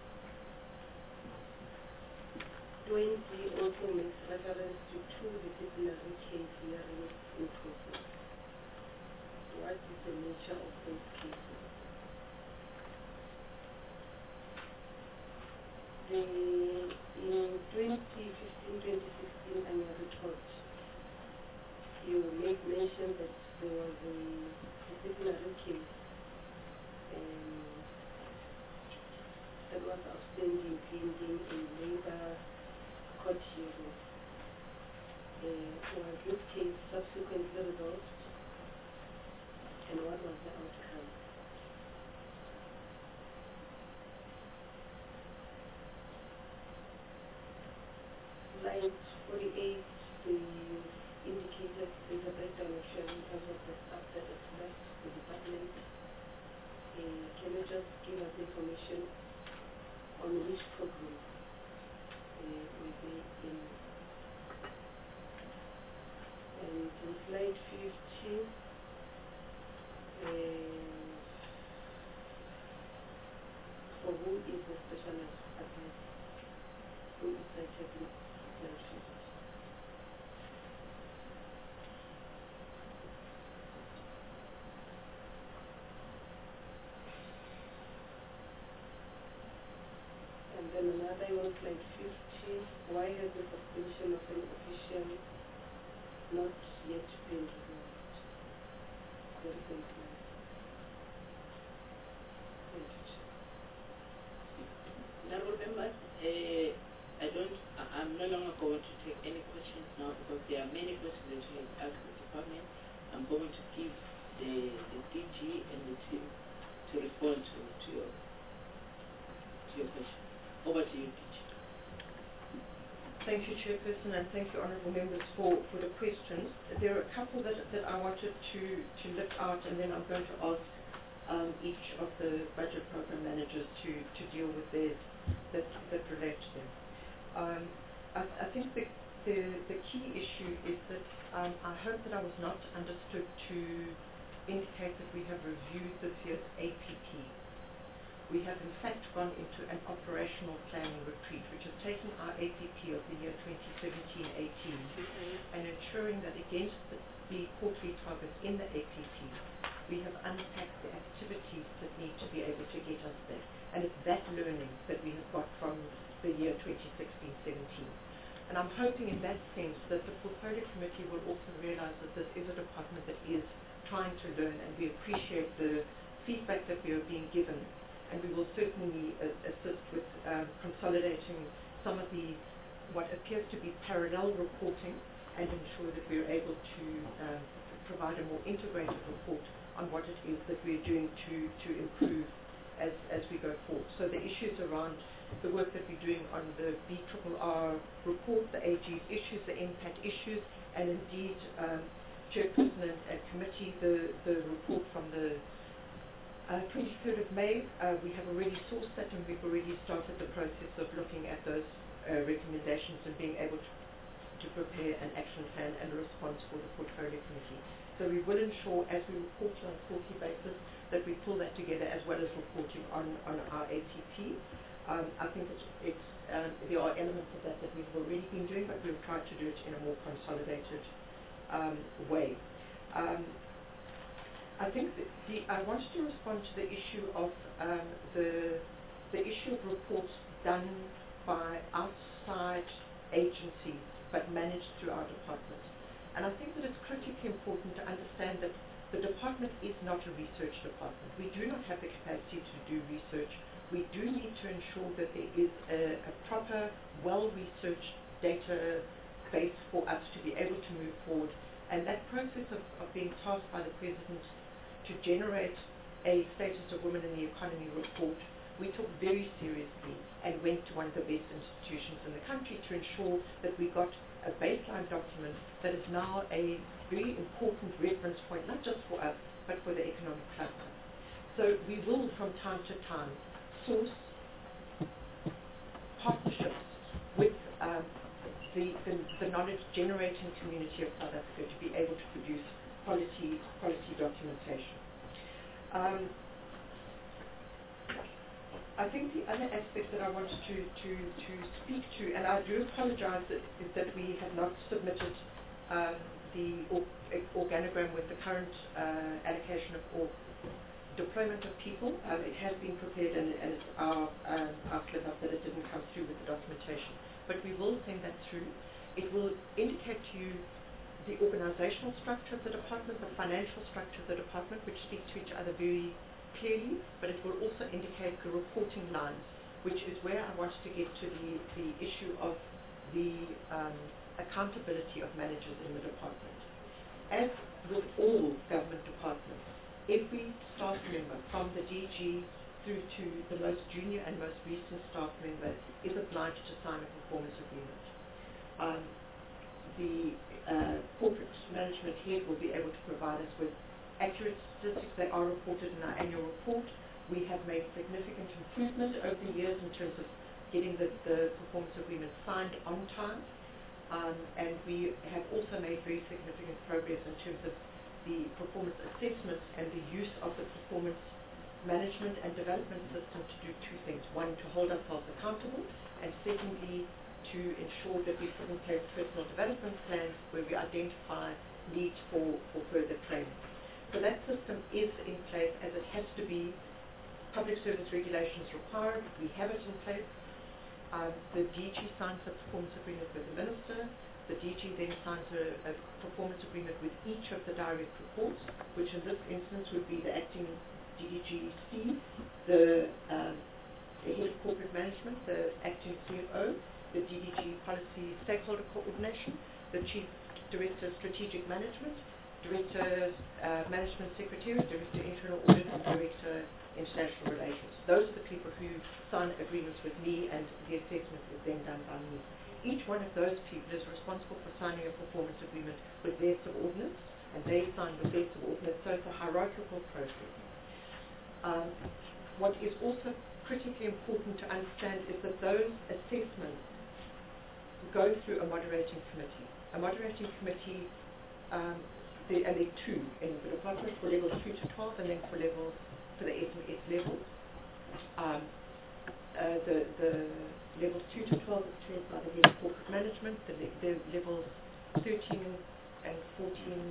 twenty also makes reference to two disciplinary cases hearing in process. What is the nature of those cases? The, in twenty fifteen twenty sixteen annual report, you make mention that there was a disciplinary case um, that was outstanding pending in labor court hearing. Uh, was this case subsequently resolved, and what was the outcome? Slide forty-eight, the indicated there's a breakdown actually in terms of the staff that has left the department. Uh, can you just give us information on which program uh, will be in? And in slide fifteen, uh, for who is the specialized advice? Who is cited in slide fifteen? And then another one, slide fifty, why has the suspension of an official not yet been resolved? Very simple. Thank you. Honorable members, uh, I don't, I- I'm no longer going to take any questions now because there are many questions that you have asked the department. I'm going to give the, the D G and the team to respond to, to your to your question. Over to you, D G. Thank you, Chairperson, and thank you, honourable members, for, for the questions. There are a couple that, that I wanted to, to lift out, and then I'm going to ask um, each of the budget program managers to, to deal with theirs that, that relate to them. Um, I, I think the, the, the key issue is that um, I hope that I was not understood to indicate that we have reviewed this year's A P P. We have in fact gone into an operational planning retreat, which is taking our A P P of the year twenty seventeen eighteen mm-hmm. and ensuring that against the, the quarterly targets in the A P P, we have unpacked the activities that need to be able to get us there. And it's that learning that we have got from the year twenty sixteen seventeen. And I'm hoping in that sense that the portfolio committee will also realize that this is a department that is trying to learn, and we appreciate the feedback that we are being given, and we will certainly uh, assist with um, consolidating some of the what appears to be parallel reporting and ensure that we are able to um, provide a more integrated report on what it is that we are doing to, to improve as, as we go forward. So the issues around the work that we're doing on the B R R R report, the A G's issues, the impact issues, and indeed, um, Chairperson and, and Committee, the, the report from the uh, twenty-third of May, uh, we have already sourced that, and we've already started the process of looking at those uh, recommendations and being able to, to prepare an action plan and a response for the Portfolio Committee. So we will ensure, as we report on a quarterly basis, that we pull that together as well as reporting on, on our A T P. Um, I think it's, it's, um, there are elements of that that we've already been doing, but we've tried to do it in a more consolidated um, way. Um, I think that the, I wanted to respond to the issue of um, the, the issue of reports done by outside agencies but managed through our department. And I think that it's critically important to understand that the department is not a research department. We do not have the capacity to do research. We do need to ensure that there is a, a proper, well-researched data base for us to be able to move forward. And that process of, of being tasked by the President to generate a Status of Women in the Economy report, we took very seriously and went to one of the best institutions in the country to ensure that we got a baseline document that is now a very important reference point, not just for us, but for the economic cluster. So we will, from time to time, source partnerships with um, the, the, the knowledge-generating community of South Africa to be able to produce quality, quality documentation. Um, I think the other aspect that I wanted to, to, to speak to, and I do apologize that, that we have not submitted um, the or, organogram with the current uh, allocation of or deployment of people. Um, it has been prepared, and, and it's our, um, our slip up that it didn't come through with the documentation. But we will send that through. It will indicate to you the organizational structure of the department, the financial structure of the department, which speak to each other very clearly, but it will also indicate the reporting lines, which is where I wanted to get to the, the issue of the um, accountability of managers in the department. As with all government departments, every staff member, from the D G through to the most junior and most recent staff member, is obliged to sign a performance agreement. Um, the uh, corporate management head will be able to provide us with accurate statistics. They are reported in our annual report. We have made significant improvement over the years in terms of getting the, the performance agreement signed on time. Um, and we have also made very significant progress in terms of the performance assessments and the use of the performance management and development system to do two things. One, to hold ourselves accountable, and secondly, to ensure that we put in place personal development plans where we identify needs for, for further training. So that system is in place as it has to be. Public service regulations required. We have it in place. Um, the D G signs a performance agreement with the Minister. The D G then signs a, a performance agreement with each of the direct reports, which in this instance would be the acting D G C, the, um, the head of corporate management, the acting C F O, the D D G policy stakeholder coordination, the chief director strategic management, Director uh, Management Secretariat, Director Internal Audit, and Director International Relations. Those are the people who sign agreements with me, and the assessment is then done by me. Each one of those people is responsible for signing a performance agreement with their subordinates, and they sign with their subordinates, so it's a hierarchical process. Um, what is also critically important to understand is that those assessments go through a moderating committee. A moderating committee um, The, and there are two in the department for levels two to twelve, and then for levels for the S M S levels. Um, uh, the the levels two to twelve is chaired by the head of corporate management. The, le the levels thirteen and fourteen,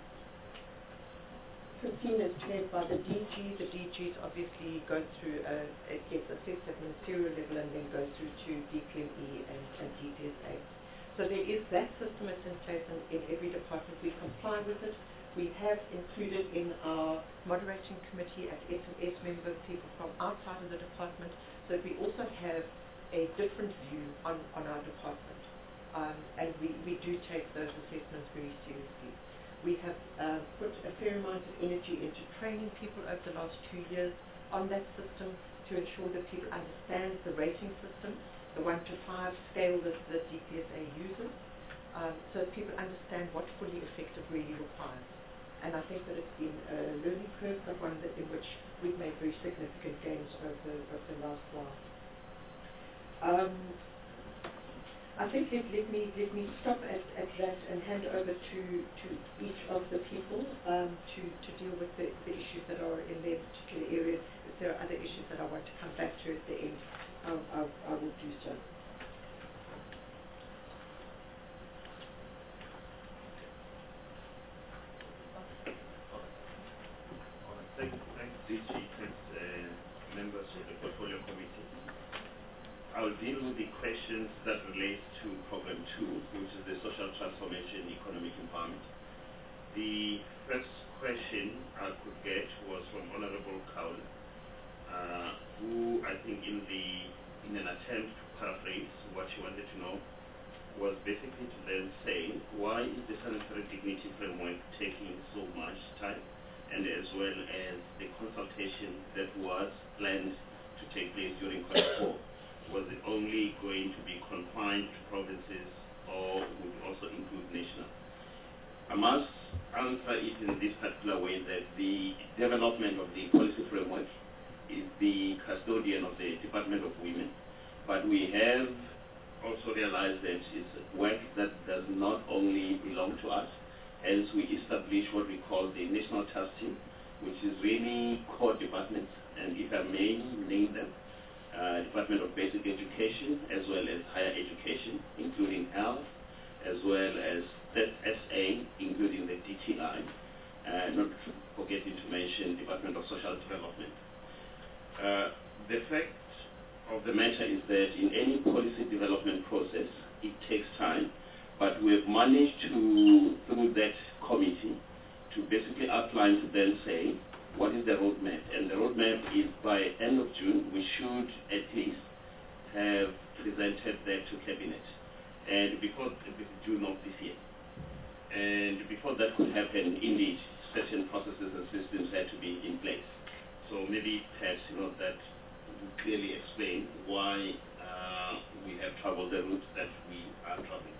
fifteen is chaired by the D G. The D Gs obviously go through uh, it gets assessed at ministerial level and then goes through to D P M E and, and D P S A. So there is that system that's in place in, in every department. We comply with it. We have included in our moderating committee at S and S members people from outside of the department, so that we also have a different view on, on our department. Um, and we, we do take those assessments very seriously. We have uh, put a fair amount of energy into training people over the last two years on that system to ensure that people understand the rating system, the one to five scale that the D P S A uses, um, so that people understand what fully effective really requires. And I think that it's been a learning curve, but one that in which we've made very significant gains over, over the last while. Um, I think let, let me let me stop at, at that and hand over to, to each of the people um, to, to deal with the, the issues that are in their particular areas. If there are other issues that I want to come back to at the end, I'll, I'll, I will do so. Thank you, thanks, D G, thanks, uh, members of the Portfolio Committee. I'll deal with the questions that relate to Program two, which is the Social Transformation Economic Empowerment. The first question I could get was from Honorable Kaul, uh, who I think in the in an attempt to paraphrase what she wanted to know was basically to then say, why is the sanitary dignity framework taking so much time? And as well as the consultation that was planned to take place during quarter four, was it only going to be confined to provinces or would also include national? I must answer it in this particular way, that the development of the policy framework is the custodian of the Department of Women, but we have also realized that it's work that does not only belong to us. Hence, we establish what we call the National Task Team, which is really core departments, and if I may name them, uh, Department of Basic Education, as well as Higher Education, including health, as well as S A, including the D T I, uh, not forgetting to mention Department of Social Development. Uh, the fact of the matter is that in any policy development process, it takes time. But we have managed to, through that committee, to basically outline to then say, what is the roadmap? And the roadmap is by end of June, we should at least have presented that to Cabinet. And before June of this year. And before that could happen, indeed, certain processes and systems had to be in place. So maybe perhaps, you know, that would clearly explain why uh, we have traveled the route that we are traveling.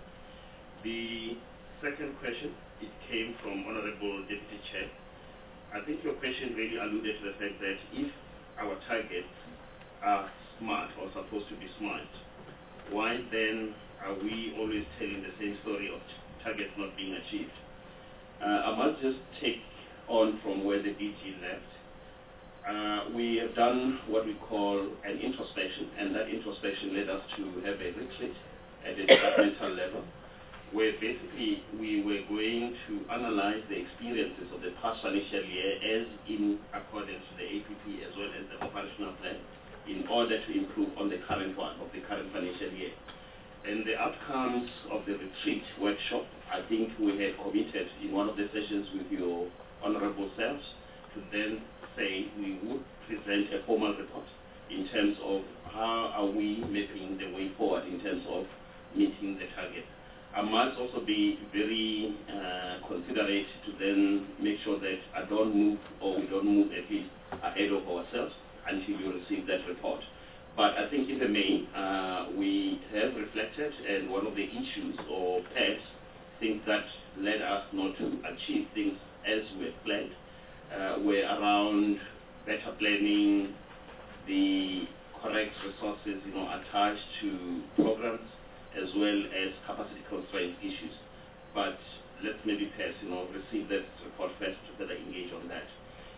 The second question, it came from Honorable Deputy Chair. I think your question really alluded to the fact that if our targets are smart or supposed to be smart, why then are we always telling the same story of targets not being achieved? Uh, I must just take on from where the D G left. Uh, we have done what we call an introspection, and that introspection led us to have a retreat at the departmental level, where basically we were going to analyze the experiences of the past financial year as in accordance to the A P P as well as the operational plan, in order to improve on the current one of the current financial year. And the outcomes of the retreat workshop, I think we had committed in one of the sessions with your honorable selves to then say we would present a formal report in terms of how are we mapping the way forward in terms of meeting the target. I must also be very uh, considerate to then make sure that I don't move, or we don't move at least ahead of ourselves until you receive that report. But I think in the main, uh, we have reflected, and one of the issues or perhaps things that led us not to achieve things as we had planned uh, were around better planning, the correct resources, you know, attached to programs, as well as capacity constraint issues. But let's maybe perhaps, you know, receive that report first to further engage on that.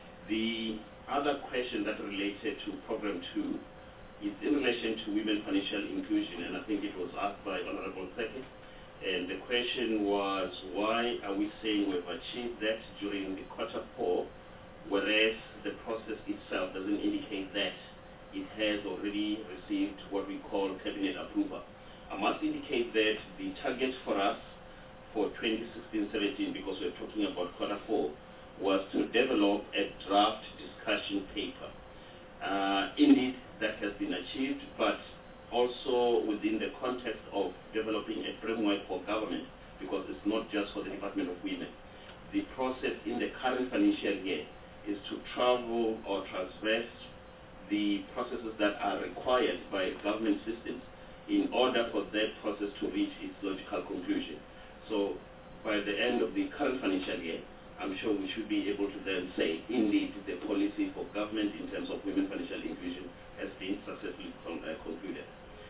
The other question that related to Program two is in relation to women financial inclusion, and I think it was asked by Honorable Seke. And the question was, why are we saying we've achieved that during the quarter four, whereas the process itself doesn't indicate that it has already received what we call cabinet approval. I must indicate that the target for us for twenty sixteen seventeen, because we're talking about quarter four, was to develop a draft discussion paper. Uh, indeed, that has been achieved, but also within the context of developing a framework for government, because it's not just for the Department of Women. The process in the current financial year is to travel or transverse the processes that are required by government systems in order for that process to reach its logical conclusion. So by the end of the current financial year, I'm sure we should be able to then say, indeed, the policy for government in terms of women financial inclusion has been successfully con uh, concluded.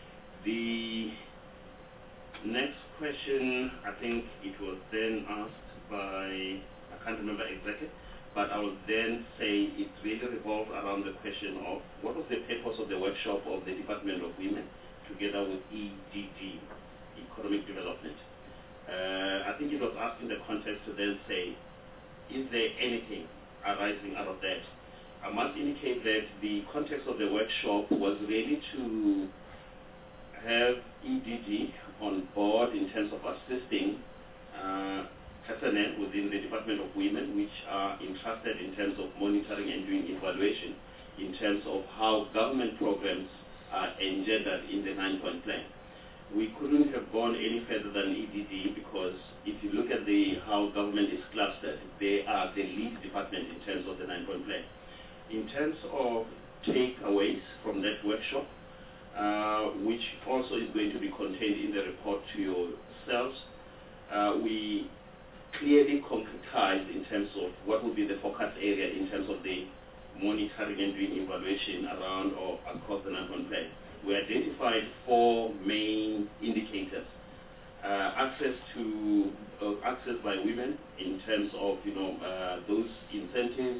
The next question, I think it was then asked by, I can't remember exactly, but I will then say it really revolved around the question of what was the purpose of the workshop of the Department of Women together with E D D, Economic Development. Uh, I think it was asked in the context to then say, is there anything arising out of that? I must indicate that the context of the workshop was really to have E D D on board in terms of assisting uh, personnel within the Department of Women, which are entrusted in terms of monitoring and doing evaluation in terms of how government programs are engendered in the nine-point plan. We couldn't have gone any further than E D D, because if you look at the how government is clustered, they are the lead department in terms of the nine-point plan. In terms of takeaways from that workshop, uh, which also is going to be contained in the report to yourselves, uh, we clearly concretized in terms of what will be the focus area in terms of the monitoring and doing evaluation around or across the nine-point plan. We identified four main indicators. Uh, access to uh, access by women in terms of you know uh, those incentives,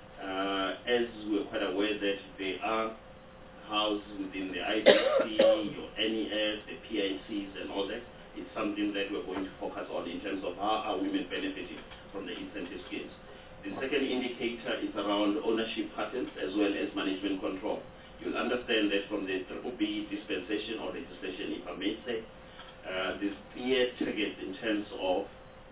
uh, as we're quite aware that they are housed within the I B C, your N E S, the P I Cs and all that. It's something that we're going to focus on in terms of how are women benefiting from the incentive schemes. The second indicator is around ownership patterns as well as management control. You'll understand that from the triple B dispensation or legislation, if I may say, uh, there's clear targets in terms of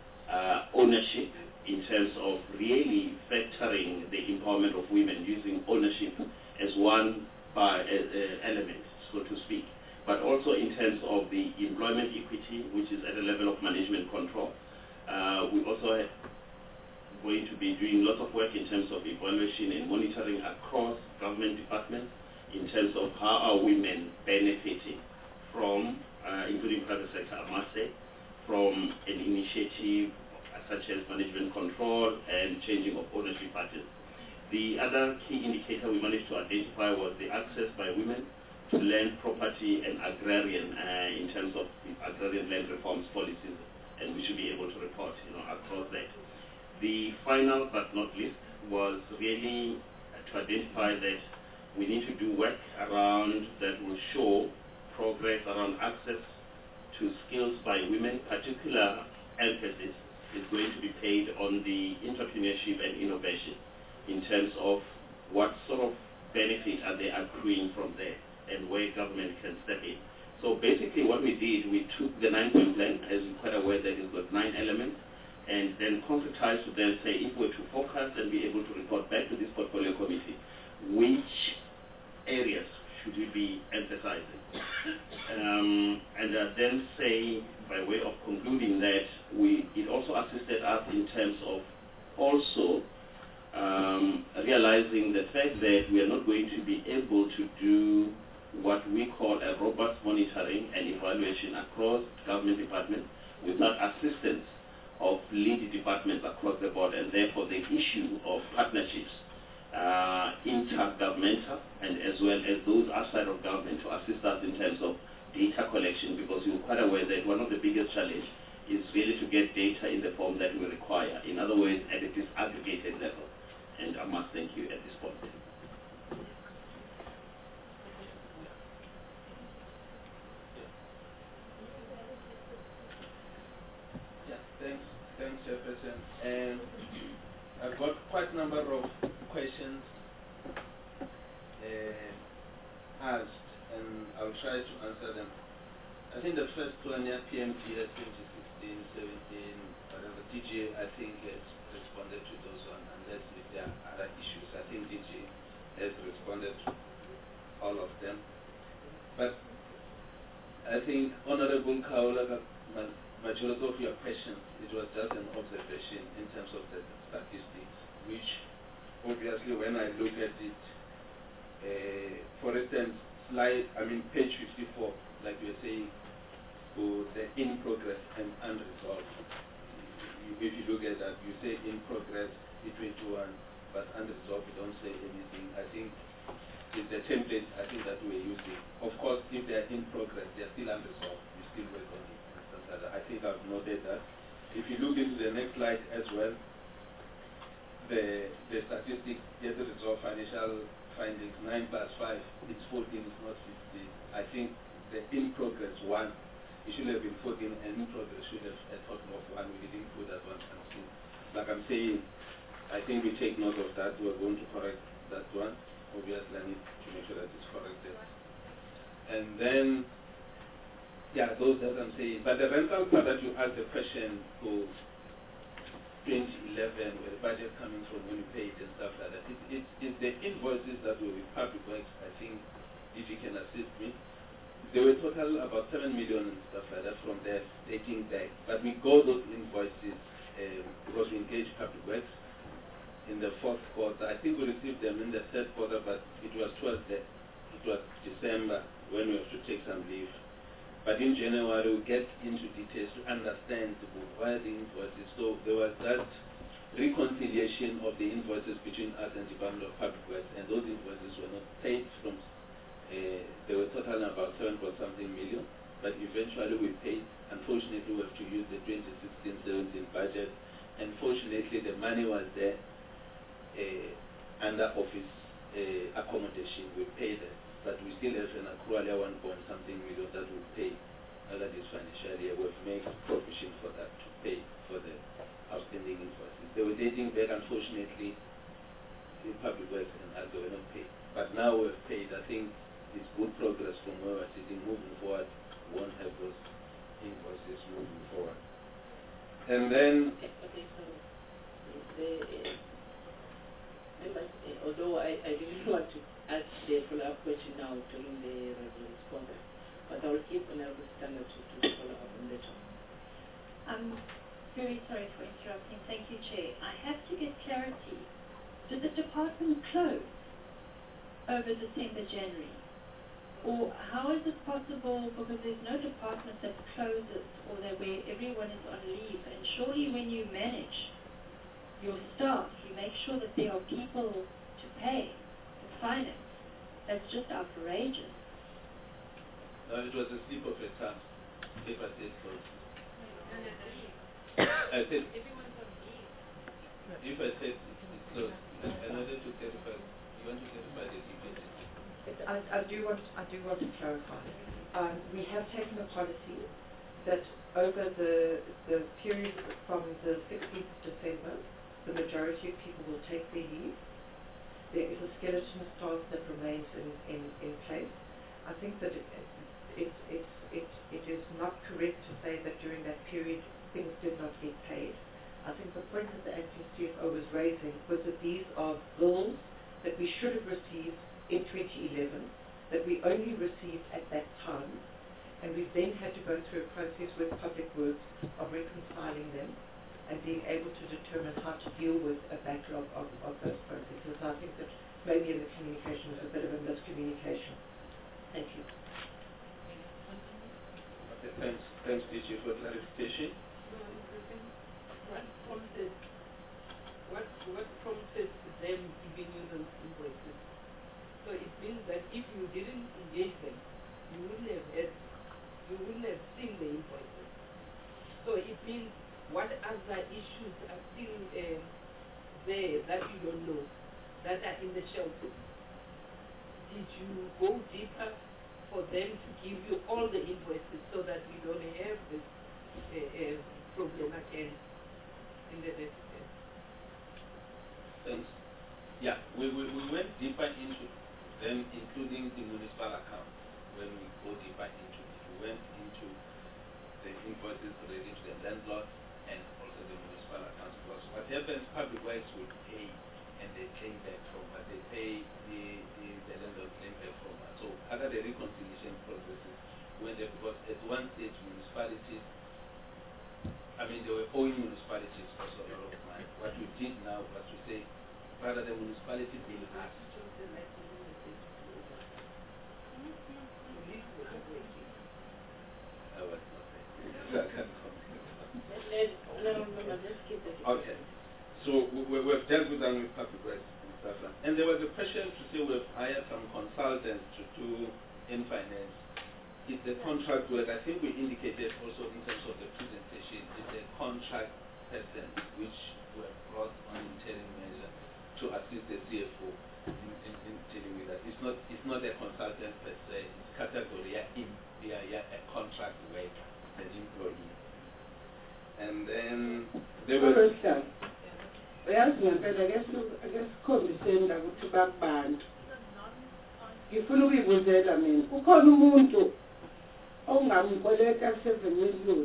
uh, ownership, in terms of really factoring the empowerment of women, using ownership as one by, uh, uh, element, so to speak, but also in terms of the employment equity, which is at a level of management control. Uh, we also have going to be doing lots of work in terms of evaluation and monitoring across government departments in terms of how are women benefiting from, uh, including private sector, I must say, from an initiative such as management control and changing of ownership patterns. The other key indicator we managed to identify was the access by women to land, property, and agrarian uh, in terms of the agrarian land reforms policies, and we should be able to report you know, across that. The final but not least was really to identify that we need to do work around that will show progress around access to skills by women. Particular emphasis is going to be paid on the entrepreneurship and innovation in terms of what sort of benefit are they accruing from there and where government can step in. So basically what we did, we took the nine-point plan, as you're quite aware that it's got nine elements, and then concretized to then say if we're to focus and be able to report back to this portfolio committee, which areas should we be emphasizing? Um, and uh, then say, by way of concluding that, we it also assisted us in terms of also um, realizing the fact that we are not going to be able to do what we call a robust monitoring and evaluation across government departments without assistance of lead departments across the board, and therefore the issue of partnerships, uh, intergovernmental and as well as those outside of government to assist us in terms of data collection, because you're quite aware that one of the biggest challenges is really to get data in the form that we require. In other words, at a disaggregated level. And I must thank you at this point. Yeah, thanks, thanks, Chairperson. And I've got quite a number of questions uh, asked, and I'll try to answer them. I think the first one, yeah, P M G S twenty sixteen, seventeen, whatever, D G, I think has responded to those ones, unless if there are other issues. I think D G has responded to all of them. But I think, Honorable Kaola, majority of your questions, it was just an observation in terms of the statistics, which obviously when I look at it, uh, for instance, slide, I mean page fifty-four, like you were saying, for the in progress and unresolved. You, if you look at that, you say in progress between two and, but unresolved, you don't say anything. I think it's the template I think that we're using. Of course, if they're in progress, they're still unresolved. We still work on it. And stuff like that. I think I've noted that. If you look into the next slide as well, the the statistics, get the resolved financial findings, nine plus five, it's fourteen, it's not fifteen. I think the in progress one, it should have been fourteen, and in progress should have a total of one. We didn't put that one. Like I'm saying, I think we take note of that. We're going to correct that one. Obviously, I need to make sure that it's corrected. And then, yeah, those that I'm saying. But the rental part that you asked the question for twenty eleven, where the budget coming from when you pay it and stuff like that, it, it, it's the invoices that were with Public Works, I think, if you can assist me. There were total about seven million and stuff like that from there dating back. But we got those invoices um, because we engaged Public Works in the fourth quarter. I think we received them in the third quarter, but it was towards the, it was December when we have to take some leave. But in January, we get into details to understand why the invoices. So there was that reconciliation of the invoices between us and Department of Public Works, and those invoices were not paid from, uh, they were totaling about seven point something million, but eventually we paid. Unfortunately, we have to use the twenty sixteen seventeen budget, and fortunately the money was there uh, under office uh, accommodation. We paid it. But we still have an accrual at one point something million that we pay under this financial year. We've made provision for that to pay for the outstanding invoices. They were dating back, unfortunately, in Public Works and as they were not paid. But now we've paid. I think it's good progress from where we're sitting. Moving forward, we won't have those invoices moving forward. And then... Okay, okay so the, uh, members, uh, although I, I didn't want to ask the follow-up question now during the response, but I will keep Honorable Standard to, to follow up on that one. I'm very sorry for interrupting. Thank you, Chair. I have to get clarity. Did the department close over December, January? Or how is it possible, because there's no department that closes or that where everyone is on leave, and surely when you manage your staff, you make sure that there are people to pay. Finance. That's just outrageous. No, it was a slip of a tongue. If I said so. I said, if I said it's closed, I wanted to clarify. You want to clarify the details? I, I do want I do want to clarify. Um, we have taken a policy that over the the period from the sixteenth of December, the majority of people will take their leave. There is a skeleton of staff that remains in, in, in place. I think that it, it, it, it, it is not correct to say that during that period things did not get paid. I think the point that the acting C F O was raising was that these are bills that we should have received in twenty eleven, that we only received at that time, and we then had to go through a process with Public Works of reconciling them and being able to determine how to deal with a backlog of, of those processes. I think that maybe in the communication was a bit of a miscommunication. Thank you. Okay, thanks. Thanks, D G, for clarification. What prompted, what, what prompted them giving you those invoices? So it means that if you didn't engage them, you wouldn't have had, you wouldn't have seen the invoices. So it means what other issues are still uh, there that you don't know, that are in the shelter? Did you go deeper for them to give you all the invoices so that we don't have this uh, uh, problem again in the next step? Thanks. Yeah, we, we, we went deeper into them, including the municipal accounts. when we go deeper into it. We went into the invoices related to the landlord and also the municipal accounts. Because what happens, public works will pay and they claim back from what they pay, the, the, the landlord claim back from us. So other the reconciliation processes went there because at one stage municipalities, I mean they were owing municipalities also a lot of money. What we did now was to say, rather the municipality bill us. I was not there. So I can't comment. Okay. So we, we, we've dealt with them with public works and stuff like that. And there was a question to say we've hired some consultants to do in finance. It's the contract work. I think we indicated also in terms of the presentation, it's a contract person which were brought on interim measure to assist the C F O in, in, in dealing with that. It's not it's not a consultant per se, it's category in they are yeah, a contract worker, an employee. And then there was uyazi ngempela ake sikhombiseni la ukuthi bakubantu ngifuna ukuyibuzela mina ukhona umuntu ongamkweleta seven million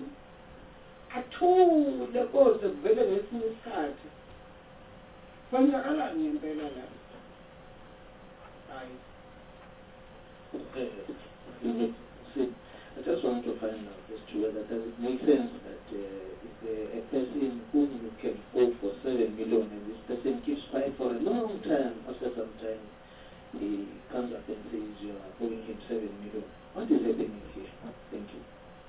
athule koze kuvele ngesinye isikhathi kwenzakalani ngempela la hayi See, I just want to find out as to whether does it make sense that uh, if a, a person whom you can owe for seven million and this person keeps quiet for a long time, after some time he comes up and says you are owing him seven million. What is happening here? Thank you.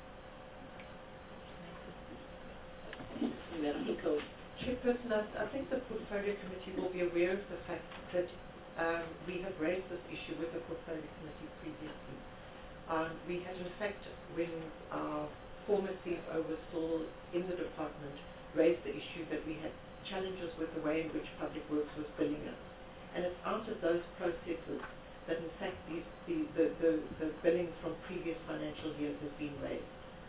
Chairperson, I think the Portfolio Committee will be aware of the fact that um, we have raised this issue with the Portfolio Committee previously. Um, we had in fact, when our former C F O was still in the department, raised the issue that we had challenges with the way in which Public Works was billing us. And it's out of those processes that in fact these, the, the, the, the billing from previous financial years has been raised.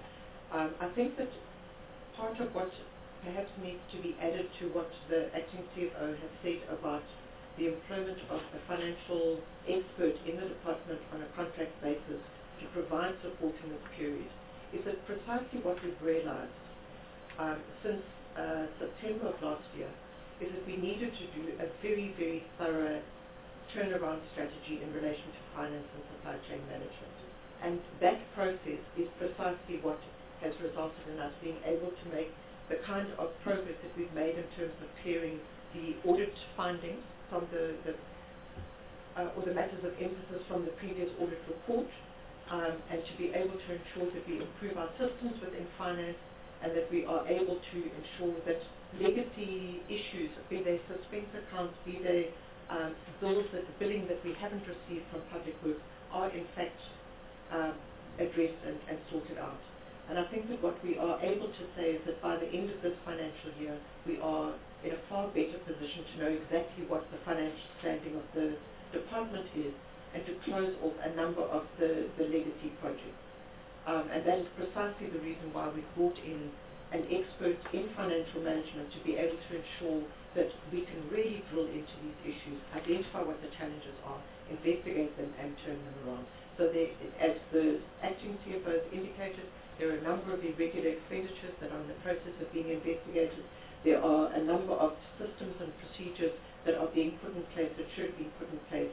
Um, I think that part of what perhaps needs to be added to what the acting C F O has said about the employment of a financial expert in the department on a contract basis to provide support in this period is that precisely what we've realized um, since uh, September of last year is that we needed to do a very, very thorough turnaround strategy in relation to finance and supply chain management. And that process is precisely what has resulted in us being able to make the kind of progress that we've made in terms of clearing the audit findings from the, the uh, or the matters of emphasis from the previous audit report, um, and to be able to ensure that we improve our systems within finance and that we are able to ensure that legacy issues, be they suspense accounts, be they um, bills that the billing that we haven't received from Public Works, are in fact um, addressed and, and sorted out. And I think that what we are able to say is that by the end of this financial year, we are in a far better position to know exactly what the financial standing of the department is and to close off a number of the, the legacy projects. Um, and that is precisely the reason why we brought in an expert in financial management to be able to ensure that we can really drill into these issues, identify what the challenges are, investigate them and turn them around. So there, as the acting C F O has indicated, there are a number of irregular expenditures that are in the process of being investigated. There are a number of systems and procedures that are being put in place that should be put in place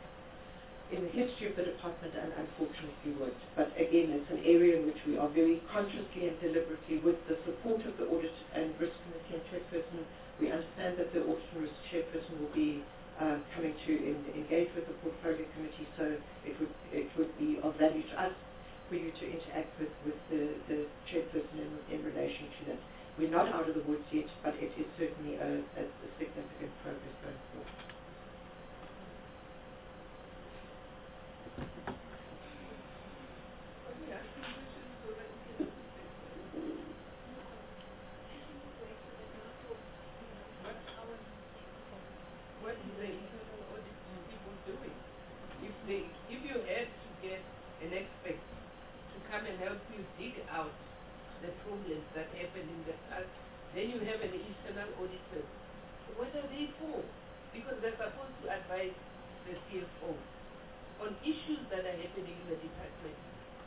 in the history of the department and unfortunately weren't. But again, it's an area in which we are very consciously and deliberately, with the support of the Audit and Risk Committee and Chairperson, we understand that the Audit and Risk Chairperson will be um, coming to in, engage with the Portfolio Committee, so it would, it would be of value to us for you to interact with, with the, the Chairperson in, in relation to that. We're not out of the woods yet, but it is certainly a, a, a significant progress going forward. What is the internal audit people doing? If they, if you had to get an expert to come and help you dig out the problems that happened in the past, then you have an internal auditor. What are they for? Because they're supposed to advise the C F O. on issues that are happening in the department.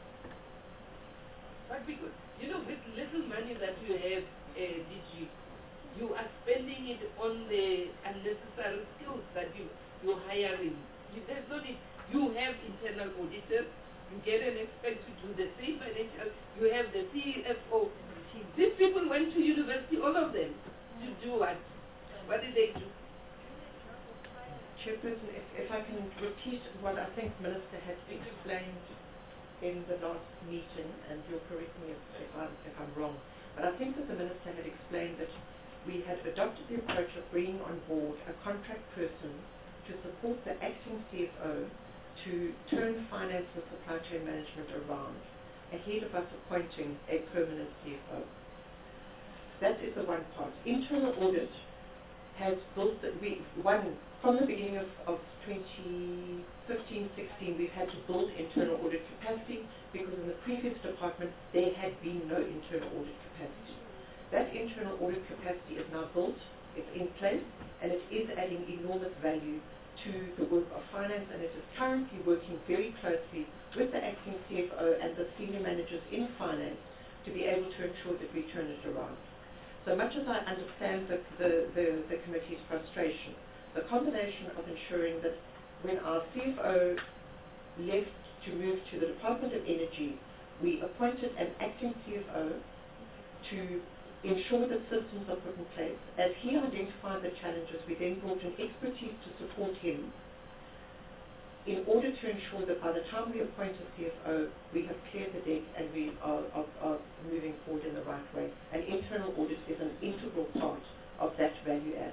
But because, you know, with little money that you have, uh, D G, you are spending it on the unnecessary skills that you, you're hiring. You, there's no need. You have internal auditors, you get an expert to do the same financial, you have the C F O. These people went to university, all of them, to do what? What did they do? Chairperson, if, if I can repeat what I think Minister had explained in the last meeting, and you'll correct me if, if, I'm, if I'm wrong, but I think that the Minister had explained that we had adopted the approach of bringing on board a contract person to support the acting C F O to turn finance and supply chain management around ahead of us appointing a permanent C F O. That is the one part. Internal audit has built, the, we, one, from the beginning of, of twenty fifteen sixteen, we've had to build internal audit capacity because in the previous department there had been no internal audit capacity. That internal audit capacity is now built, it's in place, and it is adding enormous value to the work of finance, and it is currently working very closely with the acting C F O and the senior managers in finance to be able to ensure that we turn it around. So much as I understand the, the, the, the committee's frustration, the combination of ensuring that when our C F O left to move to the Department of Energy, we appointed an acting C F O to ensure that systems are put in place. As he identified the challenges, we then brought in expertise to support him in order to ensure that by the time we appoint a C F O, we have cleared the deck and we are, are, are moving forward in the right way. And internal audit is an integral part of that value add.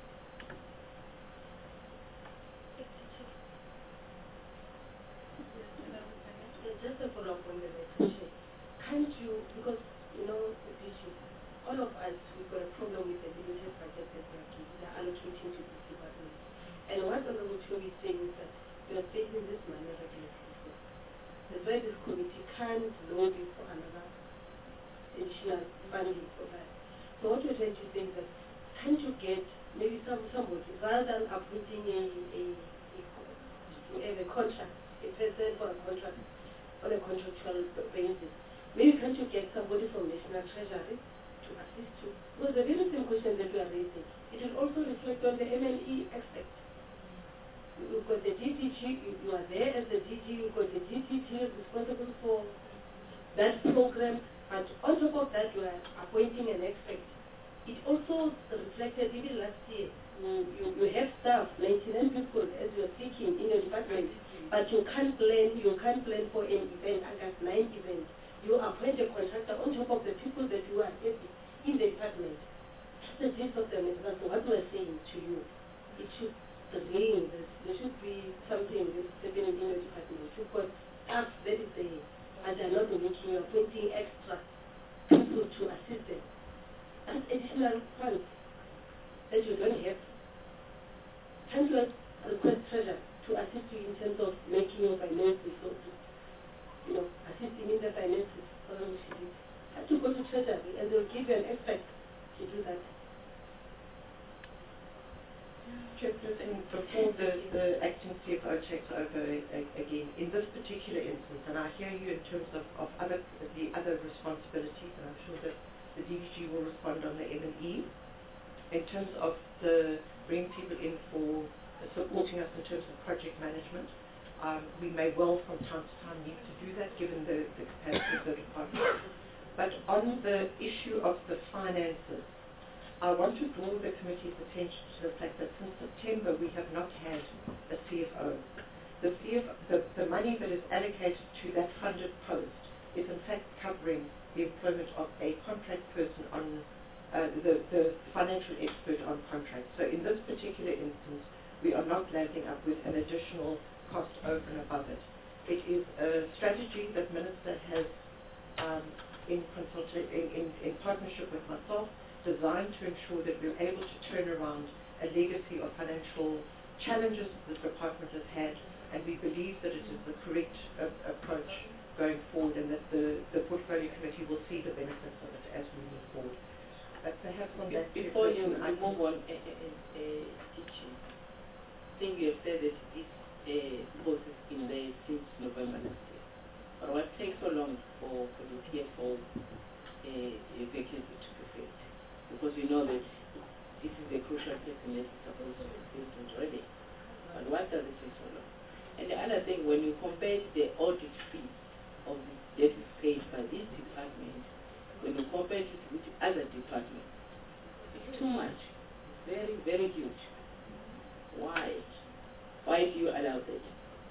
Just a follow-up on the message. Can't you, because, you know, all of us, we've got a problem with the limited budget that we are given, we are allocating to this department. And what Honorable Chobi is saying is that we are spending this money regularly. That's why this committee can't lobby for another additional funding for that. So what we're trying to say is that can't you get maybe some somebody, rather than appointing a, a, a, a contract, a person for a contract, on a contractual basis, maybe can't you get somebody from National Treasury to assist you? Because the very same question that we are raising, it will also reflect on the M and E aspect. You've got the D T G, you, you are there as the D G, you've got the D T T responsible for that program, but on top of that you are appointing an expert. It also reflected even last year, you, you, you have staff, ninety-nine people as you are speaking in your department, but you can't plan, you can't plan for an event, August ninth event. You appoint a contractor on top of the people that you are having in the department. That's the gist of the matter. So what we are saying to you, it should rain, there should be something that's happening in your department. You've got staff that is there, and they are not making, you are appointing extra people to assist them. That's additional funds that you don't have. Can't you request treasure to assist you in terms of making your finances, so to, you know, assisting in the finances? Have to go to treasury and they'll give you an expert to do that. Chairperson, before the, the acting C F O takes over a, again, in this particular instance, and I hear you in terms of, of other, the other responsibilities, and I'm sure that the D V G will respond on the M and E, in terms of the bringing people in for supporting us in terms of project management. Um, we may well from time to time need to do that given the, the capacity of the department. But on the issue of the finances, I want to draw the committee's attention to the fact that since September we have not had a C F O. The, C F O, the, the money that is allocated to that funded post is in fact covering the employment of a contract person on uh, the, the financial expert on contract. So in this particular instance, we are not landing up with an additional cost over and above it. It is a strategy that Minister has, um, in, consulta- in, in, in partnership with myself, designed to ensure that we're able to turn around a legacy of financial challenges that this department has had, and we believe that it is the correct uh, approach going forward, and that the, the portfolio committee will see the benefits of it as we move forward. But perhaps on that, before you move on, uh, uh, uh, teaching, I think you have said that this uh, process in what does it follow? And the other thing, when you compare the audit fees of the, that is paid by this department, when you compare it with other departments, it's too much. Very, very huge. Why? Why do you allow that?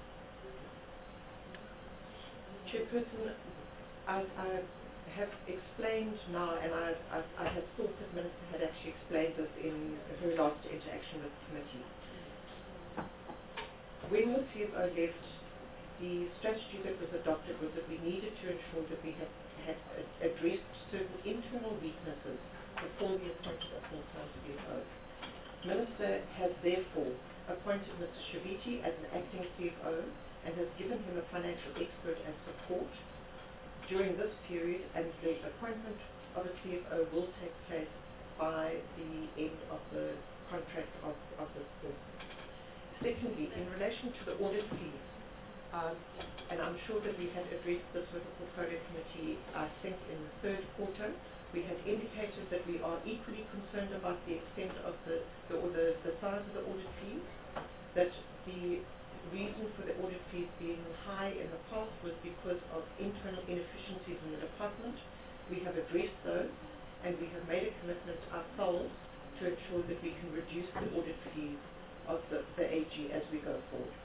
Chairperson, I, I have explained now, and I, I, I had thought that Minister had actually explained this in her last interaction with the committee. When the C F O left, the strategy that was adopted was that we needed to ensure that we had, had addressed certain internal weaknesses before we appointed a full-time C F O. Minister has therefore appointed Mister Shaviti as an acting C F O and has given him a financial expert as support during this period, and the appointment of a C F O will take place by the end of the contract of, of this person. Secondly, in relation to the audit fees, um, and I'm sure that we had addressed this with the portfolio committee, I think in the third quarter, we had indicated that we are equally concerned about the extent of the, the or the, the size of the audit fees, that the reason for the audit fees being high in the past was because of internal inefficiencies in the department. We have addressed those, and we have made a commitment ourselves to ensure that we can reduce the audit fees of the, the A G as we go forward.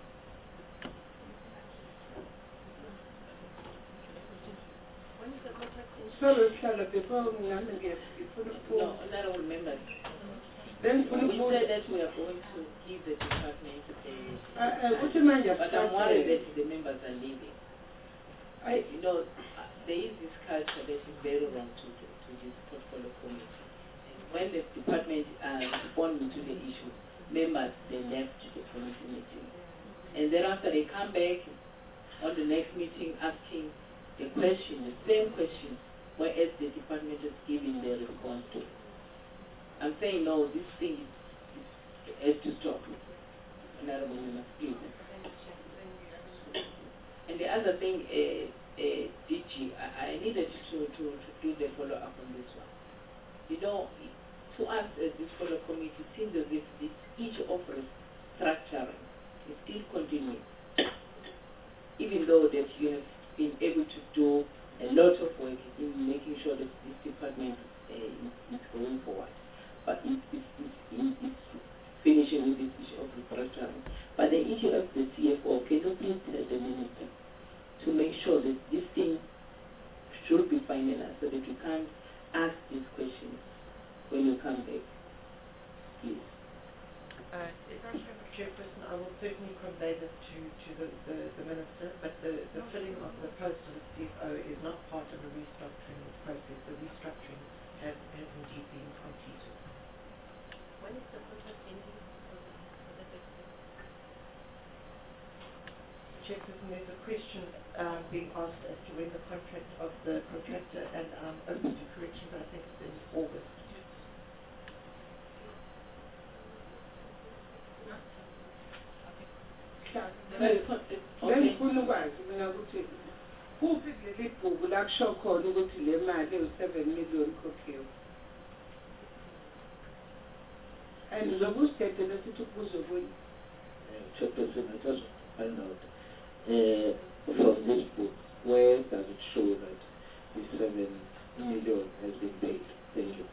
When is the contract in? Sorry, Shala, before we have before the No, honorable members. Then for the we said that we are going to give the department the... Uh, uh, what am I just but I'm worried that the members are leaving. I, you know, uh, there is this culture that is very wrong to, to, to this portfolio committee. When the department uh, responding to the issue, members, they left the committee meeting. And thereafter they come back on the next meeting asking the question, the same question, whereas the department is giving their response to it. I'm saying, no, this thing is, has to stop. Honorable Member, please. And the other thing, uh, uh, D G, I, I needed to, to, to do the follow-up on this one. You know, to us as this follow committee, it seems as if this, each of us structuring is still continuing. Even though that you have been able to do a lot of work in making sure that this department uh, is, is going forward. But it, it, it, it, it's finishing with this issue of restructuring. But the issue of the C F O, can you please tell the minister to make sure that this thing should be finalized so that you can ask these questions when you come back, please. Uh, Chairperson, I will certainly convey this to, to the, the, the Minister, but the, the filling of the post of the C F O is not part of the restructuring process. The restructuring has, has indeed been completed. When is the contract ending for the, for the Chairperson, there's a question uh, being asked as to when the contract of the contractor, and um, open to correction, but I think it's in August. Bengifuna ukwazi mina ukuthi kuphi kuleli bhuku la kusho khona ukuthi le mali ewu-seven million khokhiwe. And lokusithethe lesithi kubuzo kwenye. Chairperson, I just find out uh, from this book, where does it show that the seven million has been paid? Thank you.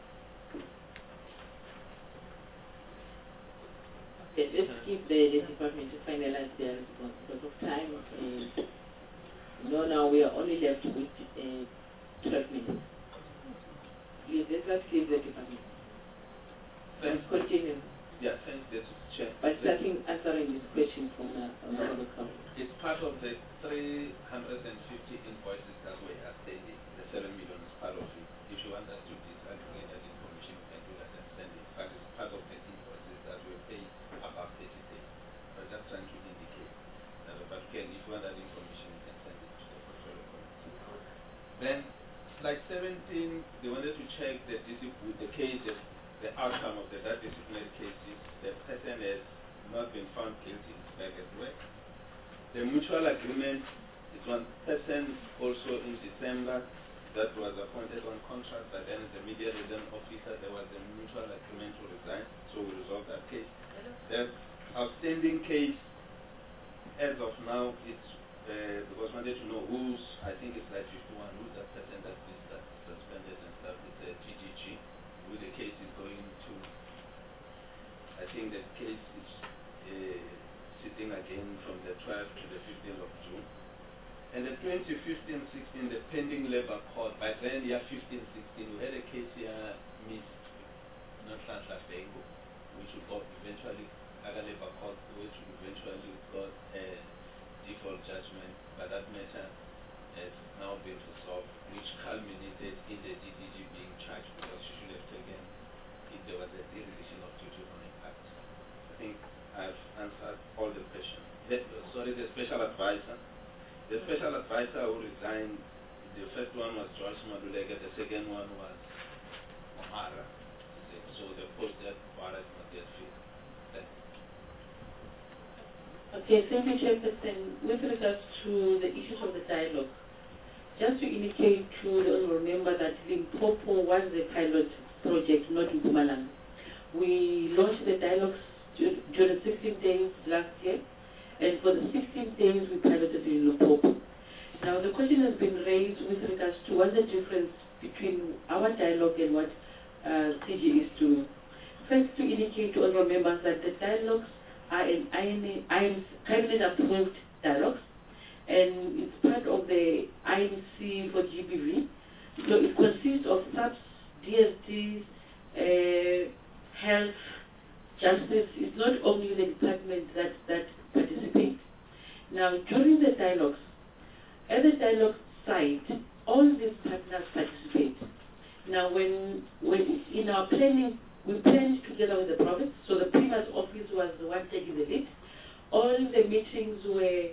Okay, let's keep the, the department to finalize their response because of time. Uh, you know, now we are only left with uh, twelve minutes. Please, let's keep the department. Let's continue. Yeah, thanks, that's Chair. By starting answering this question from the Honorable Council. It's part of the three hundred fifty invoices that we are sending. The seven million is part of it. If you want us to disaggregate that information, we can do that and send it. But it's part of the invoices that we pay above thirty days. We're just trying to indicate. Uh, but again, if you want that information, you can send it to the portfolio committee. Then, slide seventeen, they wanted to check that this is with the case, that the outcome of the that disciplinary cases, the person has not been found guilty back at work. The mutual agreement is one person also in December that was appointed on contract, but then the media liaison officer, there was a mutual agreement to resign, so we resolved that case. The outstanding case as of now, it's uh, because I wanted to know who's, I think it's like fifty-one, who's that person that's been sus- suspended and stuff. It's a G G G, who the case is going to. I think the case is uh, sitting again from the twelfth to the fifteenth of June. And the twenty fifteen sixteen, the pending labor court, by then, yeah, fifteen sixteen, we had a case here, Miss Notlanhla Bengo, which we got eventually, Aga Labor Court, which we eventually got a default judgment, but that matter has now been resolved, which culminated in the D D G being charged because she should have taken if there was a dereliction of duty on impact. I think I've answered all the questions. The, sorry, the special advisor. The special advisor who resigned, the first one was George Maduleke, the second one was Omara. So the post that Omara is not yet filled. Thank you. Okay, thank you, Chairperson. With regards to the issues of the dialogue, just to indicate to the honourable member that Limpopo was the pilot project, not in Mpumalanga. We launched the dialogues during sixteen days last year, and for the sixteen days we piloted in Limpopo. Now the question has been raised with regards to what's the difference between our dialogue and what uh, C G is doing. First, to indicate to honourable members that the dialogues are an I N cabinet approved dialogues, and it's part of the I N C for G B V. So it consists of SAPS, D S Ds, uh, health, justice. It's not only the department that, that participates. Now, during the dialogues, at the dialogue site, all these partners participate. Now, when, when in our planning, we planned together with the province, so the Prima's office was the one taking the lead. All the meetings were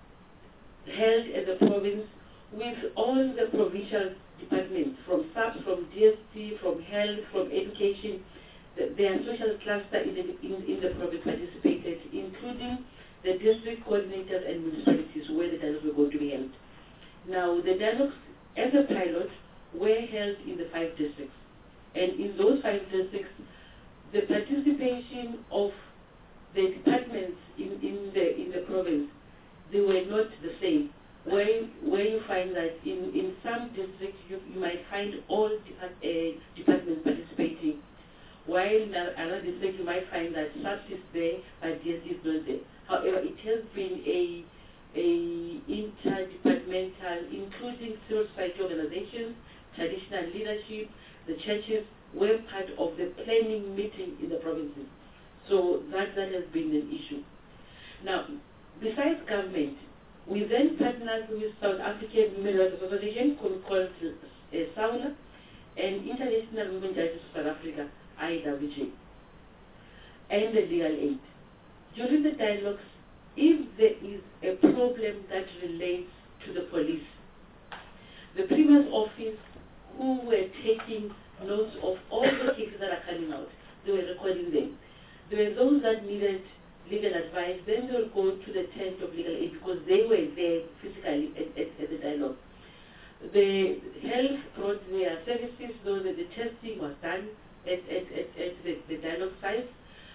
held at the province with all the provincial departments, from SAPS, from D S T, from health, from education. The, their social cluster in the, in, in the province participated, including the district coordinators and municipalities where the dialogues were going to be held. Now, the dialogues as a pilot were held in the five districts. And in those five districts, the participation of the departments in, in, the, in the province, they were not the same. Where, where you find that in, in some districts, you, you might find all depart, uh, departments participating, while in another district, you might find that SAPS is there, but D S D is not there. However, it has been a, a interdepartmental, including civil society organizations, traditional leadership, the churches were part of the planning meeting in the provinces. So that, that has been an issue. Now, besides government, we then partnered with South African Women Rights Association, called uh, SAULA, and International Women Judges of South Africa, I W J, and the legal aid. During the dialogues, if there is a problem that relates to the police, the Prima's office, who were taking notes of all the cases that are coming out, they were recording them. There were those that needed legal advice, then they would go to the tent of legal aid because they were there physically at, at, at the dialogue. The health brought their services, so that the testing was done at, at, at, at the, the dialogue site.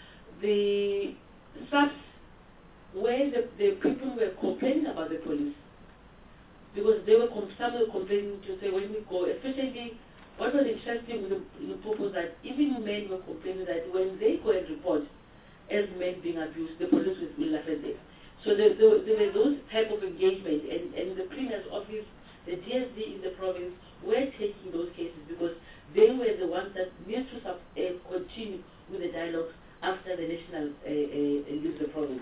The SAPS, where the, the people were complaining about the police, because they were some were complaining to say when we go, especially what was interesting with the, the purpose that even men were complaining that when they go and report as men being abused, the police will laugh at them. So there, there, there were those type of engagement, and, and the Premier's office, the D S D in the province were taking those cases because they were the ones that need to sub, uh, continue with the dialogue after the national uh, uh, leaves the province.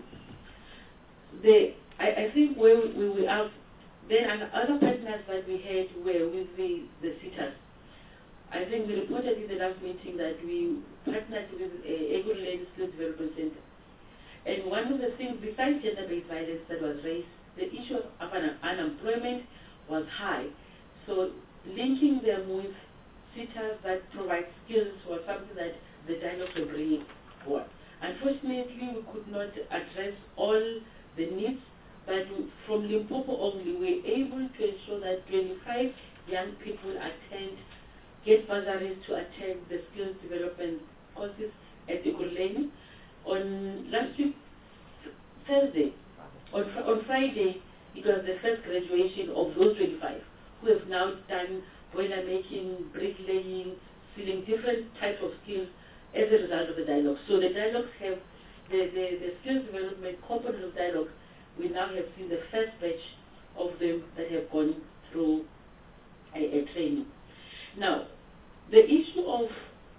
The, I, I think where we, we are, then other partners that we had were with the, the sitters. I think we reported in the last meeting that we partnered with uh, Ekurhuleni Skills Development Center. And one of the things, besides gender-based violence that was raised, the issue of un unemployment was high. So linking them with sitters that provide skills was something that the dialogue were bringing forward. Unfortunately, we could not address all the needs, but from Limpopo only, we were able to ensure that twenty-five young people attend, get bursaries to attend the skills development courses at Ekurhuleni. On last week, Thursday, On, fr on Friday, it was the first graduation of those twenty-five who have now done boiler making, bricklaying, sealing, different types of skills as a result of the dialogue. So the dialogues have, the, the, the skills development component of dialogue, we now have seen the first batch of them that have gone through a, a training. Now, the issue of,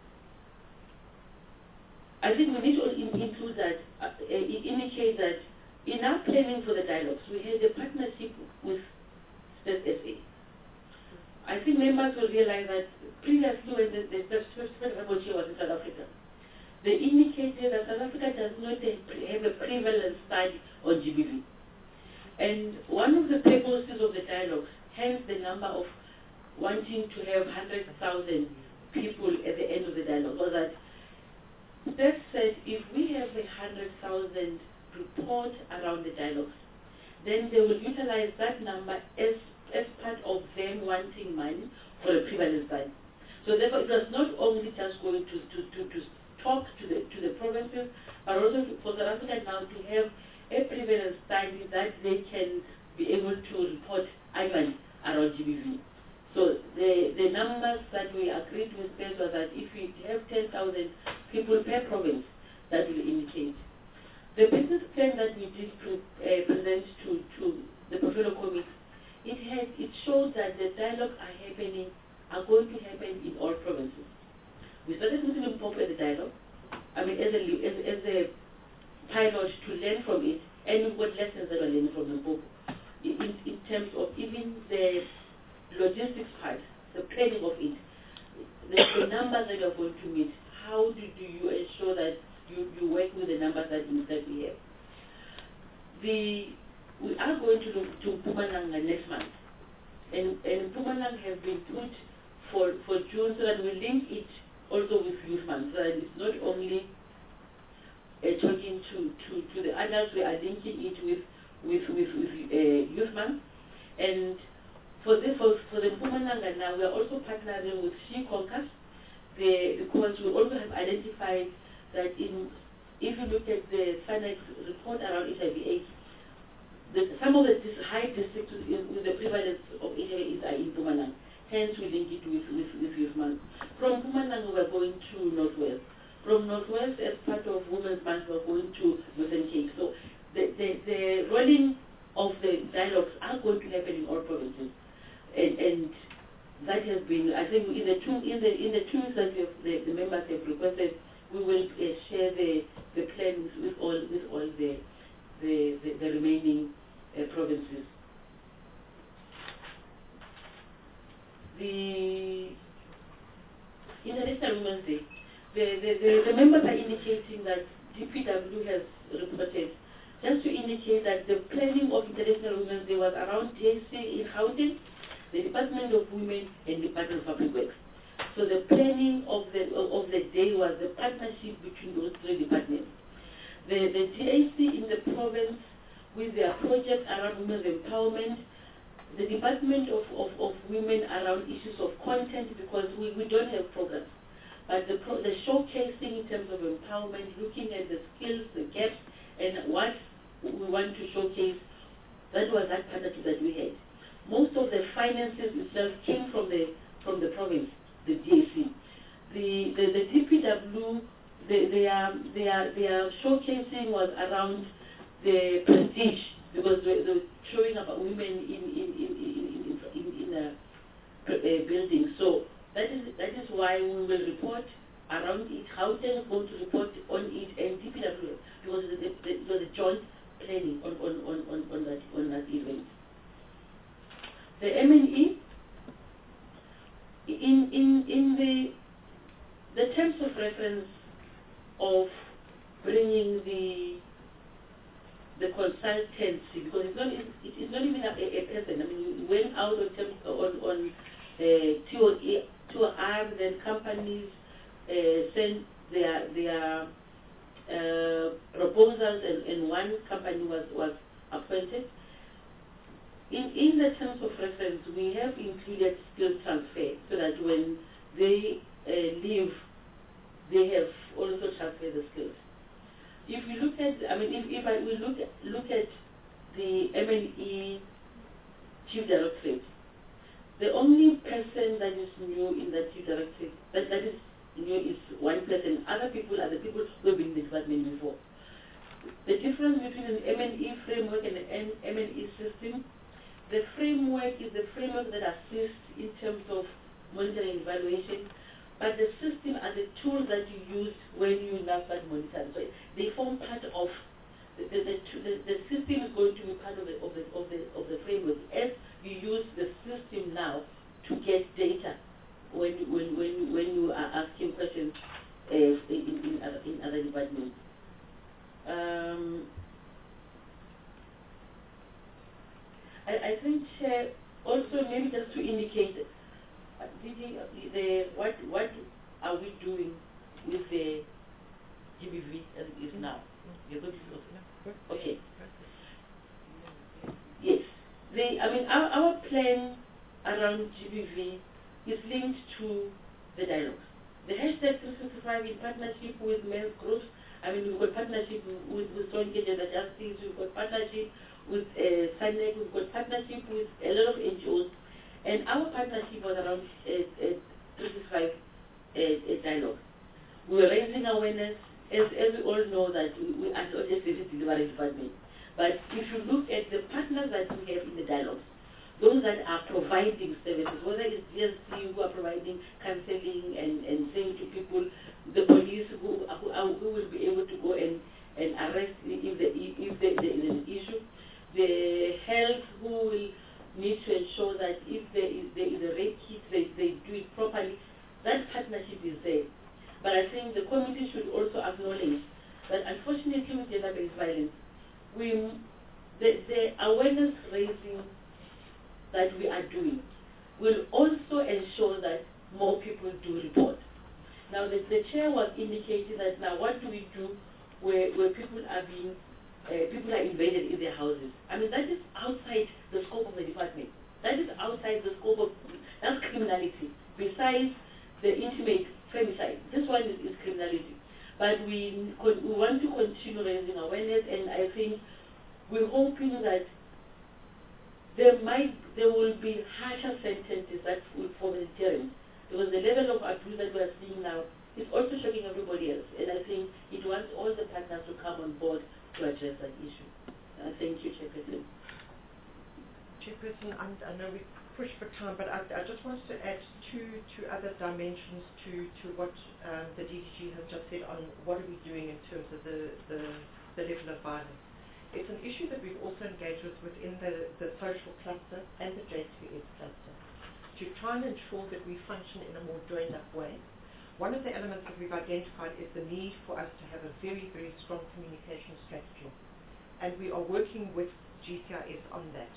I think we need to in, include that, uh, indicate that in our planning for the dialogues, we had a partnership with State S A. I think members will realize that previously when the, the, the first revolution was in South Africa, they indicated that South Africa does not have a prevalence study on G B V. And one of the purposes of the dialogues, hence the number of wanting to have one hundred thousand people at the end of the dialogue, was that that said, if we have a one hundred thousand report around the dialogues, then they will utilize that number as as part of them wanting money for a prevalence study. So therefore, it was not only just going to, to, to, to talk to the to the provinces, but also to, for South Africa now to have a prevalence study that they can be able to report annually around G B V. So the the numbers that we agreed with Space was that if we have ten thousand people per province, that will indicate. The business plan that we did pre, uh, present to, to the portfolio committee, it had it showed that the dialogues are happening, are going to happen in all provinces. We started with Limpopo as a dialogue, I mean as a as, as a pilot to learn from it, and we've got lessons that are learning from Limpopo in, in, in terms of even the logistics part, the planning of it, the, the numbers that you're going to meet. How do, do you ensure that you, you work with the numbers that we, that we have? The We are going to look to Mpumalanga next month, and, and Mpumalanga has been put for, for June so that we link it also with Youth Month, so that it's not only uh, talking to, to, to the adults, we are linking it with, with, with, with uh, Youth Month. And for the, for, for the Mpumalanga now, we are also partnering with She Conquers, the, because we also have identified that in, if you look at the SANEX report around H I V AIDS, The, some of the dis high districts with, with the prevalence of H I V are in Mpumalanga. Hence, we link it with, with, with Youth Month. From Mpumalanga, we are going to Northwest. From Northwest, as part of Women's Month, we are going to Northern Cape. So the, the, the rolling of the dialogues are going to happen in all provinces. And, and that has been, I think, in the two in the in the two that we have, the, the members have requested, we will uh, share the the plan with, with all with all the the, the, the remaining uh, provinces. The International Women's Day, the, the, the, the members are indicating that D P W has reported, just to indicate that the planning of International Women's Day was around D A C in Gauteng, the Department of Women, and Department of Public Works. So the planning of the of, of the day was the partnership between those three departments. The, the D A C in the province, with their project around women's empowerment, the Department of, of, of Women around issues of content, because we, we don't have programs, but the, pro, the showcasing in terms of empowerment, looking at the skills, the gaps, and what we want to showcase, that was that partnership that we had. Most of the finances itself came from the from the province, the D A C. The, the, the D P W, They, they are, they are, their showcasing was around the prestige, because they, they were showing about women in in in in in, in, in a, a building. So that is that is why we will report around it. Gauteng is going to report on it, and D P W, because it was a, it was a joint planning on on, on, on on that on that event. The M and E, in in in the the terms of reference of bringing the the consultancy, because it's not it, it's not even a, a person. I mean, we went out on terms on on uh, T O R, then companies uh, sent their their uh, proposals, and, and one company was was appointed. In in the terms of reference, we have included skill transfer, so that when they uh, leave, they have also transferred the skills. If you look at, I mean, if, if I we look at, look at and E Chief Directorate. The only person that is new in that Chief Directorate, that, that is new is one person. Other people are the people who have been in the department before. The difference between an M and E framework and an M and E system, the framework is the framework that assists in terms of monitoring and evaluation, but the system are the tools that you use when you now start monitoring. So they form part of the the, the, the, the system is going to be part of the of the of the of the framework as you use the system now to get data when when when when you are asking questions uh, in, in other in other departments. Um, I, I think Chair, also maybe just to indicate uh, the, the what what are we doing with the G B V as it is now? You're going to okay. Yes. The I mean our our plan around G B V is linked to the dialogue. The hashtag three sixty-five in partnership with men's groups. I mean, we've got partnership with, with Strong Gender Justice, we've got partnership with uh, S A N E C, we've got partnership with a lot of N G Os, and our partnership was around uh, uh, three sixty-five uh, uh, dialogue. We were raising awareness, as, as we all know that we, we are not just a delivery department, but if you look at the partners that we have in the dialogues, those that are providing services, whether it's G S C who are providing counseling and, and saying to people, the police who, who, are, who will be able to go and, and arrest if, the, if there is an issue, the health who will need to ensure that if there is, there is a rape kit, they, they do it properly. That partnership is there. But I think the committee should also acknowledge that unfortunately with gender-based violence, we, the, the awareness raising that we are doing will also ensure that more people do report. Now the, the chair was indicating that now what do we do where, where people are being, uh, people are invaded in their houses. I mean that is outside the scope of the department. That is outside the scope of, that's criminality. Besides the intimate femicide, this one is, is criminality. But we, we want to continue raising awareness, and I think we're hoping that there might, there will be harsher sentences that will for vegetarians, because the level of abuse that we are seeing now is also shocking everybody else, and I think it wants all the partners to come on board to address that issue. Uh, thank you, Chairperson. Chairperson, and I know we pushed for time, but I, I just wanted to add two, two other dimensions to, to what um, the D D G has just said on what are we doing in terms of the, the, the level of violence. It's an issue that we've also engaged with within the, the social cluster and the J T V S cluster to try and ensure that we function in a more joined-up way. One of the elements that we've identified is the need for us to have a very, very strong communication strategy. And we are working with G C I S on that.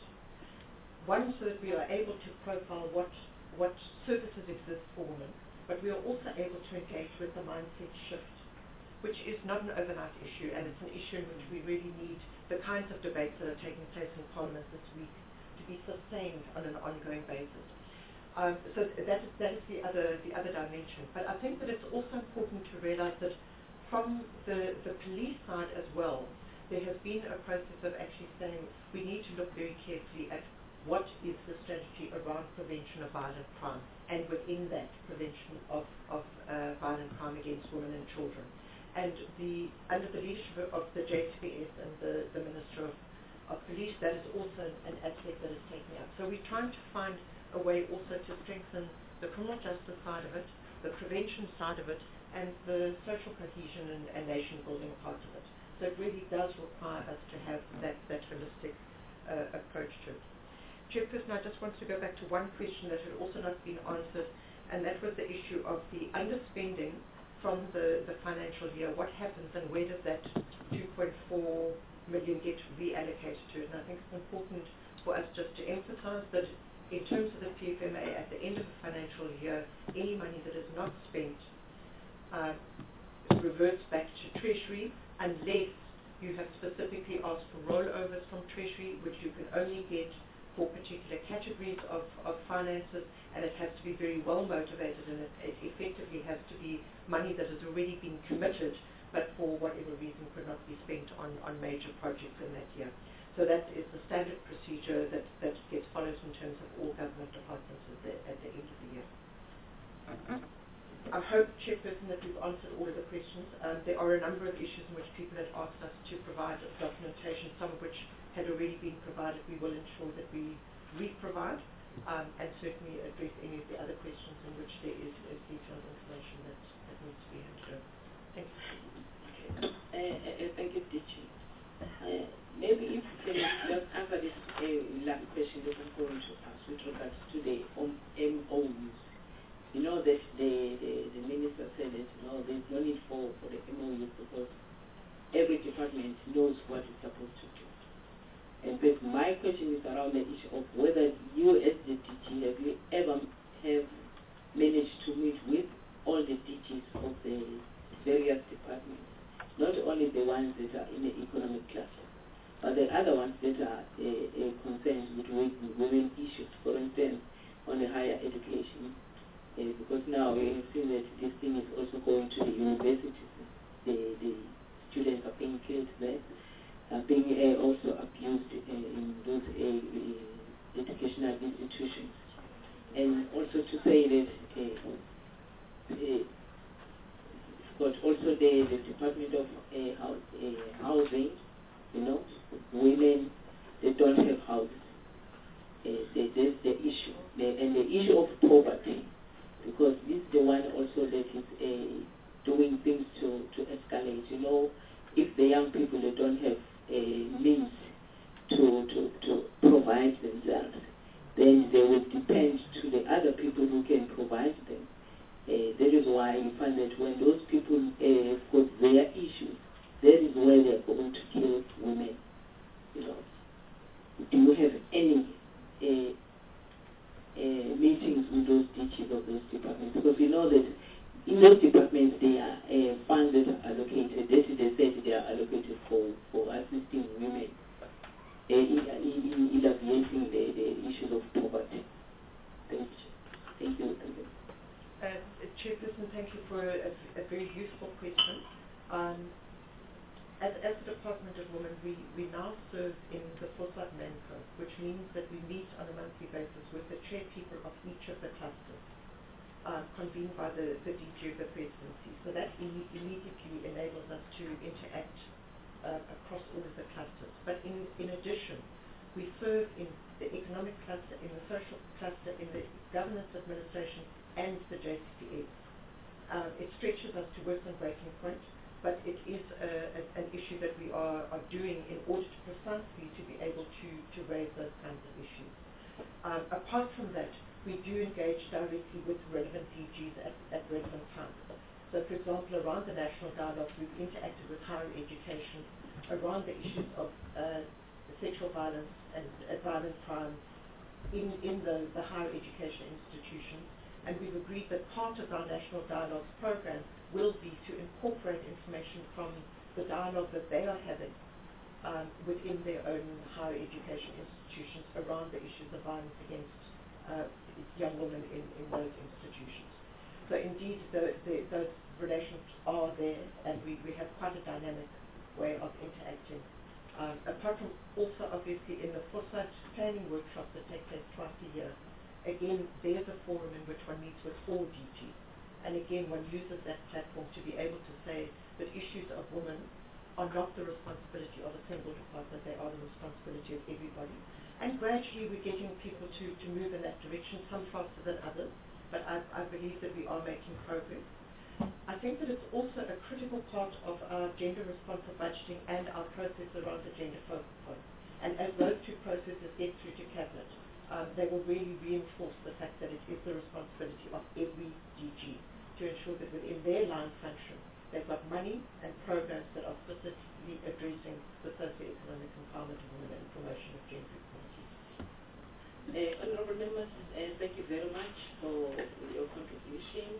One, so that we are able to profile what, what services exist for women, but we are also able to engage with the mindset shift, which is not an overnight issue, and it's an issue in which we really need the kinds of debates that are taking place in Parliament this week to be sustained on an ongoing basis. Um, so that is, that is the other the other dimension. But I think that it's also important to realize that from the, the police side as well, there has been a process of actually saying we need to look very carefully at what is the strategy around prevention of violent crime, and within that prevention of, of uh, violent crime against women and children. And the, under the leadership of the J T V S and the, the Minister of, of Police, that is also an, an aspect that is taken up. So we're trying to find a way also to strengthen the criminal justice side of it, the prevention side of it, and the social cohesion and, and nation building part of it. So it really does require us to have that, that holistic uh, approach to it. Chairperson, I just wanted to go back to one question that had also not been answered, and that was the issue of the underspending from the, the financial year. What happens and where does that two point four million get reallocated to? And I think it's important for us just to emphasize that in terms of the P F M A, at the end of the financial year, any money that is not spent uh, reverts back to Treasury unless you have specifically asked for rollovers from Treasury, which you can only get for particular categories of, of finances, and it has to be very well motivated, and it, it effectively has to be money that has already been committed, but for whatever reason could not be spent on, on major projects in that year. So that is the standard procedure that, that gets followed in terms of all government departments at the, at the end of the year. I hope, Chairperson, that we've answered all of the questions. Um, there are a number of issues in which people have asked us to provide documentation, some of which had already been provided. We will ensure that we re-provide um, and certainly address any of the other questions in which there is, is detailed information that, that needs to be handed over. Thank you. Uh, uh, thank you, teacher. Uh, maybe if you can just answer this uh, last question that I'm going to ask with regards to the M O Us. You know that the, the, the minister said that you know, there's no need for, for the M O Us because every department knows what it's supposed to do. And but my question is around the issue of whether you as the D G, have you ever have managed to meet with all the D Gs of the various departments, not only the ones that are in the economic cluster, but the other ones that are uh, uh, concerned with women issues, for instance, on the higher education. Uh, because now we have seen that this thing is also going to the universities. The, the students are being killed there, are being uh, also abused uh, in those uh, uh, educational institutions. And also to say that uh, uh, but also the, the Department of uh, house, uh, Housing, you know, women, they don't have houses. Uh, they, there's the issue. The, and the issue of poverty, because this is the one also that is uh, doing things to, to escalate. You know, if the young people, they don't have uh, means to, to, to provide themselves, then they will depend to the other people who can provide them. Uh, that is why you find that when those people uh, got their issues, that is where they are going to kill women. You know, do you have any uh, uh, meetings with those D Gs of those departments? Because we know that in those departments there are uh, funds that are allocated. That is, they said they are allocated for, for assisting women uh, in, in, in alleviating the, the issues of poverty. Thank you. Thank you. Thank you. Uh, Chairperson, thank you for a, a very useful question. Um, as, as the Department of Women, we, we now serve in the Foresight Manco, which means that we meet on a monthly basis with the chairpeople of each of the clusters, uh, convened by the, the D G of the presidency. So that Im immediately enables us to interact uh, across all of the clusters. But in, in addition, we serve in the economic cluster, in the social cluster, in the governance administration, and the J C P S. Um, it stretches us to worse than breaking point, but it is a, a, an issue that we are, are doing in order to precisely to be able to, to raise those kinds of issues. Um, apart from that, we do engage directly with relevant D Gs at, at relevant times. So, for example, around the national dialogue, we've interacted with higher education around the issues of uh, sexual violence and uh, violent crime in, in the, the higher education institutions. And we've agreed that part of our National Dialogues program will be to incorporate information from the dialogue that they are having um, within their own higher education institutions around the issues of violence against uh, young women in, in those institutions. So indeed, the, the, those relations are there, and we, we have quite a dynamic way of interacting. Um, apart from also, obviously, in the foresight planning workshops that take place twice a year, again, there's a forum in which one meets with all D Gs. And again, one uses that platform to be able to say that issues of women are not the responsibility of a single department, they are the responsibility of everybody. And gradually we're getting people to, to move in that direction, some faster than others, but I, I believe that we are making progress. I think that it's also a critical part of our gender responsive budgeting and our process around the gender focus point. And as those two processes get through to Cabinet, Um, they will really reinforce the fact that it is the responsibility of every D G to ensure that within their line function, they've got money and programs that are specifically addressing the socio-economic empowerment of women and promotion of gender equality. Uh, honorable members, uh, thank you very much for your contribution.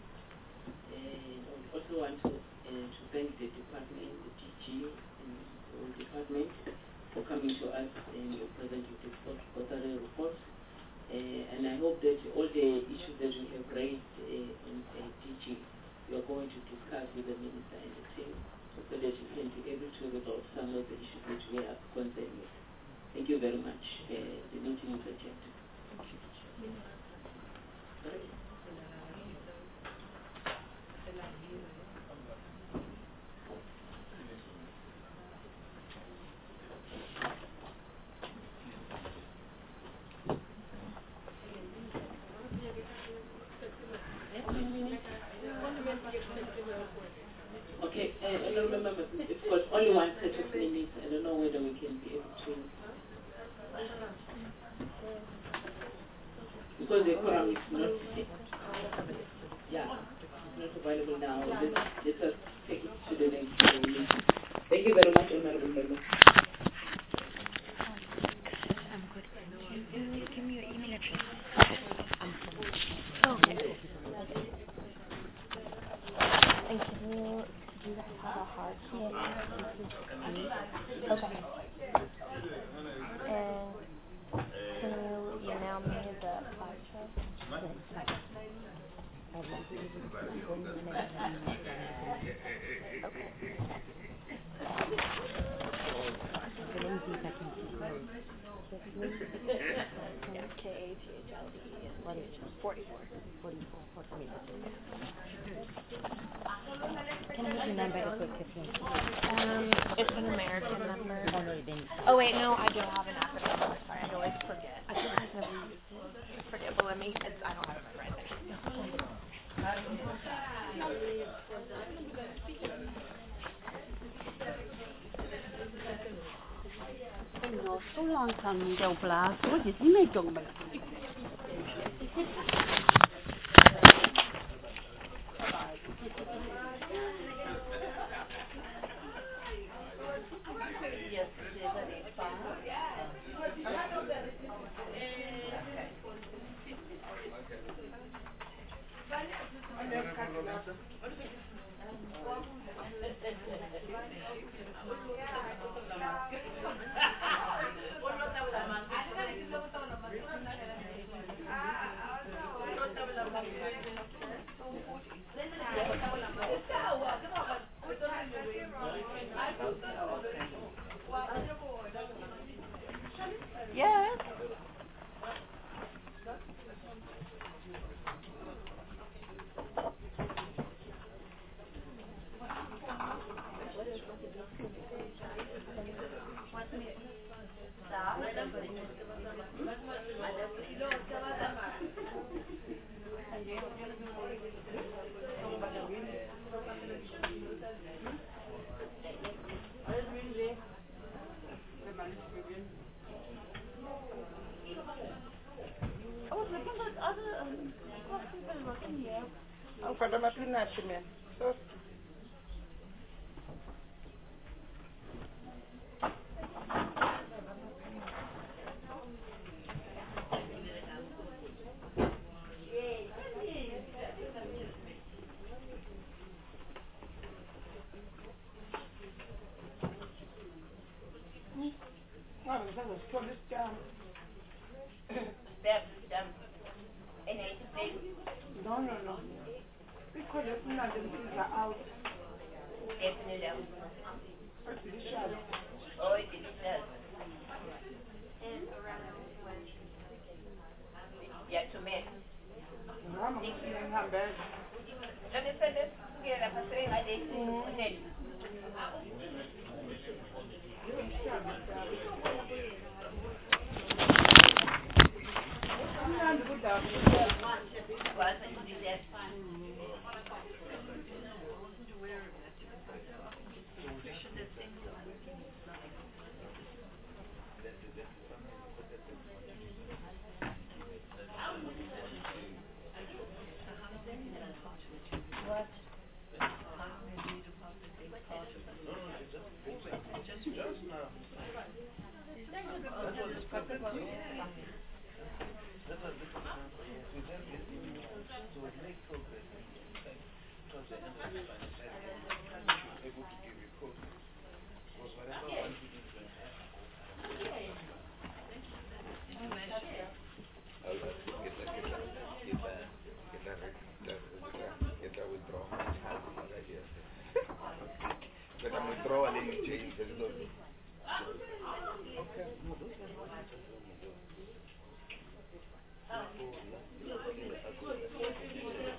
And I also want to, uh, to thank the department, the D G, and the department for coming to us and presenting this quarterly report. Uh, and I hope that all the issues that we have raised uh, in uh, D G, we are going to discuss with the Minister and the team so that you can be able to resolve some of the issues that we are concerned with. you very much. Uh, the meeting is adjourned. Okay, uh, I don't remember. It's got only one set of minutes. I don't know whether we can be able to. Because the quorum is not, yeah, it's not available now. Let's, let us take it to the next meeting. Thank you very much, Honorable Member. I'm good. You give me your email address. Oh, okay. And can you, do you guys have a hard key? Okay. And can you email me the slideshow? K A T H L E forty-four. forty-four. Can I have your number to put Um, it's an American number. Oh, no, you didn't. Oh, wait, no, I don't have an African number. Sorry, I always forget. I think I've never used it. I forget, but let me, it's, I don't have it memorized, actually. No, so long time ago, blast. What did you make on Yes. Oh, look at those other um, people working here. Oh, for them, I feel not to me. So, oh, this is a police jam. No, no, no. Because it's not the things are out. It's delicious. Oh, it is. Yeah, to me. No, I'm eating hamburger. Let me send this together for saying I did. What? Just now. But I'm withdrawing in change. Okay.